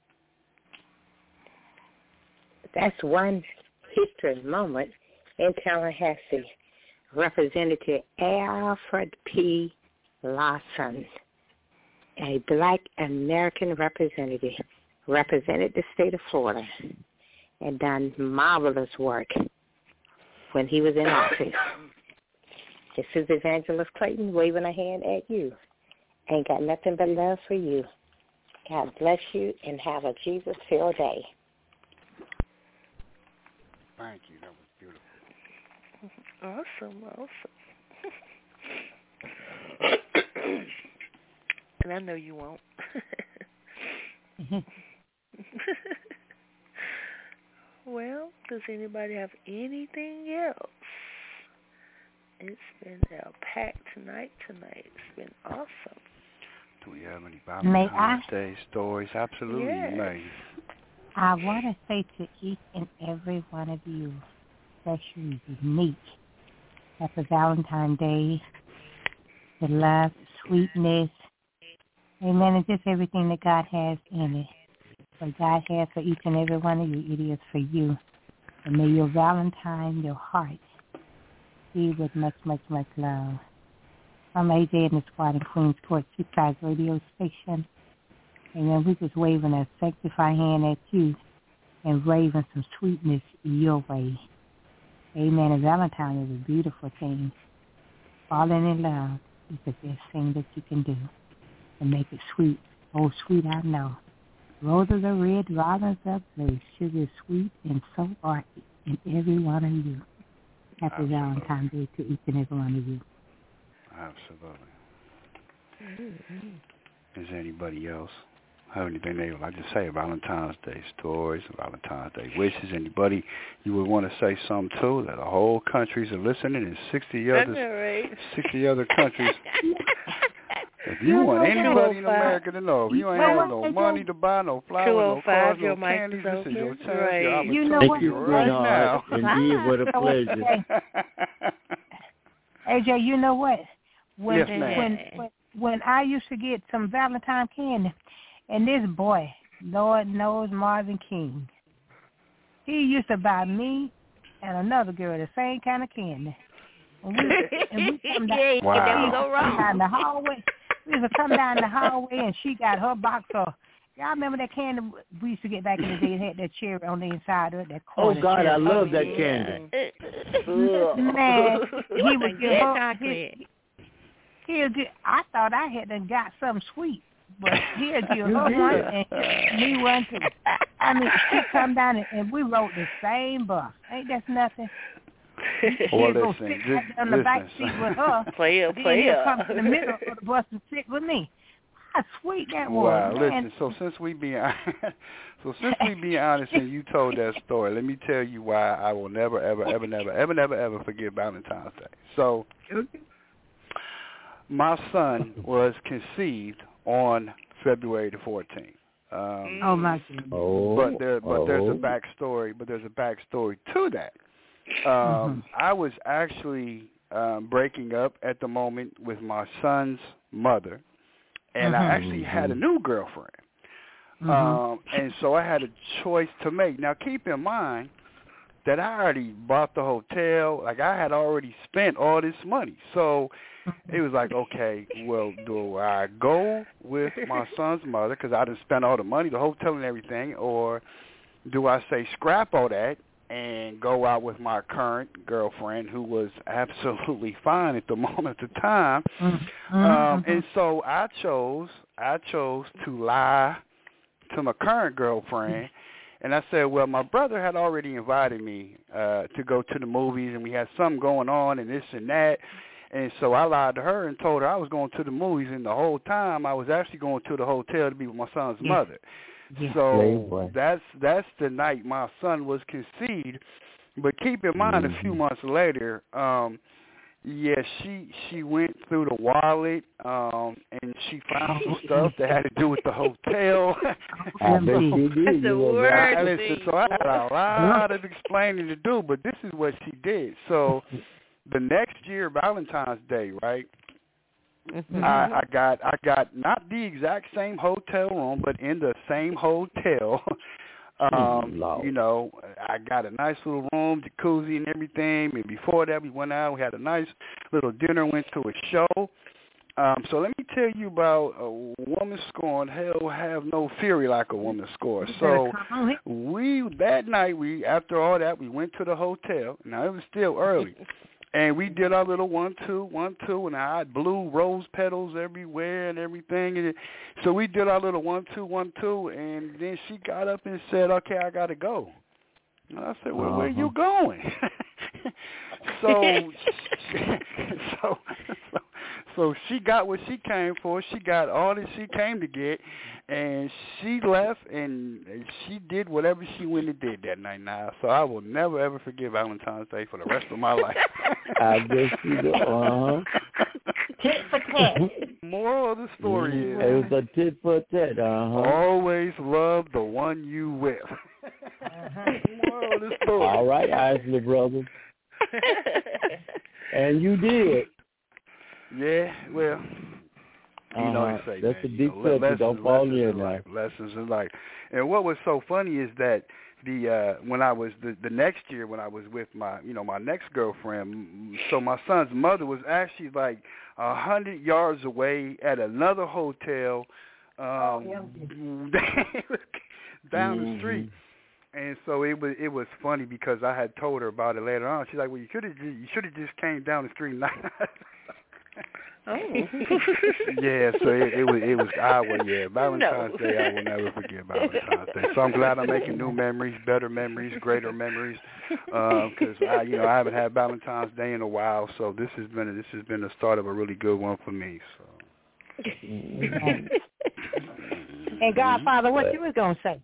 Speaker 2: That's one history moment in Tallahassee. Representative Alfred P. Lawson, a black American representative, represented the state of Florida and done marvelous work when he was in office. This is Evangelist Clayton waving a hand at you. Ain't got nothing but love for you. God bless you and have a Jesus-filled day.
Speaker 3: Thank you. That was beautiful.
Speaker 1: Awesome. And I know you won't. Well, does anybody have anything else? It's been a packed night tonight. It's been awesome.
Speaker 3: Do we have any Valentine's Day stories? Absolutely,
Speaker 15: Yes.
Speaker 3: May.
Speaker 15: I want to say to each and every one of you, especially unique, happy Valentine's Day, the love, the sweetness, amen, and just everything that God has in it. What God has for each and every one of you, it is for you. And may your Valentine, your heart, be with much, much, much love. I'm AJ and the squad in Queens Court, 6 Eyes Radio Station. And then we just waving a sanctified hand at you and waving some sweetness your way. Amen. And Valentine is a beautiful thing. Falling in love is the best thing that you can do. And make it sweet. Oh, sweet, I know. Roses are red, violets are blue. Sugar is sweet, and so are in every one of you. Happy Valentine's Day to each and every one of you.
Speaker 3: Absolutely. Is there anybody else have anything they would like to say? Valentine's Day stories, Valentine's Day wishes. Anybody you would want to say something to? That the whole countries are listening in 60 other countries. If you want anybody in America to know, if you ain't have no money to buy, no flowers, no cars, no candies, this is your chance, your opportunity.
Speaker 11: Thank you, sweetheart. Indeed, what a pleasure.
Speaker 15: AJ, you know what?
Speaker 3: Yes, ma'am.
Speaker 15: When I used to get some Valentine candy, and this boy, Lord knows Marvin King, he used to buy me and another girl the same kind of candy. And we come down the hallway. We used to come down the hallway, and she got her box of. Y'all remember that candy we used to get back in the day? It had that cherry on the inside of it. That
Speaker 11: oh, God,
Speaker 15: cherry.
Speaker 11: I love that candy.
Speaker 15: Man, he would give her. I thought I had done got something sweet, but he'll give her one and me one too. I mean, she come down and we wrote the same bus. Ain't that nothing?
Speaker 3: Well,
Speaker 15: he'll go sit right on the back seat with her. He'll come to the middle of the bus and sit with me. How sweet that was.
Speaker 3: Wow,
Speaker 15: man.
Speaker 3: listen, so since we be honest and you told that story, let me tell you why I will never, ever forget Valentine's Day. So my son was conceived on February the 14th.
Speaker 15: Oh my goodness.
Speaker 3: But there's a backstory. But there's a backstory to that. I was actually breaking up at the moment with my son's mother, and I actually had a new girlfriend. And so I had a choice to make. Now, keep in mind that I already bought the hotel. Like, I had already spent all this money. So it was like, okay, well, do I go with my son's mother because I done spent all the money, the hotel and everything, or do I say scrap all that and go out with my current girlfriend, who was absolutely fine at the moment of time? And so I chose to lie to my current girlfriend, and I said, well, my brother had already invited me to go to the movies, and we had something going on and this and that. And so I lied to her and told her I was going to the movies, and the whole time I was actually going to the hotel to be with my son's mother. So that's the night my son was conceived. But keep in mind, a few months later, Yeah, she went through the wallet, and she found some stuff that had to do with the hotel.
Speaker 11: I bet she did.
Speaker 8: The word thing.
Speaker 3: So I had a lot of explaining to do, but this is what she did. So the next year, Valentine's Day, right?
Speaker 8: Mm-hmm.
Speaker 3: I got not the exact same hotel room, but in the same hotel. You know, I got a nice little room, jacuzzi and everything. And before that, we went out. We had a nice little dinner, went to a show. So let me tell you about a woman scoring. Hell have no fury like a woman score. So that night, after all that, we went to the hotel. Now, it was still early. And we did our little 1-2, and I had blue rose petals everywhere and everything. And so we did our little 1-2, and then she got up and said, "Okay, I got to go." And I said, "Well, where you going?" So she got what she came for. She got all that she came to get, and she left, and she did whatever she went and did that night now. So I will never, ever forget Valentine's Day for the rest of my life.
Speaker 11: I guess you do.
Speaker 2: Tit for tat.
Speaker 3: Moral of the story is,
Speaker 11: it was a tit for tat.
Speaker 3: Always love the one you with. Moral of the story.
Speaker 11: All right, Isley brothers. And you did.
Speaker 3: Yeah, well, you know they say,
Speaker 11: that's
Speaker 3: man,
Speaker 11: a deep subject. Don't fall in there.
Speaker 3: Lessons in life. And what was so funny is that when I was the next year when I was with my next girlfriend, so my son's mother was actually like 100 yards away at another hotel down the street. And so it was funny because I had told her about it later on. She's like, "Well, you should have just came down the street."
Speaker 8: Oh.
Speaker 3: Yeah, so it was Valentine's Day. I will never forget Valentine's Day. So I'm glad I'm making new memories, better memories, greater memories, because I haven't had Valentine's Day in a while. So this has been the start of a really good one for me. So.
Speaker 2: And Godfather, what you was gonna say?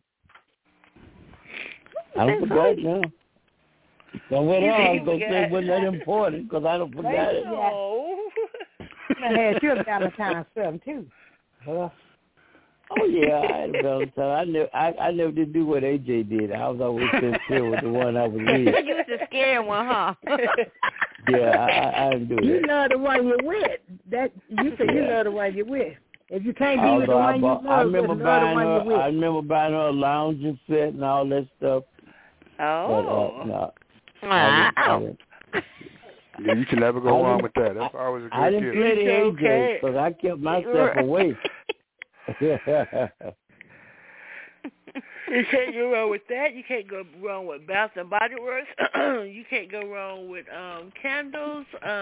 Speaker 11: I don't forget now. So what I was going to say wasn't that important because I don't forget it.
Speaker 2: I had your Valentine's film too.
Speaker 11: Oh yeah, I had a Valentine. I never did do what AJ did. I was always sincere with the one I was with.
Speaker 8: You was the scary one, huh?
Speaker 11: Yeah, I didn't do it.
Speaker 15: You love the one you're with. That you say you love the one you're with. If you can't be with the one you love,
Speaker 11: I remember buying her a lounging set and all that stuff.
Speaker 8: Oh.
Speaker 11: But, no.
Speaker 3: Yeah, you can never go wrong with that. That's always a good
Speaker 11: I didn't play the AJ because I kept myself away.
Speaker 1: You can't go wrong with that. You can't go wrong with Bath and Body Works. You can't go wrong with candles.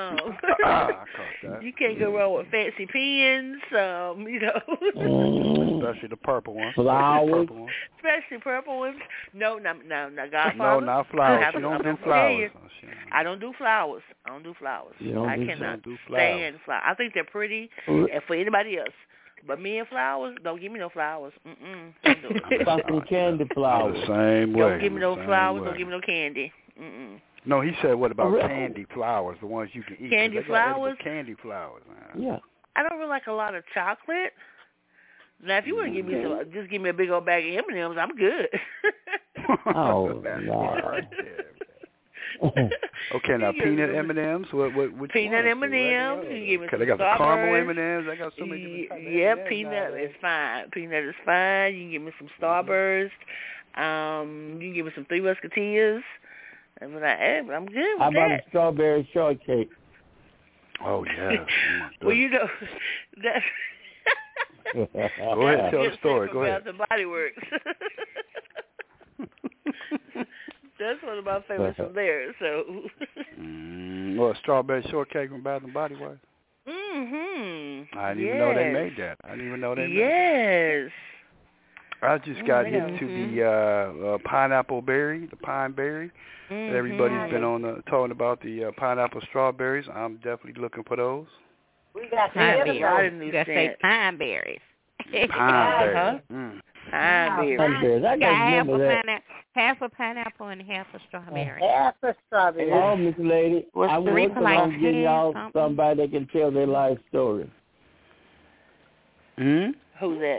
Speaker 1: You can't go wrong with fancy pens.
Speaker 3: Especially the purple ones.
Speaker 11: Flowers.
Speaker 1: Especially purple ones. No, Godfather.
Speaker 3: No, not flowers. You don't do flowers.
Speaker 1: I don't do flowers. I cannot stand flowers. I think they're pretty, and for anybody else. But me and flowers, don't give me no flowers.
Speaker 11: Fucking candy flowers.
Speaker 3: The same way.
Speaker 1: Don't give me no flowers. Don't give me no candy.
Speaker 3: No, he said, what about candy flowers, the ones you can eat?
Speaker 1: Candy flowers?
Speaker 3: Candy flowers.
Speaker 11: Yeah.
Speaker 1: I don't really like a lot of chocolate. Now, if you want to give me some, just give me a big old bag of M&Ms, I'm good.
Speaker 11: Oh, Lord.
Speaker 3: Okay, now peanut M&Ms. What
Speaker 1: peanut M&Ms. You give me some
Speaker 3: they got the
Speaker 1: Starburst.
Speaker 3: caramel M&Ms. They got so many.
Speaker 1: Yeah, peanut is fine. Peanut is fine. You can give me some Starburst. You can give me some Three Musketeers. I'm like, hey, I'm good with
Speaker 11: How about a strawberry shortcake?
Speaker 3: Oh yeah.
Speaker 1: Well, you know that's.
Speaker 3: Go ahead and tell the story. Go ahead.
Speaker 1: Bath and Body Works. That's one of my favorites from there. So.
Speaker 3: Well, strawberry shortcake from Bath and Body Works. I didn't even know they made that. I didn't even know they made that. I just got hit to the pineapple berry, the pine berry. Everybody's been talking about the pineapple strawberries. I'm definitely looking for those.
Speaker 2: We got
Speaker 8: pine berries. You got to say pine berries.
Speaker 3: Pine berries.
Speaker 1: Pine berries.
Speaker 11: I got
Speaker 8: half
Speaker 11: remember that.
Speaker 8: Half a pineapple and half a strawberry.
Speaker 2: Half a strawberry.
Speaker 11: Oh, Miss Lady, I'm working on getting y'all somebody that can tell their life story.
Speaker 1: Hmm? Who's that?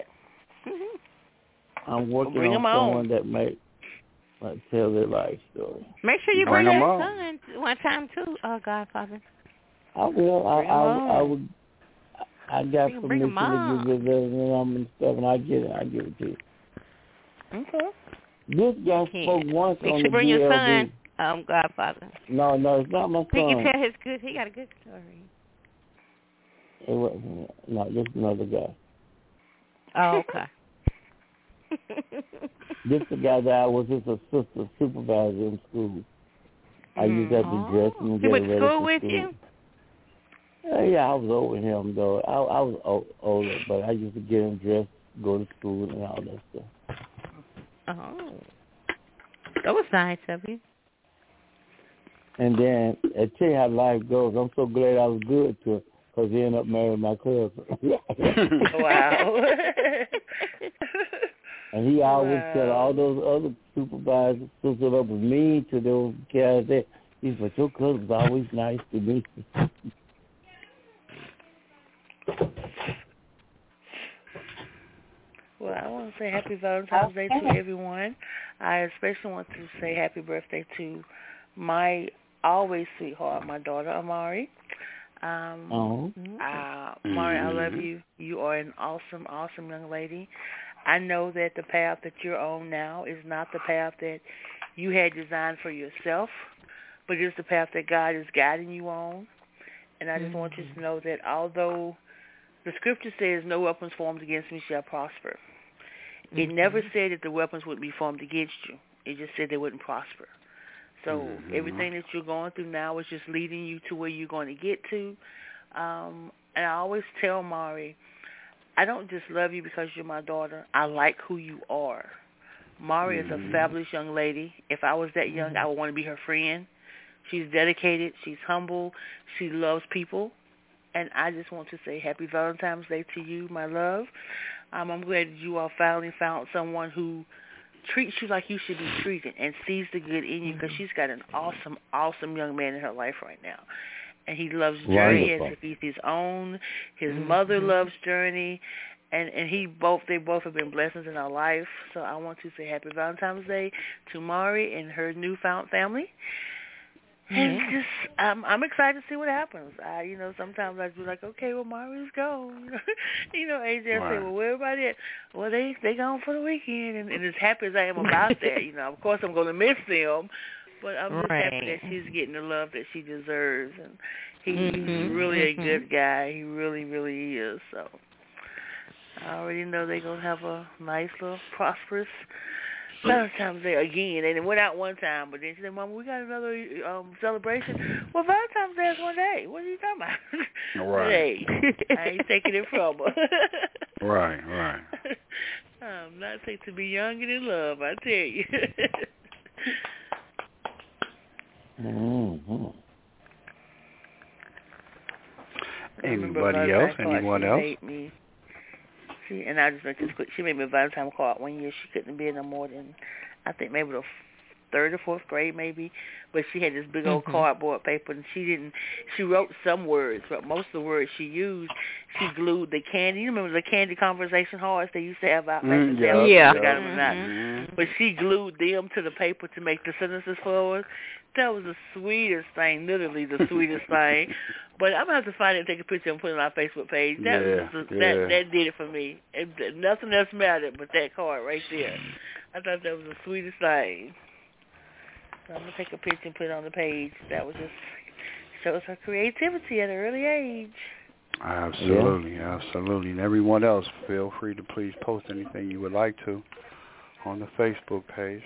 Speaker 11: I'm working on someone that might tell their life story.
Speaker 8: Make sure you bring your son one time too, Godfather.
Speaker 11: I will. I would. I got permission to give you the number and stuff, and I give it to you.
Speaker 1: Okay.
Speaker 11: This guy spoke once on the
Speaker 8: bring your
Speaker 11: DLB.
Speaker 8: son, Godfather.
Speaker 11: No, it's not my son.
Speaker 8: He can tell his good. He got a good story.
Speaker 11: It wasn't. No, this is another guy.
Speaker 8: Oh, okay.
Speaker 11: This is the guy that I was his assistant supervisor in school. I used to have to dress him and get ready for school. He went to school with you? Yeah, I was over him, though. I was older, but I used to get him dressed, go to school, and all that stuff.
Speaker 8: Oh. That was nice of you.
Speaker 11: And then, I tell you how life goes. I'm so glad I was good to him, because he ended up marrying my cousin.
Speaker 1: Wow.
Speaker 11: And he always tell all those other supervisors, sister that was mean to those guys there. He said, but your cousin was always nice to me.
Speaker 1: Well, I want to say happy Valentine's Day to everyone. I especially want to say happy birthday to my always sweetheart, my daughter, Amari. Amari, I love you. You are an awesome, awesome young lady. I know that the path that you're on now is not the path that you had designed for yourself, but it's the path that God is guiding you on. And I just want you to know that although the scripture says no weapons formed against me shall prosper, it never said that the weapons would be formed against you. It just said they wouldn't prosper. So everything that you're going through now is just leading you to where you're going to get to. And I always tell Mari, I don't just love you because you're my daughter. I like who you are. Mari is a fabulous young lady. If I was that young, I would want to be her friend. She's dedicated. She's humble. She loves people. And I just want to say happy Valentine's Day to you, my love. I'm glad that you all finally found someone who treats you like you should be treated and sees the good in you, because she's got an awesome, awesome young man in her life right now. And he loves Journey as if he's his own. His mother loves Journey. And they both have been blessings in our life. So I want to say happy Valentine's Day to Mari and her newfound family. And just, I'm excited to see what happens. Sometimes I be like, okay, well, Mari's gone. AJ say, well, where everybody at? Well, they gone for the weekend. And as happy as I am about that, of course I'm going to miss them. But I'm just happy that she's getting the love that she deserves. And he's really a good guy. He really, really is. So I already know they're going to have a nice little prosperous Valentine's Day again. And it went out one time, but then she said, Mama, we got another celebration. Well, Valentine's Day is one day. What are you talking about?
Speaker 3: Right.
Speaker 1: Hey, I ain't taking it from her.
Speaker 3: Right.
Speaker 1: I'm not saying to be young and in love, I tell you.
Speaker 3: Anybody else? Anyone else?
Speaker 1: And I just make this quick. She made me a Valentine card one year. She couldn't be in no more than, I think, maybe the third or fourth grade, maybe. But she had this big old cardboard paper, and she wrote some words, but most of the words she used, she glued the candy. You remember the candy conversation hearts they used to have out back in the day? Yeah. But she glued them to the paper to make the sentences forward. That was the sweetest thing, literally the sweetest thing. But I'm going to have to find it and take a picture and put it on our Facebook page. That did it for me. Nothing else mattered but that card right there. I thought that was the sweetest thing. So I'm going to take a picture and put it on the page. That was just shows her creativity at an early age.
Speaker 3: Absolutely. And everyone else, feel free to please post anything you would like to on the Facebook page.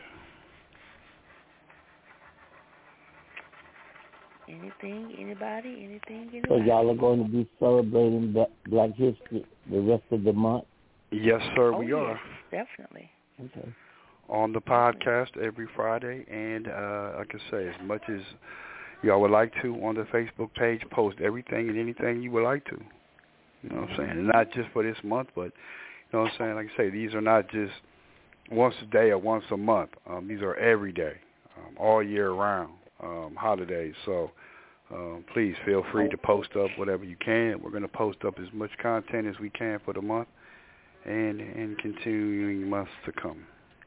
Speaker 1: Anything, anybody?
Speaker 11: So y'all are going to be celebrating Black History the rest of the month?
Speaker 3: Yes, sir, we are.
Speaker 1: Definitely.
Speaker 11: Okay.
Speaker 3: On the podcast every Friday, and like I say, as much as y'all would like to on the Facebook page, post everything and anything you would like to. You know what I'm saying? And not just for this month, but, you know what I'm saying? Like I say, these are not just once a day or once a month. These are every day, all year round holidays. So please feel free to post up whatever you can. We're going to post up as much content as we can for the month and continuing months to come.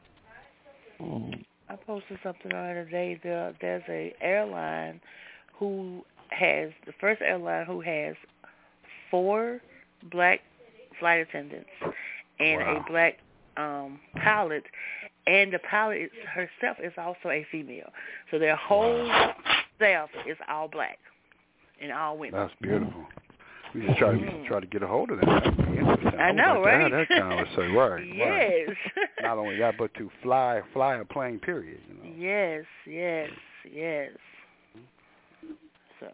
Speaker 1: I posted something the other day. There's a airline who has, the first airline who has 4 black flight attendants and a black pilot, and the pilot herself is also a female. So their whole staff is all black and all women.
Speaker 3: That's beautiful. We just try to get a hold of that. That'd be interesting.
Speaker 1: I know, right?
Speaker 3: That conversation, right?
Speaker 1: Yes.
Speaker 3: Right. Not only that, but to fly a plane. Period. You know?
Speaker 1: Yes. So.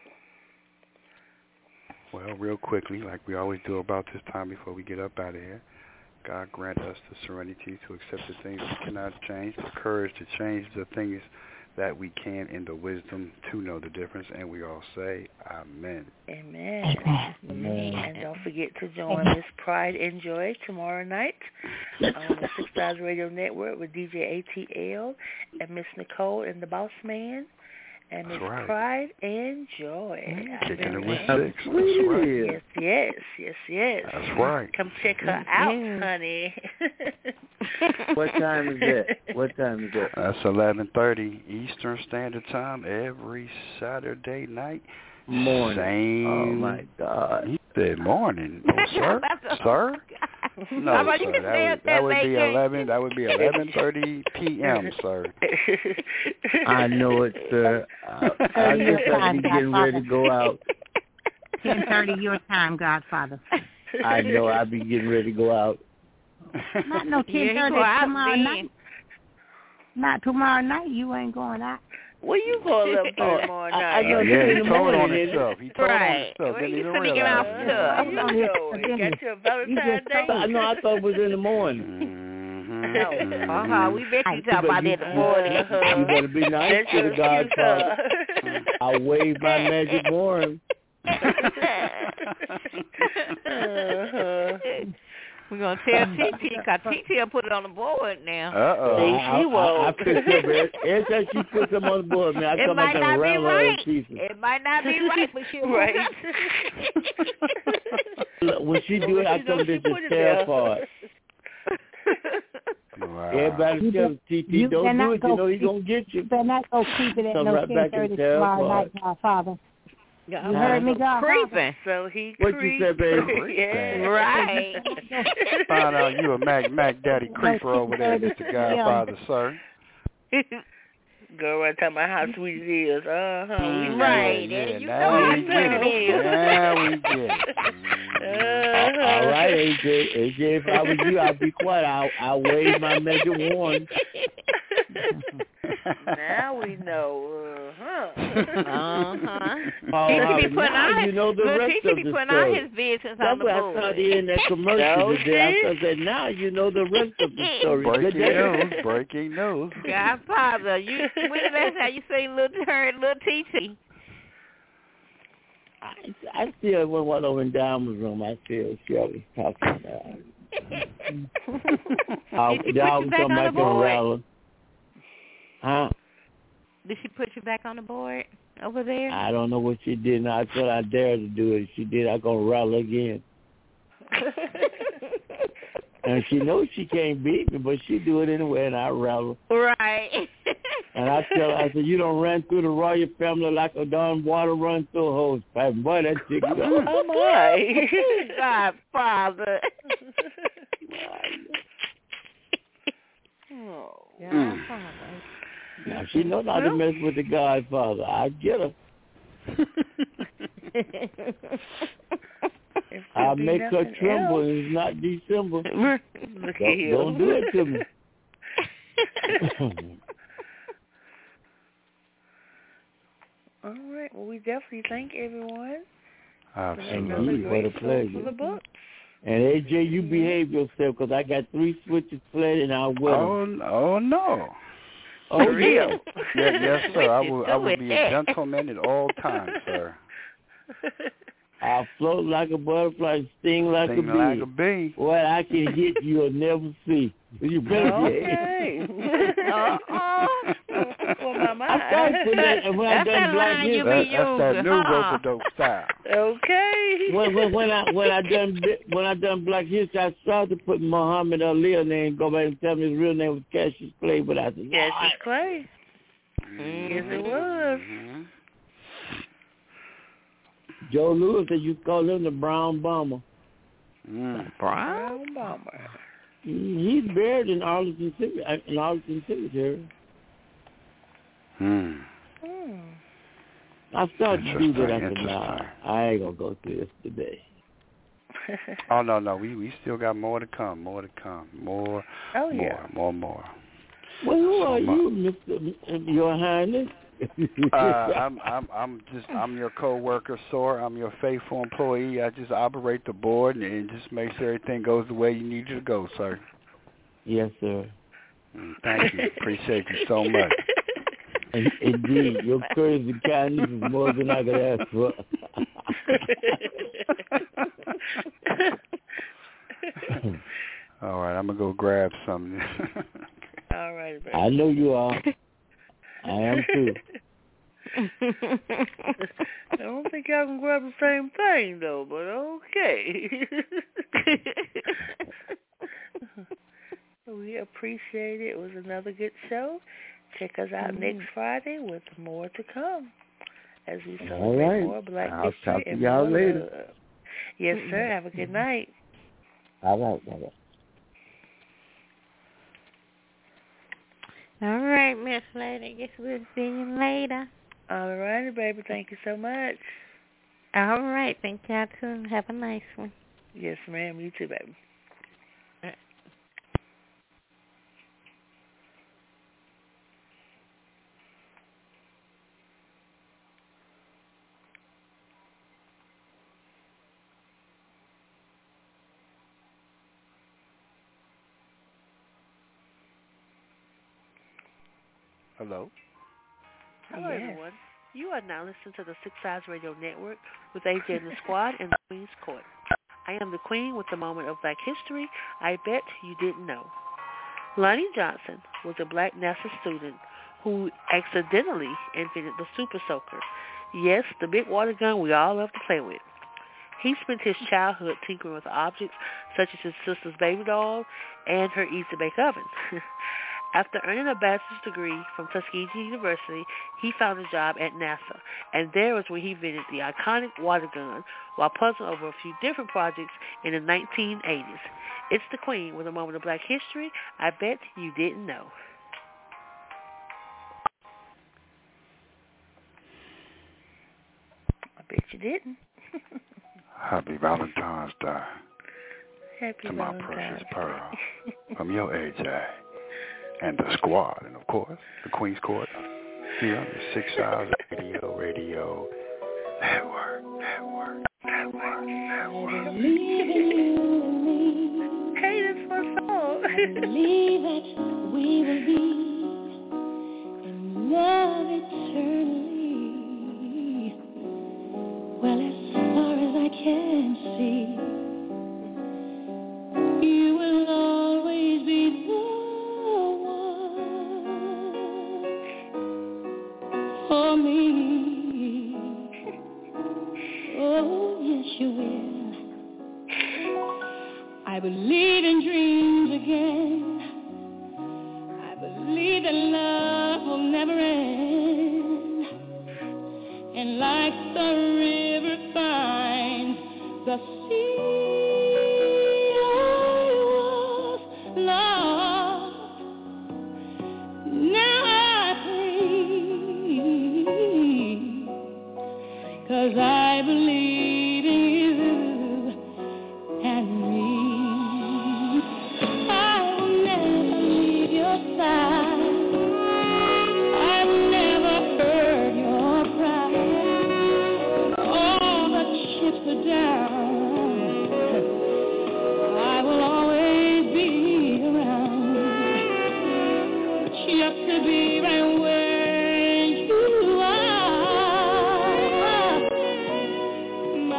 Speaker 3: Well, real quickly, like we always do about this time before we get up out of here, God grant us the serenity to accept the things we cannot change, the courage to change the things that we can, and the wisdom to know the difference. And we all say, Amen.
Speaker 1: Amen. And don't forget to join Miss Pride and Joy tomorrow night on the 6 Stars Radio Network with DJ ATL and Miss Nicole and the Boss Man. And Miss Pride and Joy.
Speaker 3: Kicking it with 6. That's right.
Speaker 1: Yes.
Speaker 3: That's right.
Speaker 1: Come check her out, honey.
Speaker 11: What time is that?
Speaker 3: That's 11:30 Eastern Standard Time every Saturday night.
Speaker 11: Morning.
Speaker 3: Same.
Speaker 11: Oh, my God.
Speaker 3: He said morning. No, sir. Sir? No, sir. That would be 11. That would be 11:30 p.m., sir.
Speaker 11: I know it, sir. I guess I'll be getting ready to go out.
Speaker 2: 10:30 your time, Godfather.
Speaker 11: I know I'll be getting ready to go out.
Speaker 2: Not no 10:30 tomorrow night. Not tomorrow night. You ain't going out.
Speaker 1: Where you going up tomorrow night?
Speaker 3: He told on himself.
Speaker 1: Where you finna get off stuff? You got your Valentine's Day?
Speaker 11: I thought it was in the morning.
Speaker 8: We bet you talk about it in the morning.
Speaker 11: You better be nice to the Godfather. I wave my magic wand.
Speaker 8: We're going to tell TT, because TT will put it on the board now.
Speaker 11: She won't. I picked up every time she puts them on the board, man, I come back and rattle her pieces.
Speaker 8: It might not be right, but she'll right.
Speaker 11: When she do it, I come to the tail part. Everybody tells TT, don't do it, you know he's going to get you.
Speaker 2: You better not go keep it at no 10:30 tomorrow night, Godfather. You heard me, God?
Speaker 8: Creeping.
Speaker 1: So he
Speaker 11: what you said, baby?
Speaker 1: Yeah.
Speaker 8: Right.
Speaker 3: Find out you a Mac Daddy creeper over there, Mr. Godfather, sir.
Speaker 1: Girl, right talking about how sweet it is.
Speaker 8: Right.
Speaker 3: Yeah,
Speaker 8: you know how sweet it is.
Speaker 3: Yeah, we get it.
Speaker 11: All right, AJ, if I was you, I'd be quiet. I'll wave my magic wand.
Speaker 1: Now we know.
Speaker 8: He be putting out
Speaker 11: you know the rest of the story.
Speaker 8: His business
Speaker 11: That's
Speaker 8: on the board.
Speaker 11: That's why I started in that commercial today. I said, now you know the rest of the story.
Speaker 3: Breaking news.
Speaker 8: Godfather, when the last time you say little TT?
Speaker 11: I still, when one over in Diamond's room, I still Shirley talking about I'll come back and rattle. Huh?
Speaker 8: Did she put you back on the board over there?
Speaker 11: I don't know what she did. I thought I dared to do it. She did. I'm going to rattle again. And she knows she can't beat me, but she do it anyway, and I rattle.
Speaker 8: Right.
Speaker 11: And I tell her, I said, you don't run through the royal family like a darn water run through a hose pipe. Boy, that chick goes.
Speaker 1: Oh, my.
Speaker 8: Godfather.
Speaker 11: Godfather. Now, she knows how to mess with the Godfather. I get her. I'll make her tremble, and it's not December. Don't do it to me.
Speaker 1: All right. Well, we definitely thank everyone.
Speaker 11: Absolutely. What a pleasure.
Speaker 1: For the book.
Speaker 11: And AJ, you behave yourself, because I got 3 switches played, and I'll win them.
Speaker 3: Oh, no.
Speaker 11: Oh, real?
Speaker 3: Yes, sir. I will be a gentleman at all times, sir.
Speaker 11: I float like a butterfly, sting like a bee.
Speaker 3: Like a bee.
Speaker 11: What I can hit, you'll never see. You better
Speaker 1: okay. Well, my mind.
Speaker 11: I started putting that when I done Black History.
Speaker 3: That's that new rope-a-dope style.
Speaker 1: Okay.
Speaker 11: When I done Black History, I started to put Muhammad Ali name. Go back and tell me his real name was Cassius Clay, but I said
Speaker 1: Cassius Clay. Yes, it was.
Speaker 11: Joe Louis said you call him the Brown Bomber.
Speaker 1: Brown Bomber.
Speaker 11: He's buried in Arlington Cemetery. I started to do that. I said, nah, I ain't gonna go through this today.
Speaker 3: Oh no, we still got more to come. More.
Speaker 1: Oh yeah.
Speaker 3: More.
Speaker 11: Well, who are you, Mr. Your Highness?
Speaker 3: I'm your co-worker, sir. I'm your faithful employee. I just operate the board and just make sure everything goes the way you need it to go, sir.
Speaker 11: Yes, sir.
Speaker 3: Thank you. Appreciate you so much.
Speaker 11: Indeed, your courage and kindness is more than I could ask for.
Speaker 3: All right, I'm gonna go grab something.
Speaker 1: All right, baby.
Speaker 11: I know you are. I am too.
Speaker 1: I don't think y'all can grab the same thing though, but okay. We appreciate it. It was another good show. Check us out next Friday with more to come as we celebrate more Black History.
Speaker 11: I'll talk to
Speaker 1: and
Speaker 11: y'all
Speaker 1: more
Speaker 11: later.
Speaker 1: love. Yes, sir. Have a good night.
Speaker 11: All right.
Speaker 8: All right, Miss Lady. Guess we'll see you later.
Speaker 1: All righty, baby. Thank you so much.
Speaker 8: All right. Thank y'all too. Have a nice one.
Speaker 1: Yes, ma'am. You too, baby.
Speaker 3: Hello.
Speaker 1: Hello, everyone. You are now listening to the Six Eyes Radio Network with AJ and the Squad in the Queen's Court. I am the Queen with the moment of Black history I bet you didn't know. Lonnie Johnson was a Black NASA student who accidentally invented the Super Soaker. Yes, the big water gun we all love to play with. He spent his childhood tinkering with objects such as his sister's baby doll and her Easy-Bake Oven. After earning a bachelor's degree from Tuskegee University, he found a job at NASA, and there was where he invented the iconic water gun while puzzling over a few different projects in the 1980s. It's the Queen with a moment of Black history I bet you didn't know. I bet you didn't.
Speaker 3: Happy Valentine's Day.
Speaker 1: Happy
Speaker 3: to
Speaker 1: Valentine's
Speaker 3: my precious pearl. From your AJ. And the Squad, and of course, the Queen's Court, here on the 6 Eyes Radio Network.
Speaker 1: Hey, that's my song.
Speaker 5: I believe that we will be in love eternally. Well, as far as I can see, you will always be the for me. Oh, yes, you will. I believe in dreams again. I believe that love will never end. And like the river finds the sea, I was lost. Now 'cause I believe in you and me. I will never leave your side. I will never hurt your pride. All the chips are down. I will always be around. Just to be right where you are.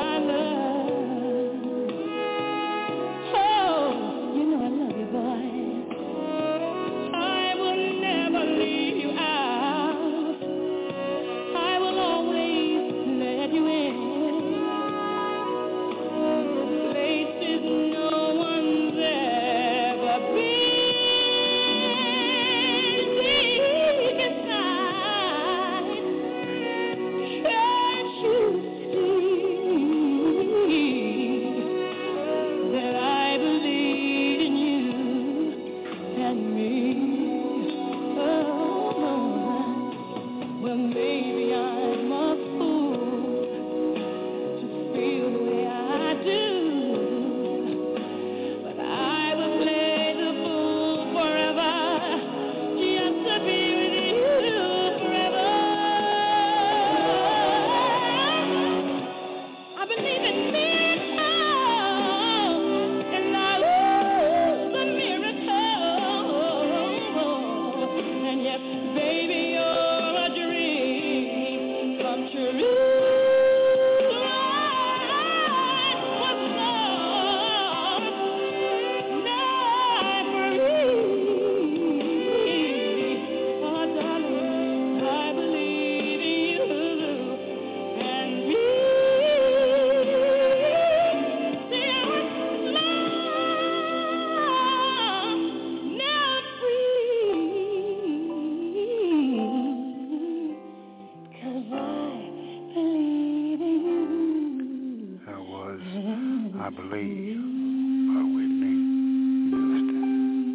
Speaker 3: Believe by Whitney Houston.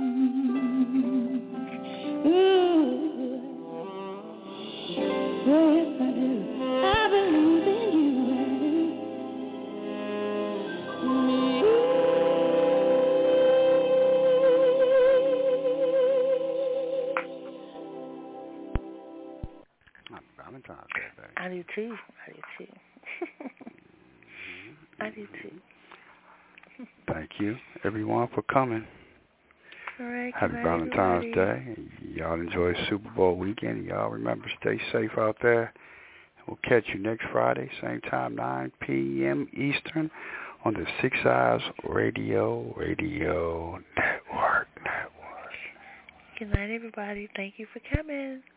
Speaker 5: Yes, I do. I believe in you.
Speaker 3: Valentine's Day, baby.
Speaker 1: I do too. I do too.
Speaker 3: Thank you, everyone, for coming.
Speaker 1: All right,
Speaker 3: Happy Valentine's Day. Y'all enjoy Super Bowl weekend. Y'all remember, stay safe out there. We'll catch you next Friday, same time, 9 p.m. Eastern, on the Six Eyes Radio Network.
Speaker 1: Good night, everybody. Thank you for coming.